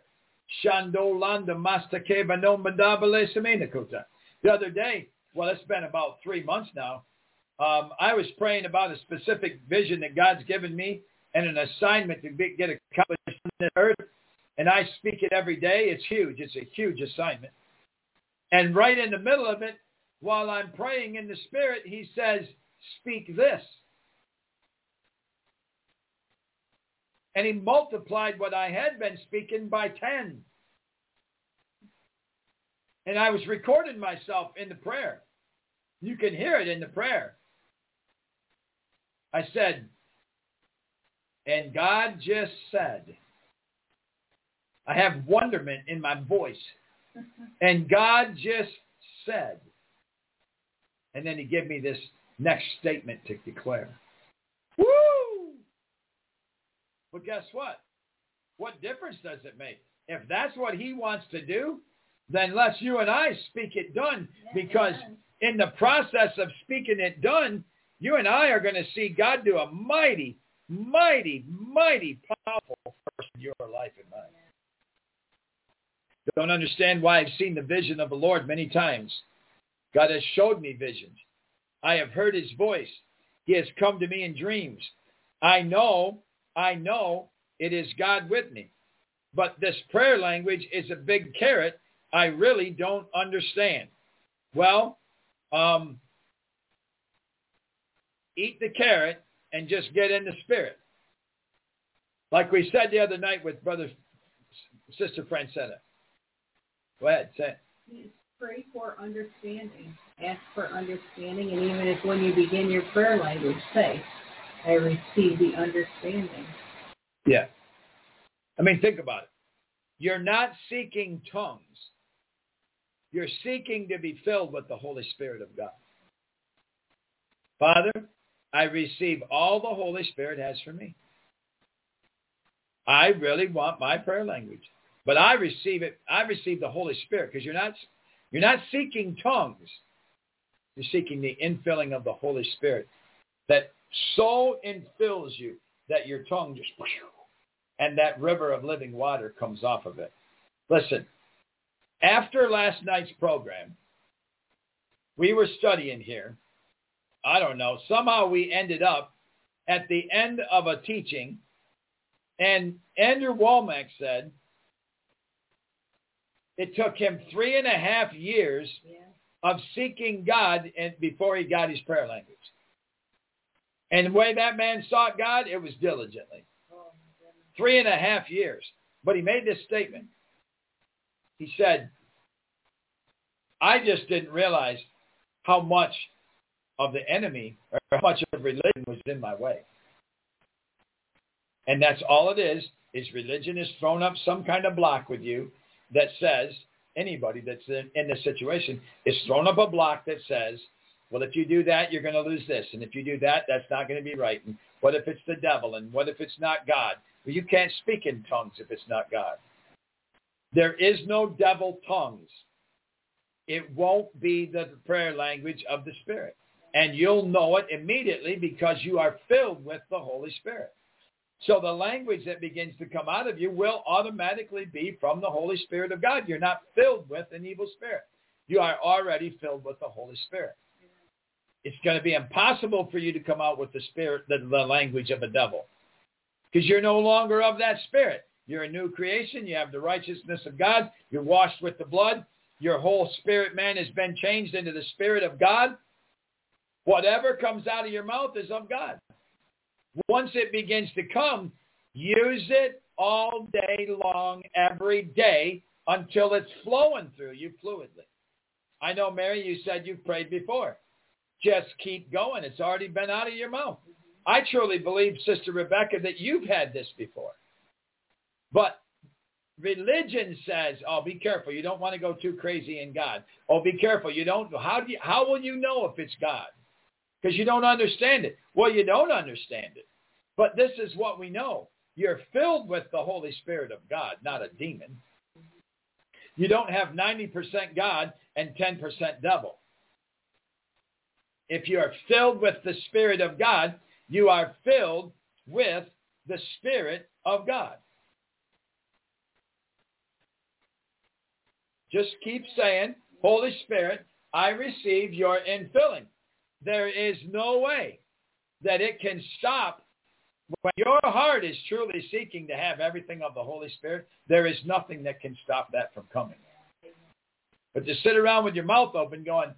The other day, well, it's been about 3 months now, I was praying about a specific vision that God's given me and an assignment to get accomplished on this earth. And I speak it every day. It's huge. It's a huge assignment. And right in the middle of it, while I'm praying in the Spirit, he says, speak this. And he multiplied what I had been speaking by 10. And I was recording myself in the prayer. You can hear it in the prayer. I said, and God just said, I have wonderment in my voice. And God just said. And then he gave me this next statement to declare. Woo! But guess what? What difference does it make? If that's what he wants to do, then let's you and I speak it done. Because in the process of speaking it done, you and I are going to see God do a mighty, mighty, mighty powerful force in your life and mine. Don't understand why I've seen the vision of the Lord many times. God has showed me visions. I have heard his voice. He has come to me in dreams. I know it is God with me. But this prayer language is a big carrot I really don't understand. Well, eat the carrot and just get in the Spirit. Like we said the other night with Sister Francetta. Go ahead, say it. Pray for understanding. Ask for understanding. And even if when you begin your prayer language, say, I receive the understanding. Yeah. I mean, think about it. You're not seeking tongues. You're seeking to be filled with the Holy Spirit of God. Father, I receive all the Holy Spirit has for me. I really want my prayer language. But I receive it. I receive the Holy Spirit because you're not seeking tongues. You're seeking the infilling of the Holy Spirit that so infills you that your tongue just, and that river of living water comes off of it. Listen, after last night's program, we were studying here. I don't know. Somehow we ended up at the end of a teaching, and Andrew Womack said, it took him 3.5 years of seeking God before he got his prayer language. And the way that man sought God, it was diligently. 3.5 years. But he made this statement. He said, I just didn't realize how much of the enemy or how much of religion was in my way. And that's all it is religion has thrown up some kind of block with you that says, anybody that's in this situation is thrown up a block that says, well, if you do that, you're going to lose this. And if you do that, that's not going to be right. And what if it's the devil? And what if it's not God? Well, you can't speak in tongues if it's not God. There is no devil tongues. It won't be the prayer language of the Spirit. And you'll know it immediately because you are filled with the Holy Spirit. So the language that begins to come out of you will automatically be from the Holy Spirit of God. You're not filled with an evil spirit. You are already filled with the Holy Spirit. It's going to be impossible for you to come out with the spirit, the language of a devil, because you're no longer of that spirit. You're a new creation. You have the righteousness of God. You're washed with the blood. Your whole spirit man has been changed into the Spirit of God. Whatever comes out of your mouth is of God. Once it begins to come, use it all day long, every day, until it's flowing through you fluidly. I know, Mary, you said you've prayed before. Just keep going. It's already been out of your mouth. I truly believe, Sister Rebecca, that you've had this before. But religion says, oh, be careful. You don't want to go too crazy in God. Oh, be careful. How will you know if it's God? Because you don't understand it. Well, you don't understand it. But this is what we know. You're filled with the Holy Spirit of God, not a demon. You don't have 90% God and 10% devil. If you are filled with the Spirit of God, you are filled with the Spirit of God. Just keep saying, Holy Spirit, I receive your infilling. There is no way that it can stop. When your heart is truly seeking to have everything of the Holy Spirit, there is nothing that can stop that from coming. But to sit around with your mouth open going,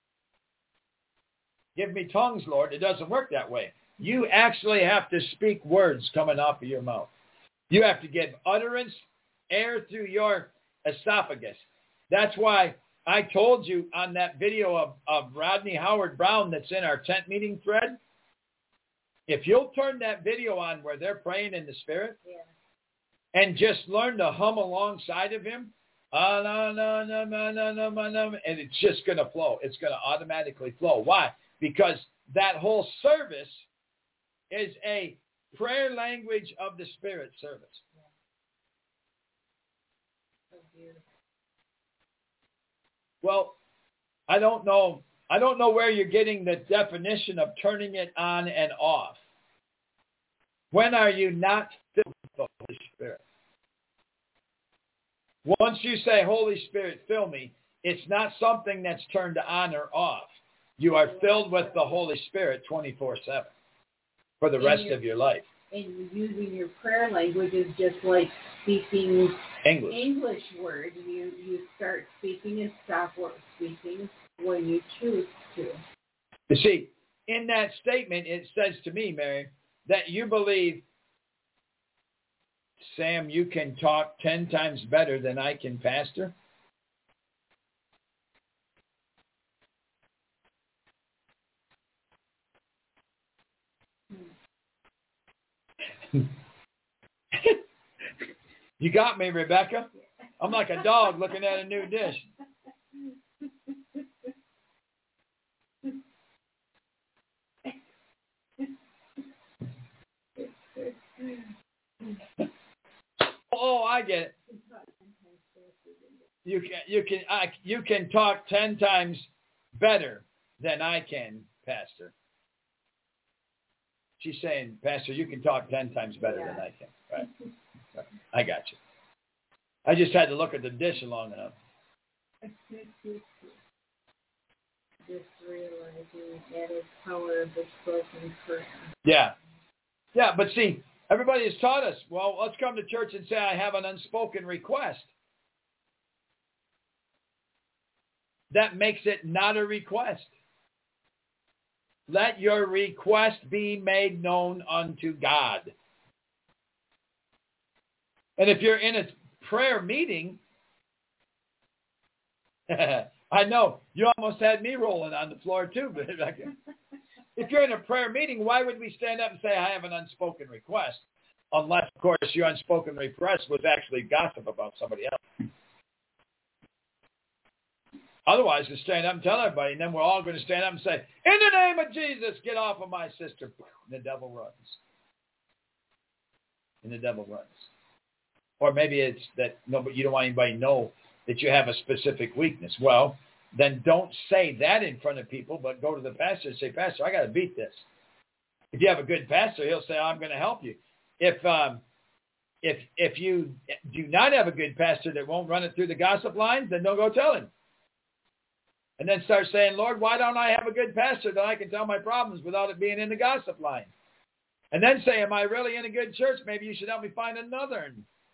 give me tongues, Lord, it doesn't work that way. You actually have to speak words coming off of your mouth. You have to give utterance, air through your esophagus. That's why I told you on that video of Rodney Howard Brown that's in our tent meeting thread, if you'll turn that video on where they're praying in the Spirit and just learn to hum alongside of him, and it's just going to flow. It's going to automatically flow. Why? Because that whole service is a prayer language of the Spirit service. So beautiful. Well, I don't know where you're getting the definition of turning it on and off. When are you not filled with the Holy Spirit? Once you say, Holy Spirit, fill me, it's not something that's turned on or off. You are filled with the Holy Spirit 24/7 for the rest of your life. And using your prayer language is just like speaking English words. You start speaking and stop speaking when you choose to. You see, in that statement, it says to me, Mary, that you believe, Sam, you can talk 10 times better than I can, Pastor. You got me, Rebecca. I'm like a dog looking at a new dish. Oh, I get it. You can talk 10 times better than I can, Pastor. She's saying, Pastor, you can talk 10 times better than I can. Right. I got you. I just had to look at the dish long enough. Just realizing that is power of the spoken prayer. Yeah. Yeah, but see, everybody has taught us, well, let's come to church and say, I have an unspoken request. That makes it not a request. Let your request be made known unto God. And if you're in a prayer meeting, I know, you almost had me rolling on the floor too, but if you're in a prayer meeting, why would we stand up and say, I have an unspoken request? Unless, of course, your unspoken request was actually gossip about somebody else. Otherwise, you stand up and tell everybody, and then we're all going to stand up and say, in the name of Jesus, get off of my sister. And the devil runs. And the devil runs. Or maybe it's that you don't want anybody to know that you have a specific weakness. Well, then don't say that in front of people, but go to the pastor and say, Pastor, I got to beat this. If you have a good pastor, he'll say, I'm going to help you. If you do not have a good pastor that won't run it through the gossip lines, then don't go tell him. And then start saying, Lord, why don't I have a good pastor that I can tell my problems without it being in the gossip line? And then say, am I really in a good church? Maybe you should help me find another.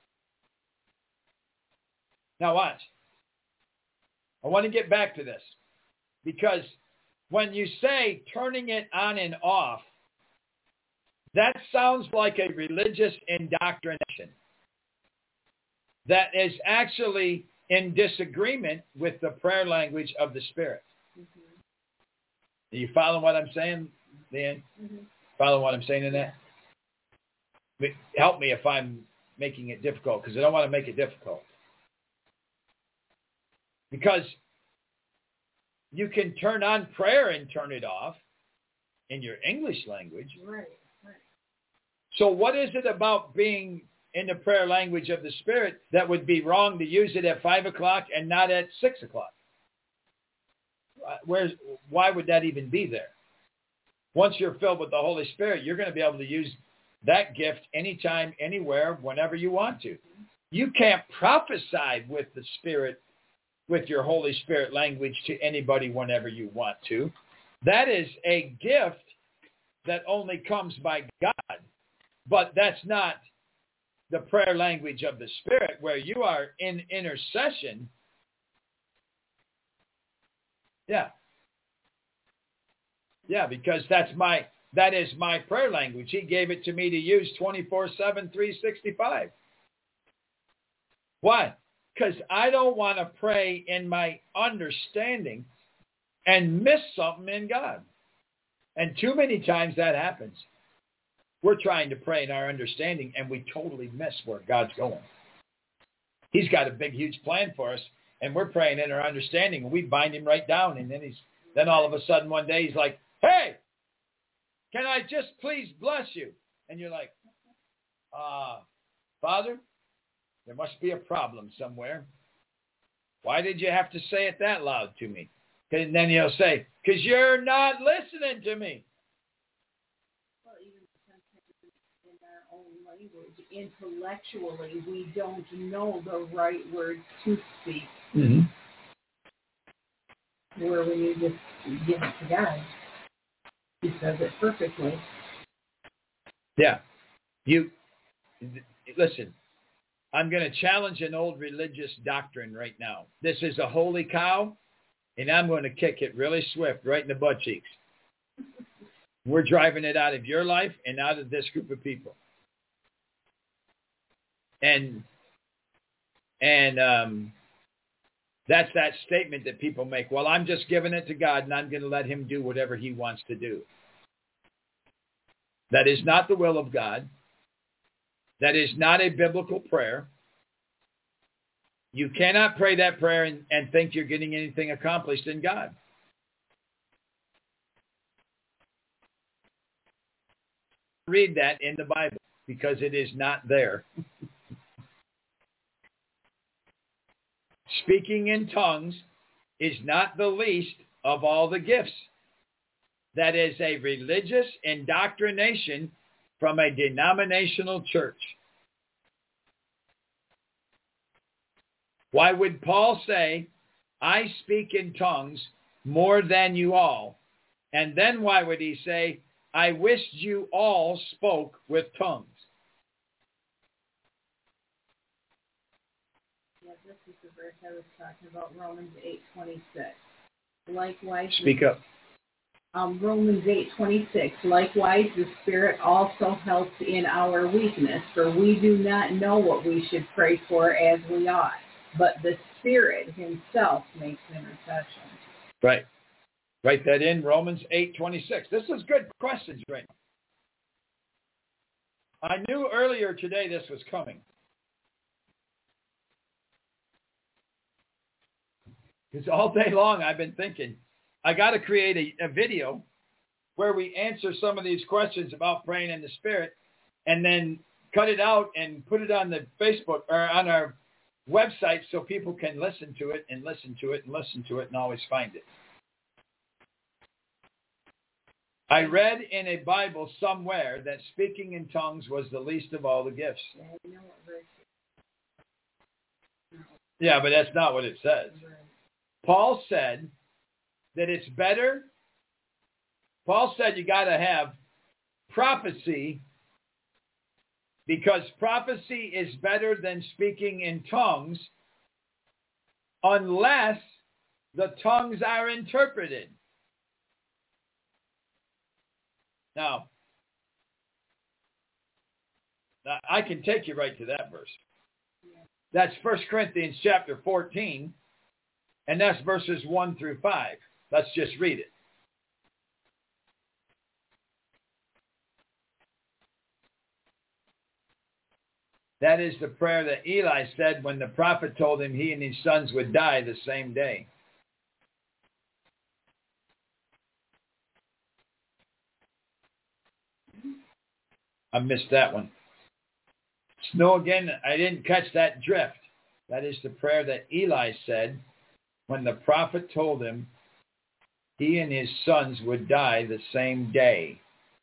Now watch. I want to get back to this. Because when you say turning it on and off, that sounds like a religious indoctrination that is actually in disagreement with the prayer language of the Spirit. Mm-hmm. Are you following what I'm saying, Dan? Mm-hmm. Follow what I'm saying in that? Help me if I'm making it difficult, because I don't want to make it difficult. Because you can turn on prayer and turn it off in your English language. Right. So what is it about being in the prayer language of the Spirit that would be wrong to use it at 5 o'clock and not at 6 o'clock? Why would that even be there? Once you're filled with the Holy Spirit, you're going to be able to use that gift anytime, anywhere, whenever you want to. You can't prophesy with the Spirit, with your Holy Spirit language to anybody whenever you want to. That is a gift that only comes by God. But that's not the prayer language of the Spirit, where you are in intercession Yeah. Yeah, because that is my prayer language. He gave it to me to use 24/7, 365. Why? Because I don't want to pray in my understanding and miss something in God. And too many times that happens. We're trying to pray in our understanding, and we totally miss where God's going. He's got a big, huge plan for us, and we're praying in our understanding, and we bind him right down. And then all of a sudden one day he's like, hey, can I just please bless you? And you're like, Father, there must be a problem somewhere. Why did you have to say it that loud to me? And then he'll say, because you're not listening to me. Well, even sometimes in our own language, intellectually, we don't know the right words to speak. Mm-hmm. Where when you just give it to God, he says it perfectly. Yeah. Listen, I'm going to challenge an old religious doctrine right now. This is a holy cow, and I'm going to kick it really swift right in the butt cheeks. We're driving it out of your life and out of this group of people. And that's that statement that people make. Well, I'm just giving it to God, and I'm going to let him do whatever he wants to do. That is not the will of God. That is not a biblical prayer. You cannot pray that prayer and think you're getting anything accomplished in God. Read that in the Bible because it is not there. Speaking in tongues is not the least of all the gifts. That is a religious indoctrination from a denominational church. Why would Paul say, I speak in tongues more than you all? And then why would he say, I wished you all spoke with tongues? Yeah, this is the verse I was talking about, Romans 8:26. Likewise, speak up. Romans 8:26. Likewise, the Spirit also helps in our weakness, for we do not know what we should pray for as we ought, but the Spirit himself makes intercession. Right. Write that in, Romans 8:26. This is good questions right now. I knew earlier today this was coming. Because all day long I've been thinking, I got to create a video where we answer some of these questions about praying in the Spirit and then cut it out and put it on the Facebook or on our website so people can listen to it and listen to it and listen to it and always find it. I read in a Bible somewhere that speaking in tongues was the least of all the gifts. Yeah, but that's not what it says. Paul said that it's better. Paul said you got to have prophecy because prophecy is better than speaking in tongues unless the tongues are interpreted. Now, I can take you right to that verse. That's 1 Corinthians chapter 14, and that's verses 1 through 5. Let's just read it. That is the prayer that Eli said when the prophet told him he and his sons would die the same day. I missed that one. Snow again, I didn't catch that drift. That is the prayer that Eli said when the prophet told him he and his sons would die the same day.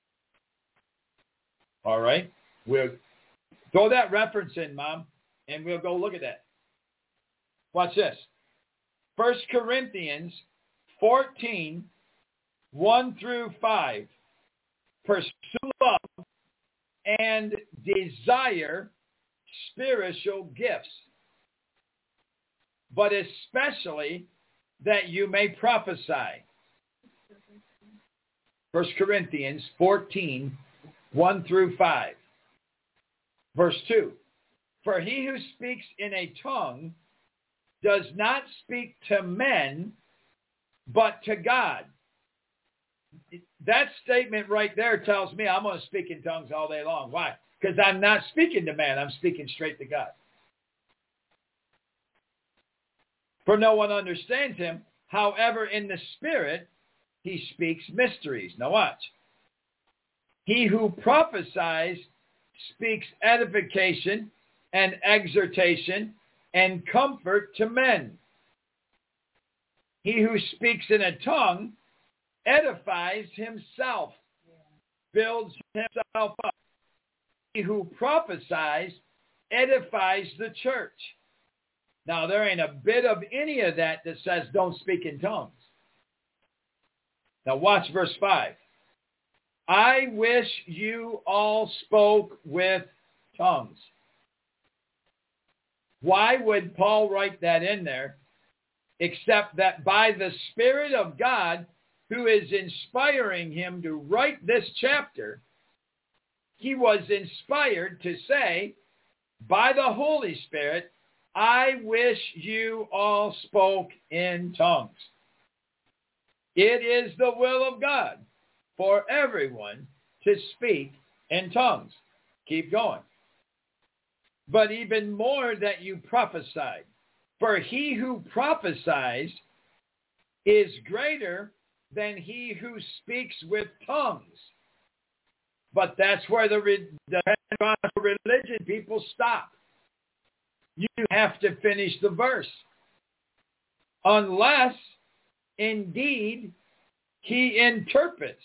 All right? We'll throw that reference in, Mom, and we'll go look at that. Watch this. 1 Corinthians 14, 1 through 5. Pursue love and desire spiritual gifts, but especially that you may prophesy. 1 Corinthians 14, 1 through 5. Verse 2. For he who speaks in a tongue does not speak to men, but to God. That statement right there tells me I'm going to speak in tongues all day long. Why? Because I'm not speaking to man. I'm speaking straight to God. For no one understands him. However, in the Spirit, he speaks mysteries. Now watch. He who prophesies speaks edification and exhortation and comfort to men. He who speaks in a tongue edifies himself, builds himself up. He who prophesies edifies the church. Now, there ain't a bit of any of that says don't speak in tongues. Now, watch verse 5. I wish you all spoke with tongues. Why would Paul write that in there? Except that by the Spirit of God, who is inspiring him to write this chapter, he was inspired to say, by the Holy Spirit, I wish you all spoke in tongues. It is the will of God for everyone to speak in tongues. Keep going. But even more that you prophesied. For he who prophesies is greater than he who speaks with tongues. But that's where the Pentecostal religion people stop. You have to finish the verse. Unless, indeed, he interprets,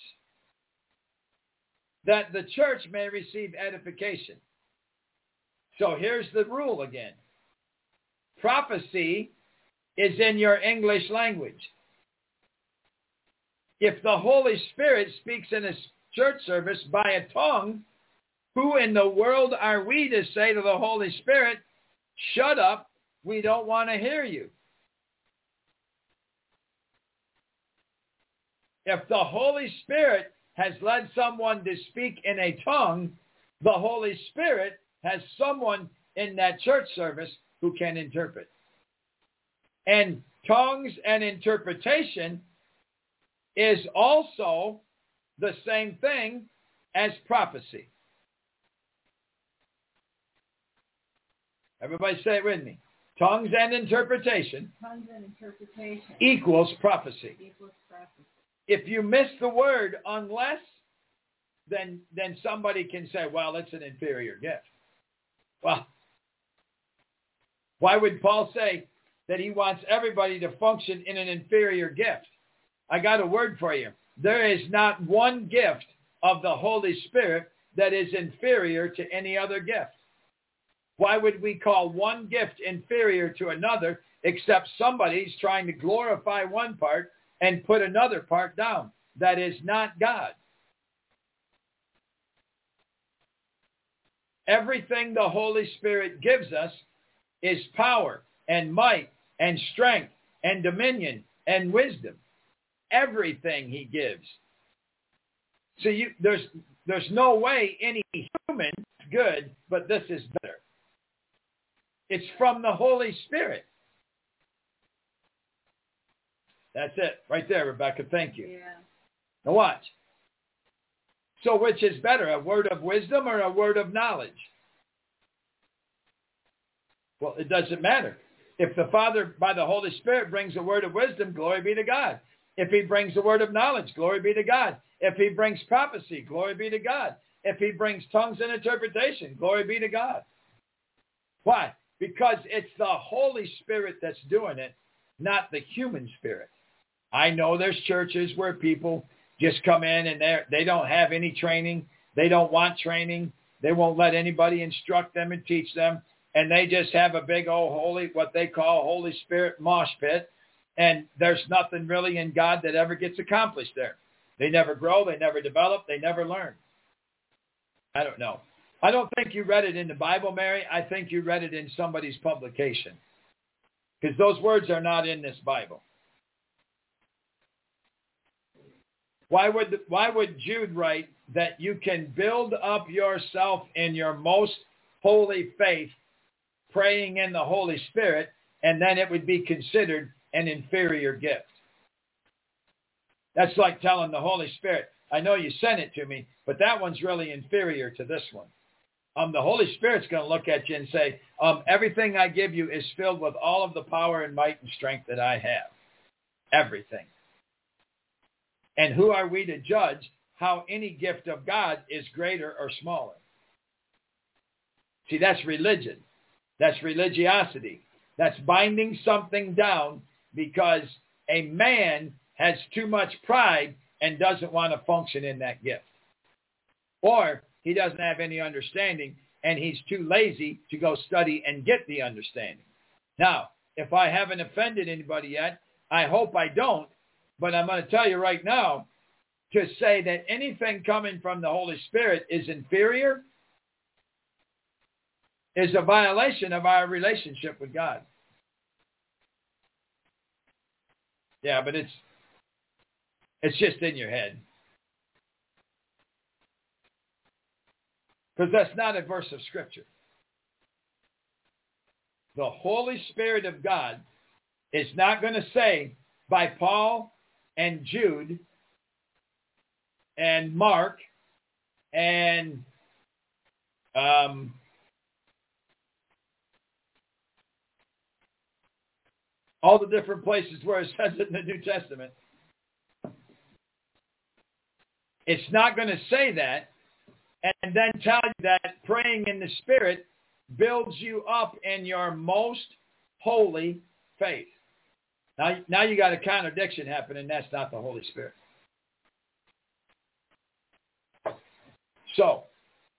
that the church may receive edification. So here's the rule again. Prophecy is in your English language. If the Holy Spirit speaks in a church service by a tongue, who in the world are we to say to the Holy Spirit, shut up, we don't want to hear you? If the Holy Spirit has led someone to speak in a tongue, the Holy Spirit has someone in that church service who can interpret. And tongues and interpretation is also the same thing as prophecy. Everybody say it with me. Tongues and interpretation, equals prophecy. If you miss the word unless, then somebody can say, well, it's an inferior gift. Well, why would Paul say that he wants everybody to function in an inferior gift? I got a word for you. There is not one gift of the Holy Spirit that is inferior to any other gift. Why would we call one gift inferior to another except somebody's trying to glorify one part and put another part down? That is not God. Everything the Holy Spirit gives us is power and might and strength and dominion and wisdom. Everything he gives. So there's no way any human is good, but this is better. It's from the Holy Spirit. That's it. Right there, Rebecca. Thank you. Yeah. Now watch. So which is better, a word of wisdom or a word of knowledge? Well, it doesn't matter. If the Father, by the Holy Spirit, brings a word of wisdom, glory be to God. If he brings a word of knowledge, glory be to God. If he brings prophecy, glory be to God. If he brings tongues and interpretation, glory be to God. Why? Because it's the Holy Spirit that's doing it, not the human spirit. I know there's churches where people just come in and they don't have any training. They don't want training. They won't let anybody instruct them and teach them. And they just have a big old what they call Holy Spirit mosh pit. And there's nothing really in God that ever gets accomplished there. They never grow. They never develop. They never learn. I don't know. I don't think you read it in the Bible, Mary. I think you read it in somebody's publication. Because those words are not in this Bible. Why would Jude write that you can build up yourself in your most holy faith, praying in the Holy Spirit, and then it would be considered an inferior gift? That's like telling the Holy Spirit, I know you sent it to me, but that one's really inferior to this one. The Holy Spirit's going to look at you and say, everything I give you is filled with all of the power and might and strength that I have. Everything. And who are we to judge how any gift of God is greater or smaller? See, that's religion. That's religiosity. That's binding something down because a man has too much pride and doesn't want to function in that gift. Or he doesn't have any understanding and he's too lazy to go study and get the understanding. Now, if I haven't offended anybody yet, I hope I don't, but I'm going to tell you right now, to say that anything coming from the Holy Spirit is inferior is a violation of our relationship with God. Yeah, but it's just in your head. Because that's not a verse of Scripture. The Holy Spirit of God is not going to say by Paul and Jude and Mark and all the different places where it says it in the New Testament. It's not going to say that and then tell you that praying in the Spirit builds you up in your most holy faith. Now you got a contradiction happening. That's not the Holy Spirit. So,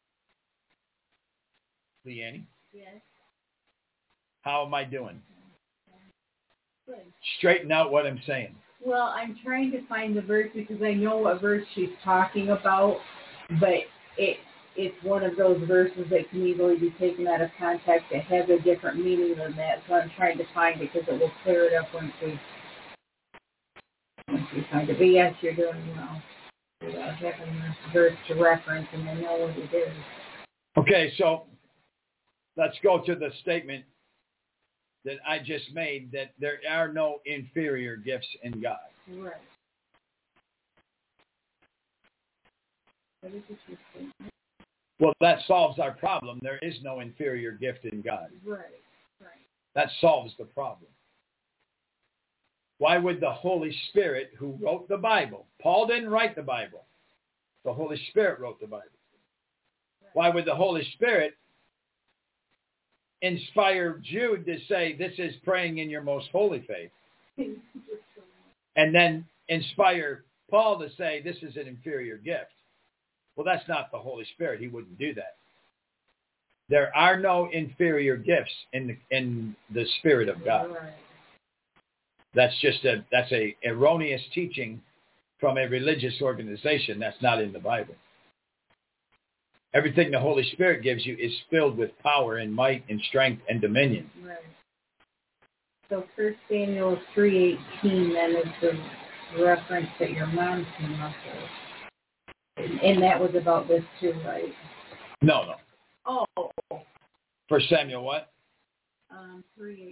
Leanne? Yes. How am I doing? Good. Straighten out what I'm saying. Well, I'm trying to find the verse because I know what verse she's talking about, but it's one of those verses that can easily be taken out of context. It has a different meaning than that, so I'm trying to find it because it will clear it up once we find it. But yes, you're doing well. Having this verse to reference and I know what it is. Okay, so let's go to the statement that I just made, that there are no inferior gifts in God. Right. What is this statement? Well, that solves our problem. There is no inferior gift in God. Right. That solves the problem. Why would the Holy Spirit, who wrote the Bible, Paul didn't write the Bible. The Holy Spirit wrote the Bible. Why would the Holy Spirit inspire Jude to say, this is praying in your most holy faith? And then inspire Paul to say, this is an inferior gift. Well, that's not the Holy Spirit. He wouldn't do that. There are no inferior gifts in the Spirit of God. Right. That's a erroneous teaching from a religious organization. That's not in the Bible. Everything the Holy Spirit gives you is filled with power and might and strength and dominion. Right. So 1 Samuel 3:18 then is the reference that your mom came up with. And that was about this too, right? No. Oh. 1 Samuel what? 3:18.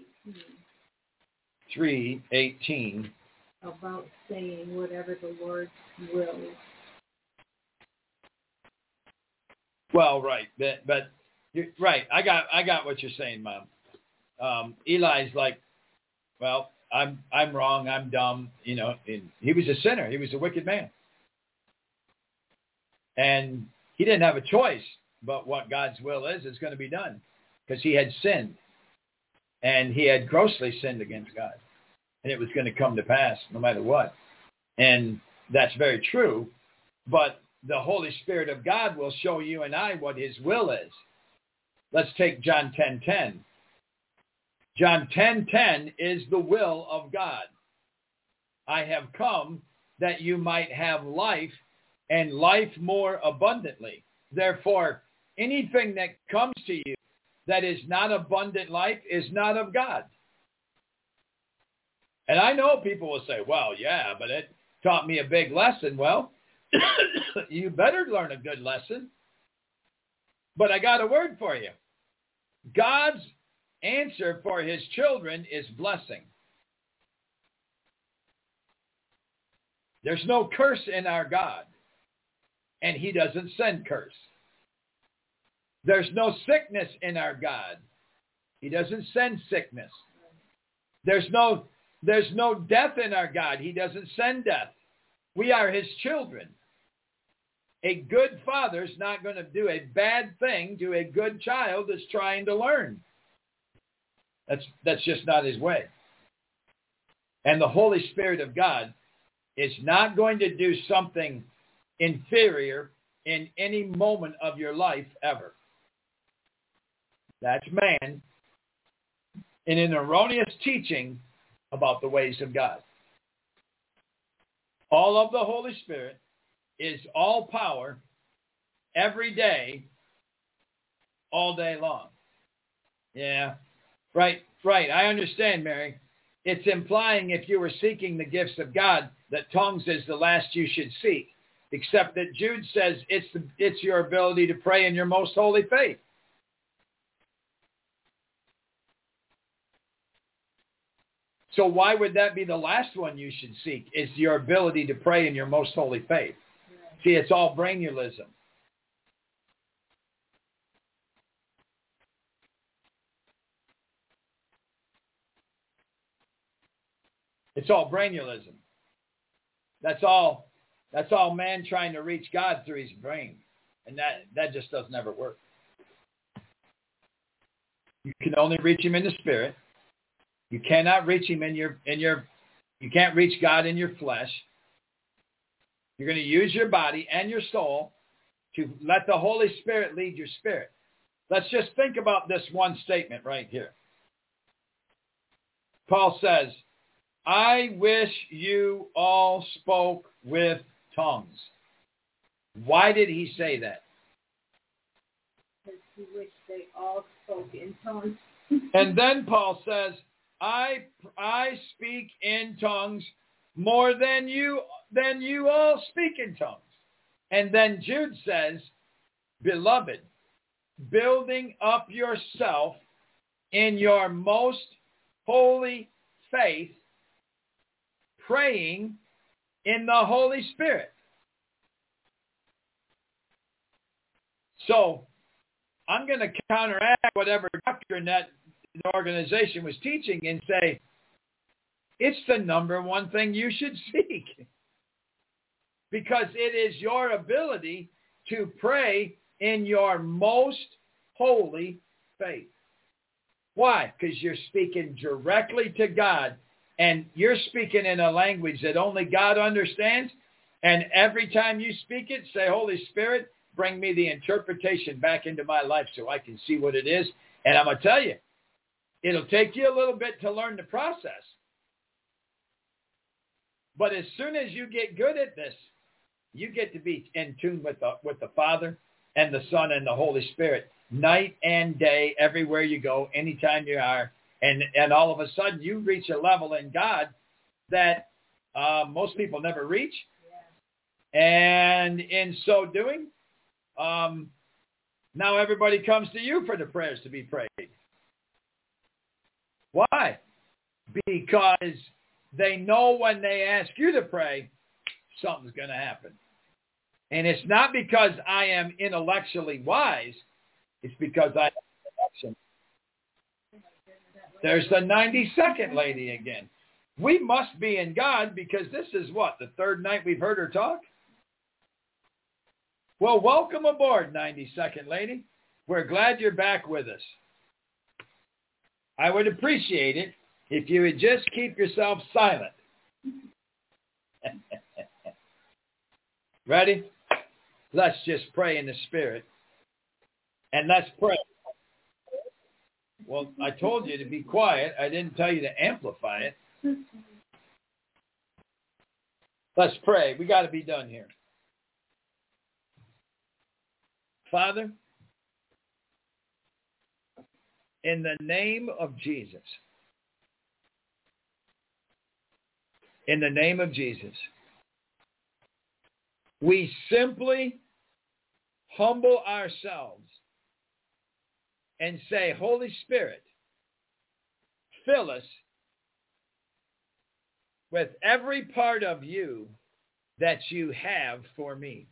3:18. About saying whatever the Lord wills. Well, right, but you're right. I got what you're saying, Mom. Eli's like, well, I'm wrong. I'm dumb. You know, he was a sinner. He was a wicked man, and he didn't have a choice. But what God's will is going to be done, because he had sinned, and he had grossly sinned against God. And it was going to come to pass no matter what. And that's very true. But the Holy Spirit of God will show you and I what his will is. Let's take John 10:10. John 10:10 is the will of God. I have come that you might have life and life more abundantly. Therefore, anything that comes to you that is not abundant life is not of God. And I know people will say, well, yeah, but taught me a big lesson. Well, you better learn a good lesson. But I got a word for you. God's answer for his children is blessing. There's no curse in our God, and he doesn't send curse. There's no sickness in our God. He doesn't send sickness. There's no death in our God. He doesn't send death. We are his children. A good father's not going to do a bad thing to a good child that's trying to learn. That's just not his way. And the Holy Spirit of God is not going to do something inferior in any moment of your life ever. That's man in an erroneous teaching about the ways of God. All of the Holy Spirit is all power every day, all day long. Yeah, right. I understand, Mary. It's implying if you were seeking the gifts of God, that tongues is the last you should seek, except that Jude says it's your ability to pray in your most holy faith. So why would that be the last one you should seek? It's your ability to pray in your most holy faith. See, it's all brainulism. It's all brainulism. That's all man trying to reach God through his brain. And that just doesn't ever work. You can only reach him in the spirit. You cannot reach him you can't reach God in your flesh. You're going to use your body and your soul to let the Holy Spirit lead your spirit. Let's just think about this one statement right here. Paul says, I wish you all spoke with tongues. Why did he say that? Because he wished they all spoke in tongues. And then Paul says, I speak in tongues more than you all speak in tongues. And then Jude says, beloved, building up yourself in your most holy faith, praying in the Holy Spirit. So I'm going to counteract whatever doctrine that the organization was teaching and say, it's the number one thing you should seek. Because it is your ability to pray in your most holy faith. Why? Because you're speaking directly to God, and you're speaking in a language that only God understands. And every time you speak it, say, Holy Spirit, bring me the interpretation back into my life so I can see what it is. And I'm going to tell you, it'll take you a little bit to learn the process. But as soon as you get good at this, you get to be in tune with the Father and the Son and the Holy Spirit night and day, everywhere you go, anytime you are. And all of a sudden you reach a level in God that most people never reach. Yeah. And in so doing, now everybody comes to you for the prayers to be prayed. Why? Because they know when they ask you to pray, something's going to happen. And it's not because I am intellectually wise. It's because I have connection. There's the 92nd lady again. We must be in God because this is what? The third night we've heard her talk? Well, welcome aboard, 92nd lady. We're glad you're back with us. I would appreciate it if you would just keep yourself silent. Ready? Let's just pray in the Spirit. And let's pray. Well, I told you to be quiet. I didn't tell you to amplify it. Let's pray. We got to be done here. Father, in the name of Jesus, in the name of Jesus, We simply humble ourselves and say, Holy Spirit, fill us with every part of you that you have for me.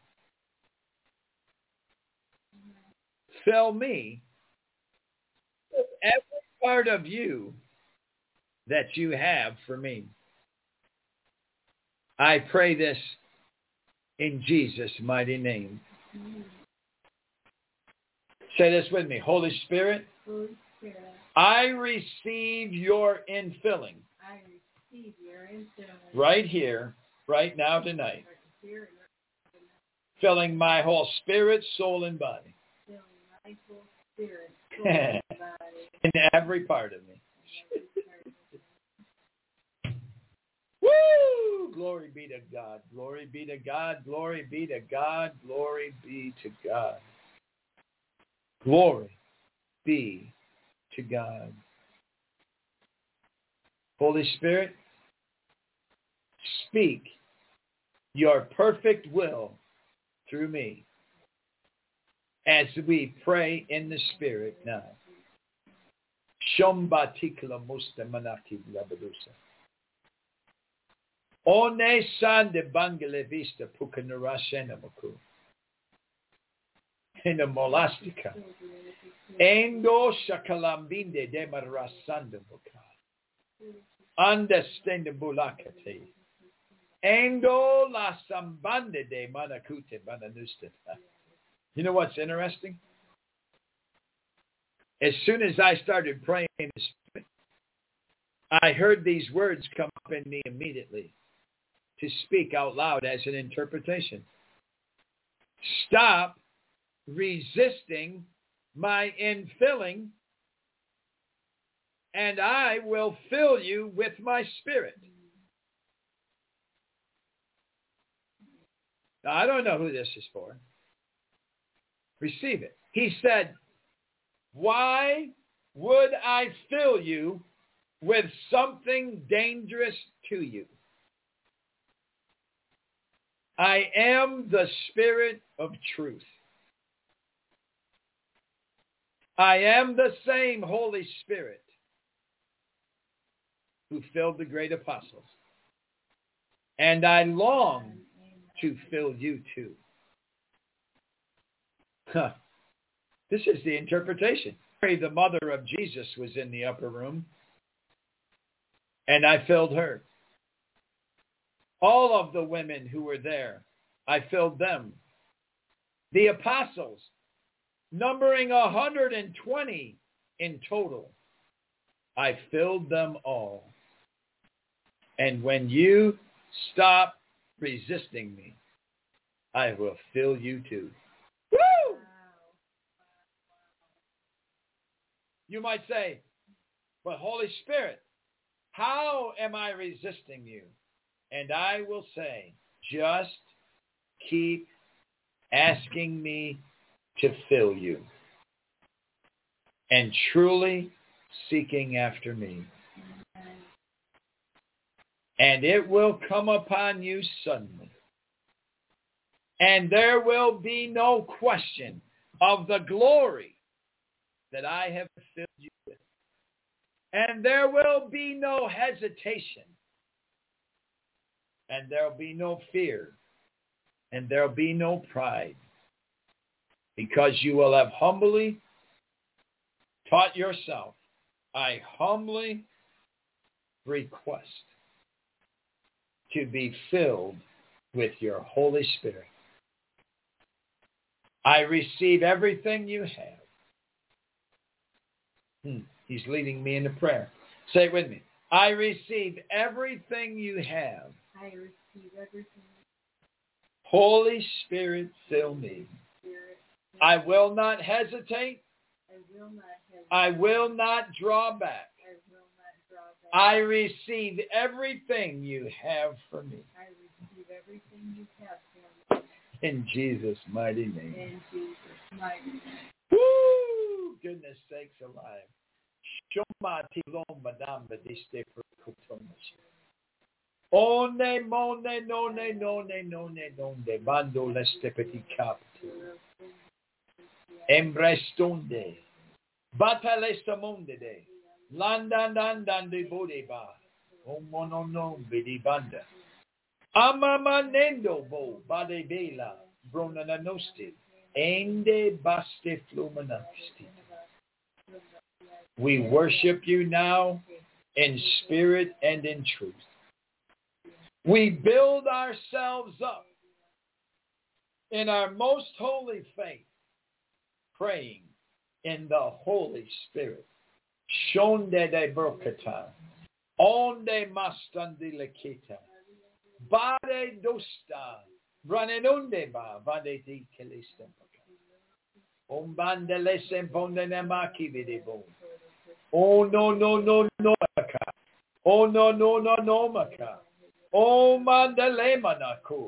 Fill me with every part of you that you have for me. I pray this in Jesus' mighty name. Say this with me. Holy Spirit, I receive your infilling. I receive your infilling. Right here, right now, tonight. Filling my whole spirit, soul, and body. Filling my whole spirit, soul, and body. In every part of me. Woo! Glory be to God. Glory be to God. Glory be to God. Glory be to God. Glory be to God. Holy Spirit, speak your perfect will through me as we pray in the Spirit now. Shombatikla mustamanaki labadusa. One san de bangale vista pukanarashena maku. In the molastica. Endo shakalambinde de marasanda muka. Understand the bulakate. Endo la sambande de manakute bananusta. You know what's interesting? As soon as I started praying in the Spirit, I heard these words come up in me immediately to speak out loud as an interpretation. Stop resisting my infilling, and I will fill you with my Spirit. Now, I don't know who this is for. Receive it. He said, why would I fill you with something dangerous to you? I am the Spirit of truth. I am the same Holy Spirit who filled the great apostles. And I long to fill you too. This is the interpretation. Mary, the mother of Jesus, was in the upper room, and I filled her. All of the women who were there, I filled them. The apostles, numbering 120 in total, I filled them all. And when you stop resisting me, I will fill you too. Woo! You might say, but Holy Spirit, how am I resisting you? And I will say, just keep asking me to fill you and truly seeking after me. And it will come upon you suddenly. And there will be no question of the glory that I have filled you with. And there will be no hesitation. And there will be no fear. And there will be no pride. Because you will have humbly taught yourself, I humbly request to be filled with your Holy Spirit. I receive everything you have. He's leading me into prayer. Say it with me. I receive everything you have. I receive everything. Holy Spirit, fill me. I will not hesitate. I will not draw back. I receive everything you have for me. I receive everything you have for me. In Jesus' mighty name. In Jesus' mighty name. Woo! Goodness sakes alive. One mone nonde bando leste petit cap. Embrestonde. Batalesta monde de. Landan de bodeba. Omonono bidi banda. Amamanendo bo bade bela. Bronana nosti. Ende baste fluminasti. We worship you now in spirit and in truth. We build ourselves up in our most holy faith, praying in the Holy Spirit. Shonde de brokata, onde mastandi lekita, bade dosta, ranenunde ba, vade di kelistempaka. Ombandele semponde nemaki videbo. Oh no maka. Oh no maka. Oh mandele manako.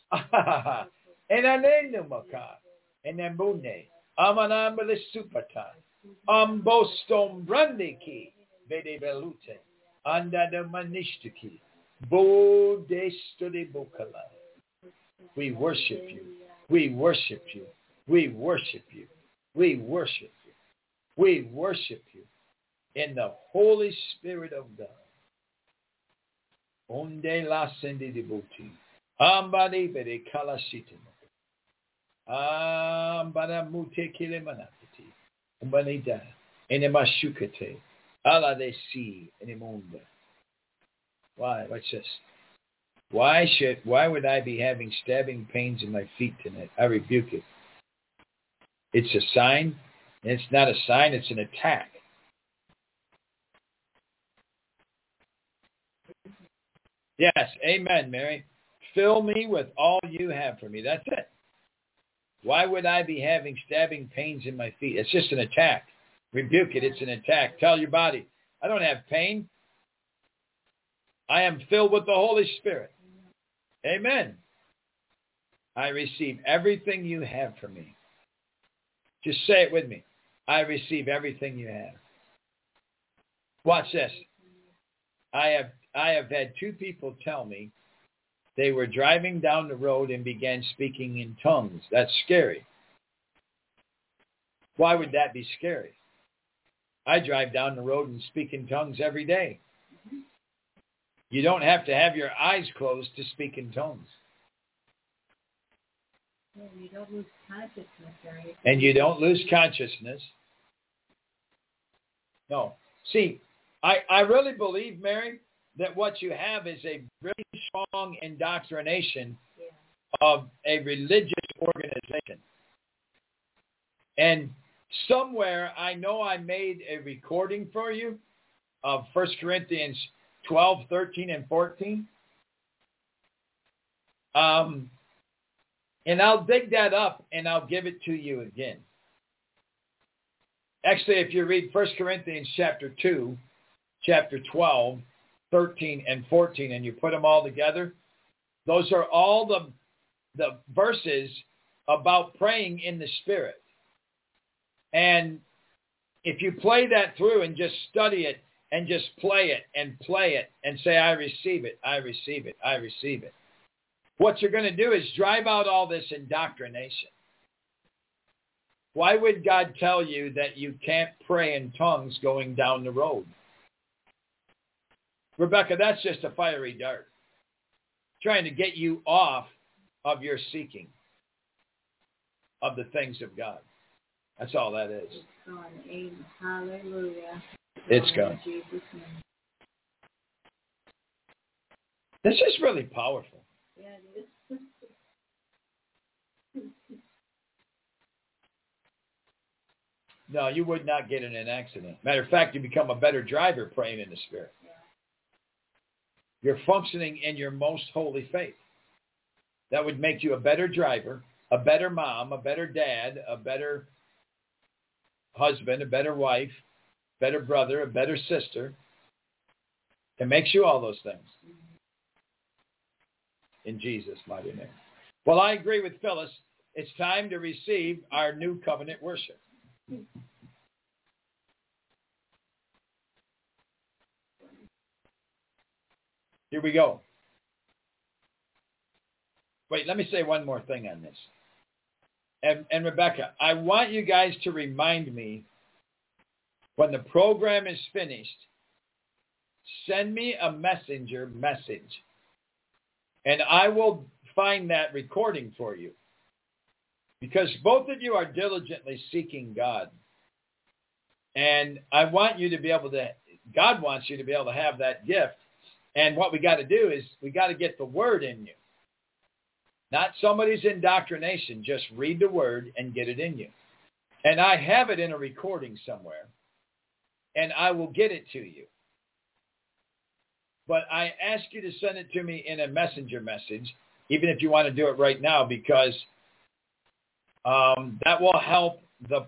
Enanenu maka. Enembune. Amanambele supata. Ambostom brandiki. Vede velute. Anda de manishtuki. Bo de studi bokala. We worship you. We worship you. We worship you. We worship you. We worship you in the Holy Spirit of God. Onde la sendi di buti. Ambadi bede kalasiti. Ambada mute kile manakiti. Umbanida. Ene mashukate. Ala de si. Ene munda. Why? What's this? Why would I be having stabbing pains in my feet tonight? I rebuke it. It's a sign. It's not a sign. It's an attack. Yes. Amen, Mary. Fill me with all you have for me. That's it. Why would I be having stabbing pains in my feet? It's just an attack. Rebuke it. It's an attack. Tell your body, I don't have pain. I am filled with the Holy Spirit. Amen. I receive everything you have for me. Just say it with me. I receive everything you have. Watch this. I have had two people tell me they were driving down the road and began speaking in tongues. That's scary. Why would that be scary? I drive down the road and speak in tongues every day. You don't have to have your eyes closed to speak in tongues. Well, you don't lose consciousness, right? And you don't lose consciousness. No. See, I really believe, Mary, that what you have is a really strong indoctrination of a religious organization. And somewhere I know I made a recording for you of 1 Corinthians 12, 13, and 14. And I'll dig that up and I'll give it to you again. Actually, if you read 1 Corinthians chapter 2, chapter 12, 13, and 14, and you put them all together, those are all the verses about praying in the Spirit. And if you play that through and just study it and just play it and say, I receive it, I receive it, I receive it. What you're going to do is drive out all this indoctrination. Why would God tell you that you can't pray in tongues going down the road? Rebecca, that's just a fiery dart. Trying to get you off of your seeking of the things of God. That's all that is. It's gone. Amen. Hallelujah. It's gone. In Jesus' name. This is really powerful. Yeah, it is. No, you would not get in an accident. Matter of fact, you become a better driver praying in the Spirit. Yeah. You're functioning in your most holy faith. That would make you a better driver, a better mom, a better dad, a better husband, a better wife, better brother, a better sister. It makes you all those things. In Jesus' mighty name. Well, I agree with Phyllis. It's time to receive our new covenant worship. Here we go. Wait, let me say one more thing on this. And Rebecca, I want you guys to remind me when the program is finished, send me a messenger message. And I will find that recording for you. Because both of you are diligently seeking God. And I want you to be able to, God wants you to be able to have that gift. And what we got to do is we got to get the word in you. Not somebody's indoctrination. Just read the word and get it in you. And I have it in a recording somewhere. And I will get it to you. But I ask you to send it to me in a messenger message, even if you want to do it right now, because that will help the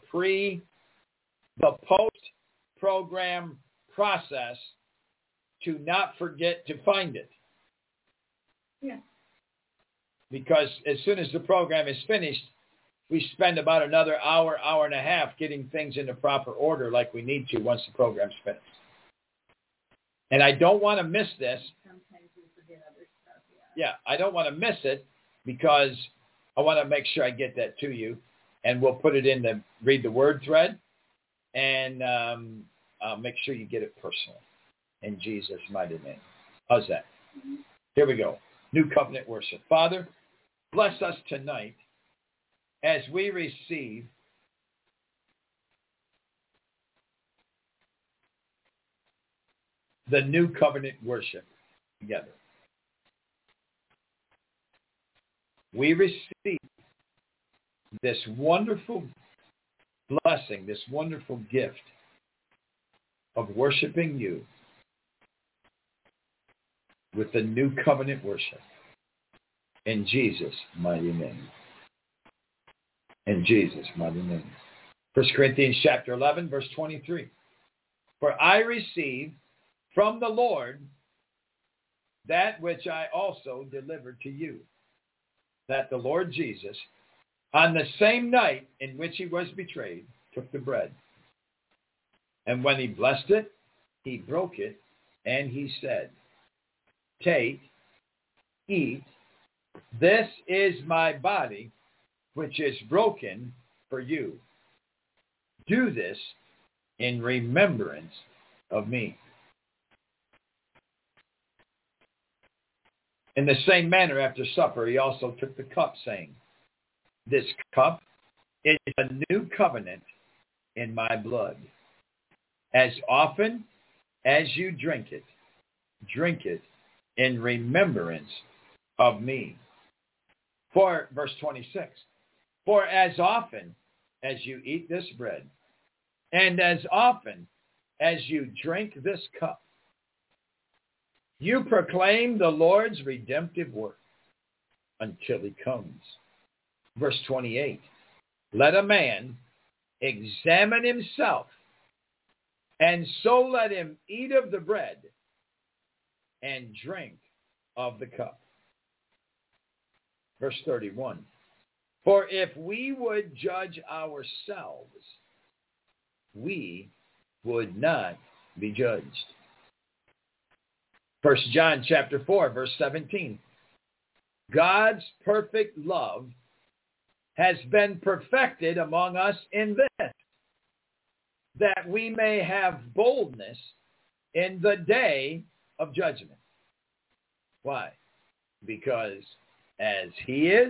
post-program process to not forget to find it. Yeah. Because as soon as the program is finished, we spend about another hour, hour and a half getting things into proper order like we need to once the program's finished. And I don't want to miss this. Sometimes we forget other stuff, Yeah, I don't want to miss it because I want to make sure I get that to you. And we'll put it in the Read the Word thread. And make sure you get it personally. In Jesus' mighty name. How's that? Mm-hmm. Here we go. New covenant worship. Father, bless us tonight as we receive the new covenant worship together. We receive this wonderful blessing, this wonderful gift of worshiping you with the new covenant worship. In Jesus' mighty name. In Jesus' mighty name. 1 Corinthians chapter 11, verse 23. For I received from the Lord that which I also delivered to you, that the Lord Jesus, on the same night in which he was betrayed, took the bread. And when he blessed it, he broke it, and he said, Take, eat, this is my body, which is broken for you. Do this in remembrance of me. In the same manner, after supper, he also took the cup, saying, This cup is a new covenant in my blood. As often as you drink it in remembrance of me. For, verse 26, for as often as you eat this bread, and as often as you drink this cup, you proclaim the Lord's redemptive work until he comes. Verse 28, let a man examine himself, and so let him eat of the bread and drink of the cup. Verse 31, for if we would judge ourselves, we would not be judged. 1 John chapter 4, verse 17, God's perfect love has been perfected among us in this, that we may have boldness in the day of judgment. Why? Because as he is,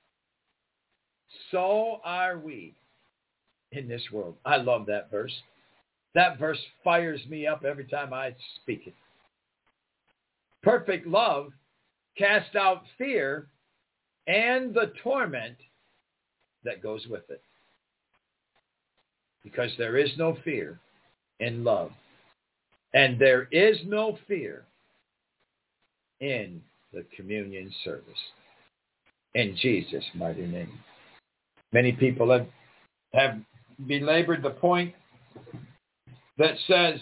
so are we in this world. I love that verse. That verse fires me up every time I speak it. Perfect love casts out fear and the torment that goes with it. Because there is no fear in love. And there is no fear in the communion service. In Jesus' mighty name. Many people have belabored the point that says,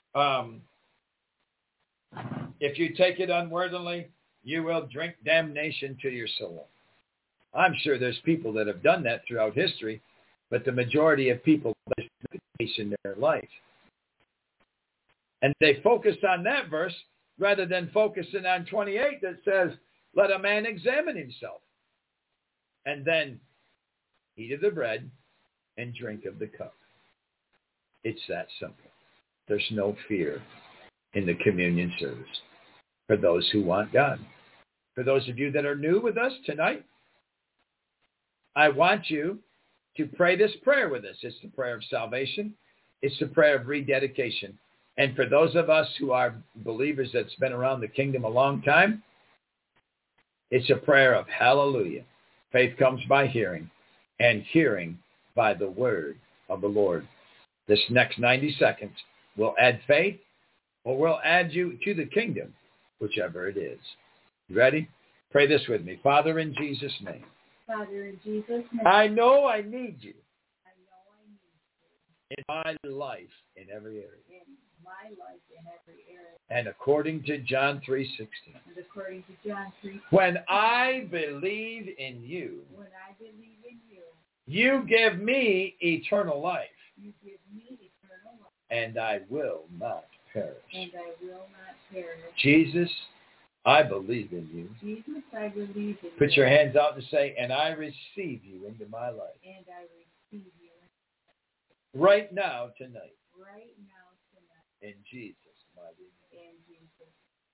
if you take it unworthily, you will drink damnation to your soul. I'm sure there's people that have done that throughout history, but the majority of people in their life. And they focus on that verse rather than focusing on 28 that says, let a man examine himself, and then eat of the bread and drink of the cup. It's that simple. There's no fear in the communion service for those who want God. For those of you that are new with us tonight, I want you to pray this prayer with us. It's the prayer of salvation. It's the prayer of rededication. And for those of us who are believers that's been around the kingdom a long time, it's a prayer of hallelujah. Faith comes by hearing, and hearing by the word of the Lord. This next 90 seconds will add faith, or will add you to the kingdom, whichever it is. You ready? Pray this with me. Father, in Jesus' name. Father, in Jesus' name. I know I need you. I know I need you. In my life, in every area. In my life, in every area. And according to John 3:16. And according to John 3:16. When I believe in you. When I believe in you. You give me eternal life. You give me eternal life. And I will not perish. And I will not perish. Jesus, I believe in you. Jesus, I believe in you. Put your hands out and say, and I receive you into my life. And I receive you. Right now, tonight. Right now, tonight. In Jesus' mighty name. In Jesus.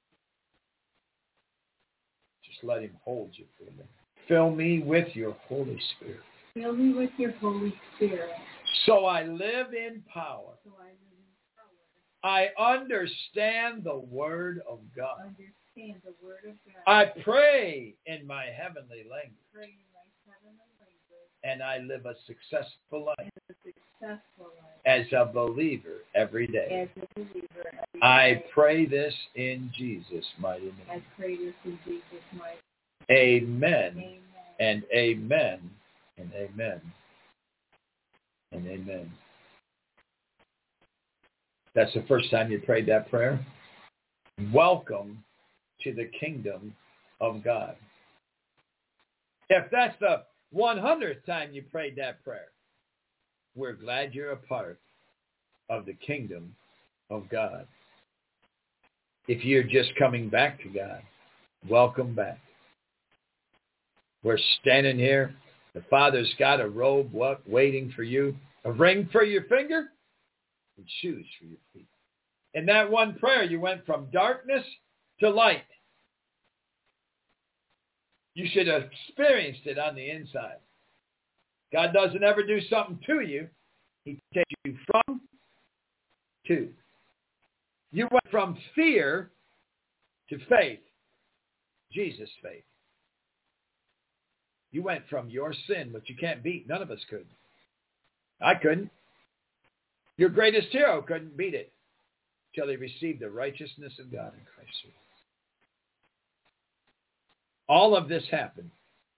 Just let him hold you for a minute. Fill me with your Holy Spirit. Fill me with your Holy Spirit. So I live in power. So I live in power. I understand the Word of God. Understand the Word of God. I pray in my heavenly language. Pray in my heavenly language. And I live a successful life. And a successful life. As a believer every day. As a believer every I day. pray this in Jesus' mighty name. I pray this in Jesus' mighty name. Amen. Amen. And amen. And amen. And amen. That's the first time you prayed that prayer. Welcome to the kingdom of God. If that's the 100th time you prayed that prayer, we're glad you're a part of the kingdom of God. If you're just coming back to God, welcome back. We're standing here. The Father's got a robe waiting for you, a ring for your finger, and shoes for your feet. In that one prayer, you went from darkness to light. You should have experienced it on the inside. God doesn't ever do something to you. He takes you from to. You went from fear to faith. Jesus' faith. You went from your sin, which you can't beat. None of us could. I couldn't. Your greatest hero couldn't beat it till he received the righteousness of God in Christ Jesus. All of this happened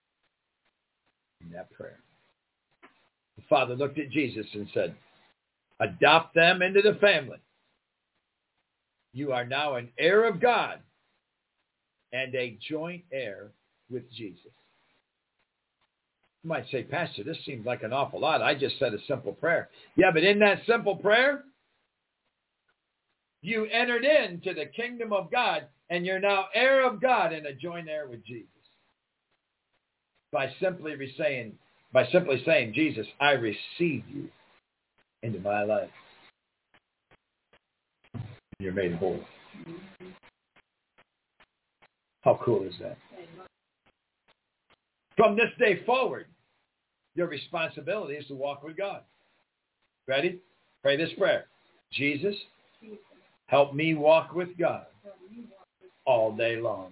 in that prayer. The Father looked at Jesus and said, adopt them into the family. You are now an heir of God and a joint heir with Jesus. You might say, Pastor, this seems like an awful lot. I just said a simple prayer. Yeah, but in that simple prayer, you entered into the kingdom of God, and you're now heir of God and a joint heir with Jesus. By simply saying, Jesus, I receive you into my life. You're made whole. How cool is that? From this day forward, your responsibility is to walk with God. Ready? Pray this prayer. Jesus, help me walk with God all day long.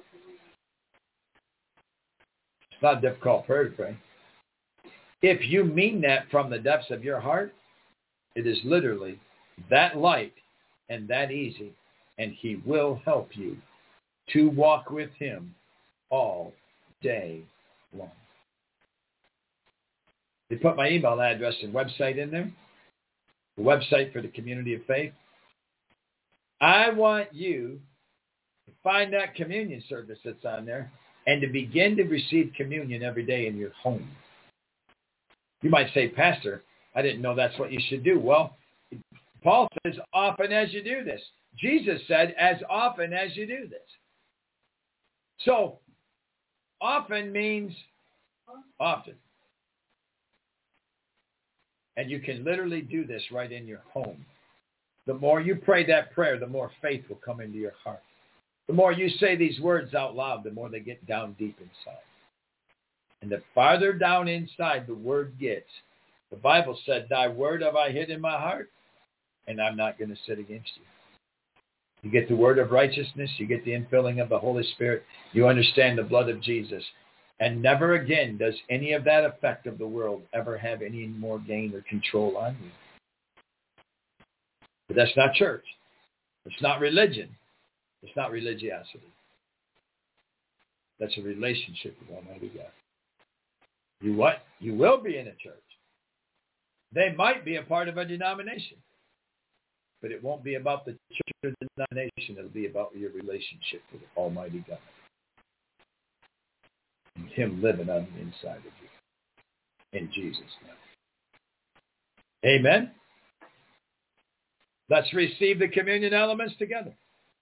It's not a difficult prayer to pray. If you mean that from the depths of your heart, it is literally that light and that easy, and he will help you to walk with him all day long. They put my email address and website in there, the website for the Community of Faith. I want you to find that communion service that's on there and to begin to receive communion every day in your home. You might say, Pastor, I didn't know that's what you should do. Well, Paul says, often as you do this. Jesus said, as often as you do this. So Often means often. And you can literally do this right in your home. The more you pray that prayer, the more faith will come into your heart. The more you say these words out loud, the more they get down deep inside. And the farther down inside the word gets, the Bible said, thy word have I hid in my heart, and I'm not going to sin against you. You get the word of righteousness. You get the infilling of the Holy Spirit. You understand the blood of Jesus. And never again does any of that effect of the world ever have any more gain or control on you. But that's not church. It's not religion. It's not religiosity. That's a relationship with Almighty God. You what? You will be in a church. They might be a part of a denomination. But it won't be about the church or the denomination. It'll be about your relationship with Almighty God. And Him living on the inside of you. In Jesus' name. Amen. Let's receive the communion elements together.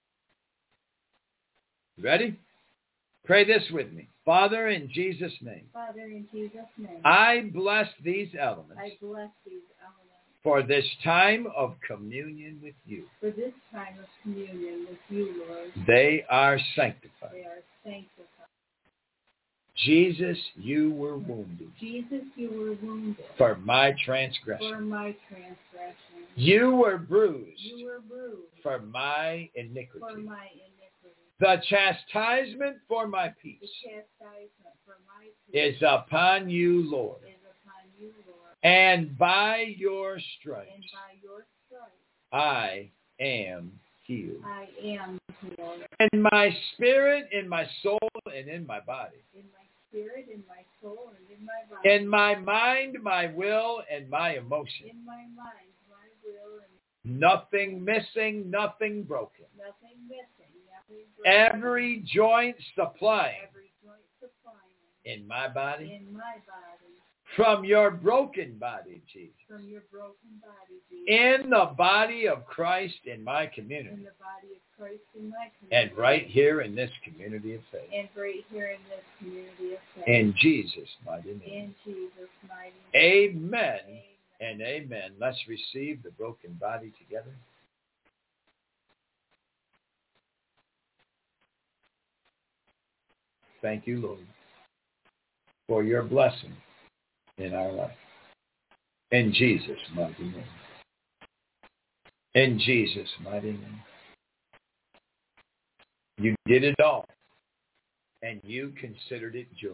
Ready? Pray this with me. Father, in Jesus' name. Father, in Jesus' name. I bless these elements. I bless these elements. For this time of communion with you. For this time of communion with you, Lord. They are sanctified. They are sanctified. Jesus, you were wounded. Jesus, you were wounded. For my transgression. For my transgression. You were bruised. You were bruised. For my iniquity. For my iniquity. The chastisement for my peace. The chastisement for my peace. Is upon you, Lord. Is upon you, Lord. And by your stripes. And by your stripes. I am healed. I am healed. In my spirit, in my soul, and in my body. In my spirit, in my soul, and in my body. In my mind, my will, and my emotion. In my mind, my will, and nothing missing, nothing broken. nothing missing, nothing broken. Every joint supplying. Every joint supplying. In my body. In my body. From your broken body, Jesus. From your broken body, Jesus. In the body of Christ in my community. In the body of Christ in my community. And right here in this community of faith. And right here in this community of faith. In Jesus' mighty name. In Jesus' mighty name. Amen. Amen. And amen. Let's receive the broken body together. Thank you, Lord, for your blessing in our life. In Jesus' mighty name. In Jesus' mighty name. You did it all, and you considered it joy.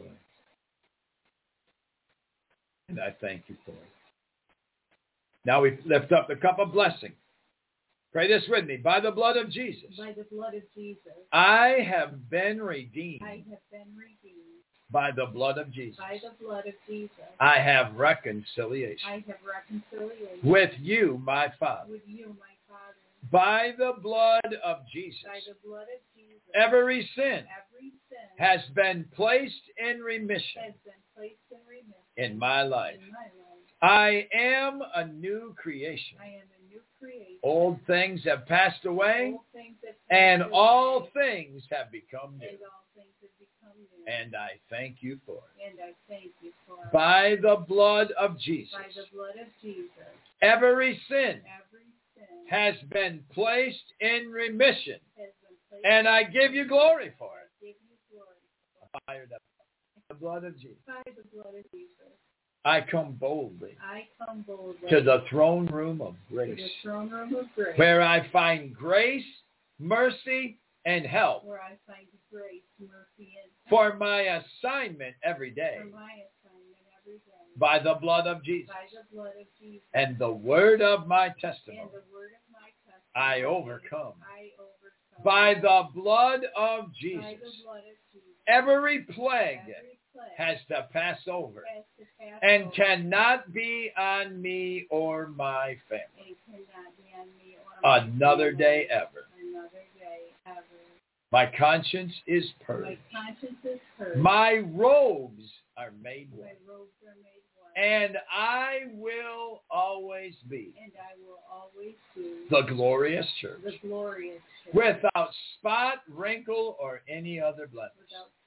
And I thank you for it. Now we lift up the cup of blessing. Pray this with me. By the blood of Jesus. By the blood of Jesus. I have been redeemed. I have been redeemed. By the blood of Jesus. By the blood of Jesus. I have reconciliation. I have reconciliation. With you, my Father. With you, my Father. By the blood of Jesus. By the blood of Jesus. Every sin. Every sin. Has been placed in remission. Has been placed in remission. In my life. In my life. I am a new creation. I am a new creation. Old things have passed away. Old things have And passed all away. things have become new. And all things have become new. And I thank you for it. And I thank you for it. By the blood of Jesus. By the blood of Jesus. Every sin Every sin has been placed in remission. has been placed And I give you glory for it. I give you glory for it. By the blood of Jesus. By the blood of Jesus. I come boldly I come boldly to the throne room of to grace, the throne room of grace, where I find grace, mercy, and help where I find grace, mercy, and help for my assignment every day. for my assignment every day. By the blood of Jesus By the blood of Jesus. and the word of my And testimony, the word of my testimony. I overcome. I overcome. By the blood of By Jesus, the blood of Jesus. every plague Every plague has to pass over has to pass and over cannot be on me or my family. and cannot be on me or my Another family. day ever. Another day ever. My conscience is My purged. conscience is purged. My robes are made My white. robes are made white. And I will always be And I will always be the glorious church, the glorious church. without spot, wrinkle, or any other blemish. Without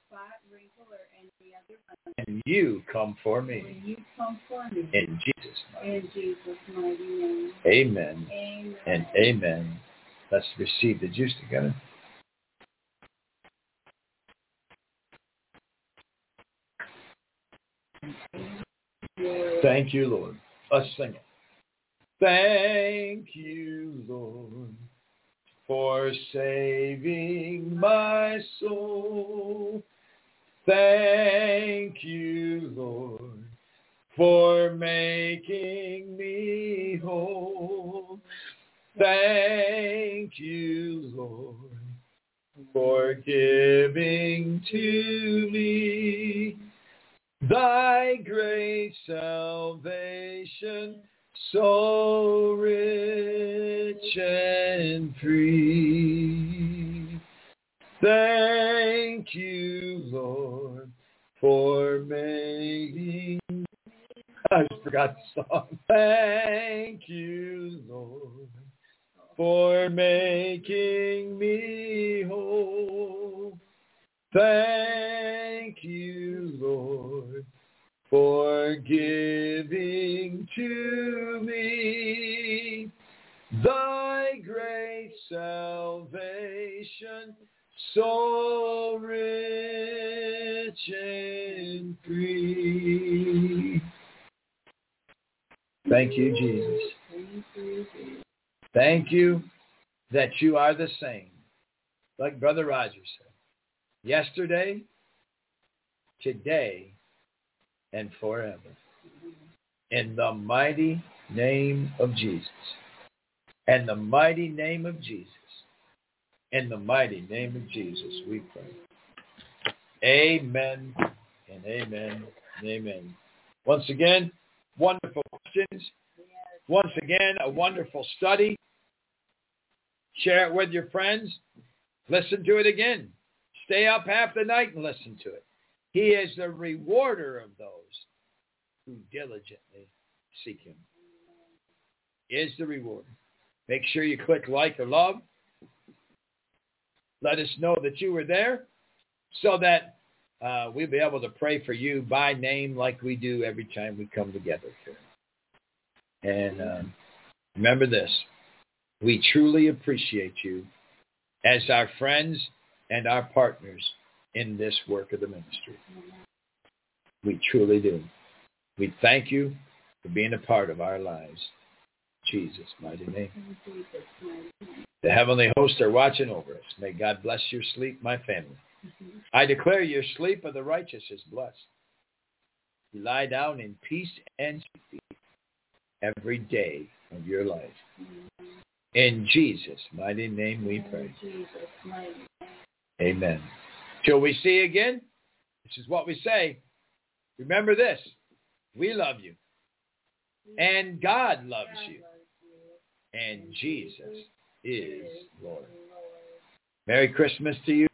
spot, wrinkle, or any other blemish. And you come for me. When you come for me. In Jesus' name. In Jesus' mighty name. Amen. Amen. And amen. Let's receive the juice together. Thank you, Lord. Let's sing it. Thank you, Lord, for saving my soul. Thank you, Lord, for making me whole. Thank you, Lord, for giving to me thy great salvation, so rich and free. Thank you, Lord, for making... I just forgot the song. Thank you, Lord, for making me whole. Thank you, Lord, for giving to me thy great salvation, so rich and free. Thank you, Jesus. Thank you that you are the same, like Brother Roger said, yesterday, today, and forever. In the mighty name of Jesus. In the mighty name of Jesus. In the mighty name of Jesus, we pray. Amen and amen and amen. Once again, wonderful questions. Once again, a wonderful study. Share it with your friends. Listen to it again. Stay up half the night and listen to it. He is the rewarder of those who diligently seek him. He is the rewarder. Make sure you click like or love. Let us know that you were there so that we'll be able to pray for you by name like we do every time we come together here. And remember this. We truly appreciate you as our friends and our partners in this work of the ministry. We truly do. We thank you for being a part of our lives. Jesus' mighty name. The heavenly hosts are watching over us. May God bless your sleep, my family. I declare your sleep of the righteous is blessed. You lie down in peace and safety every day of your life. In Jesus' mighty name we pray. Amen. Till we see you again, this is what we say. Remember this. We love you. And God loves you. And Jesus is Lord. Merry Christmas to you.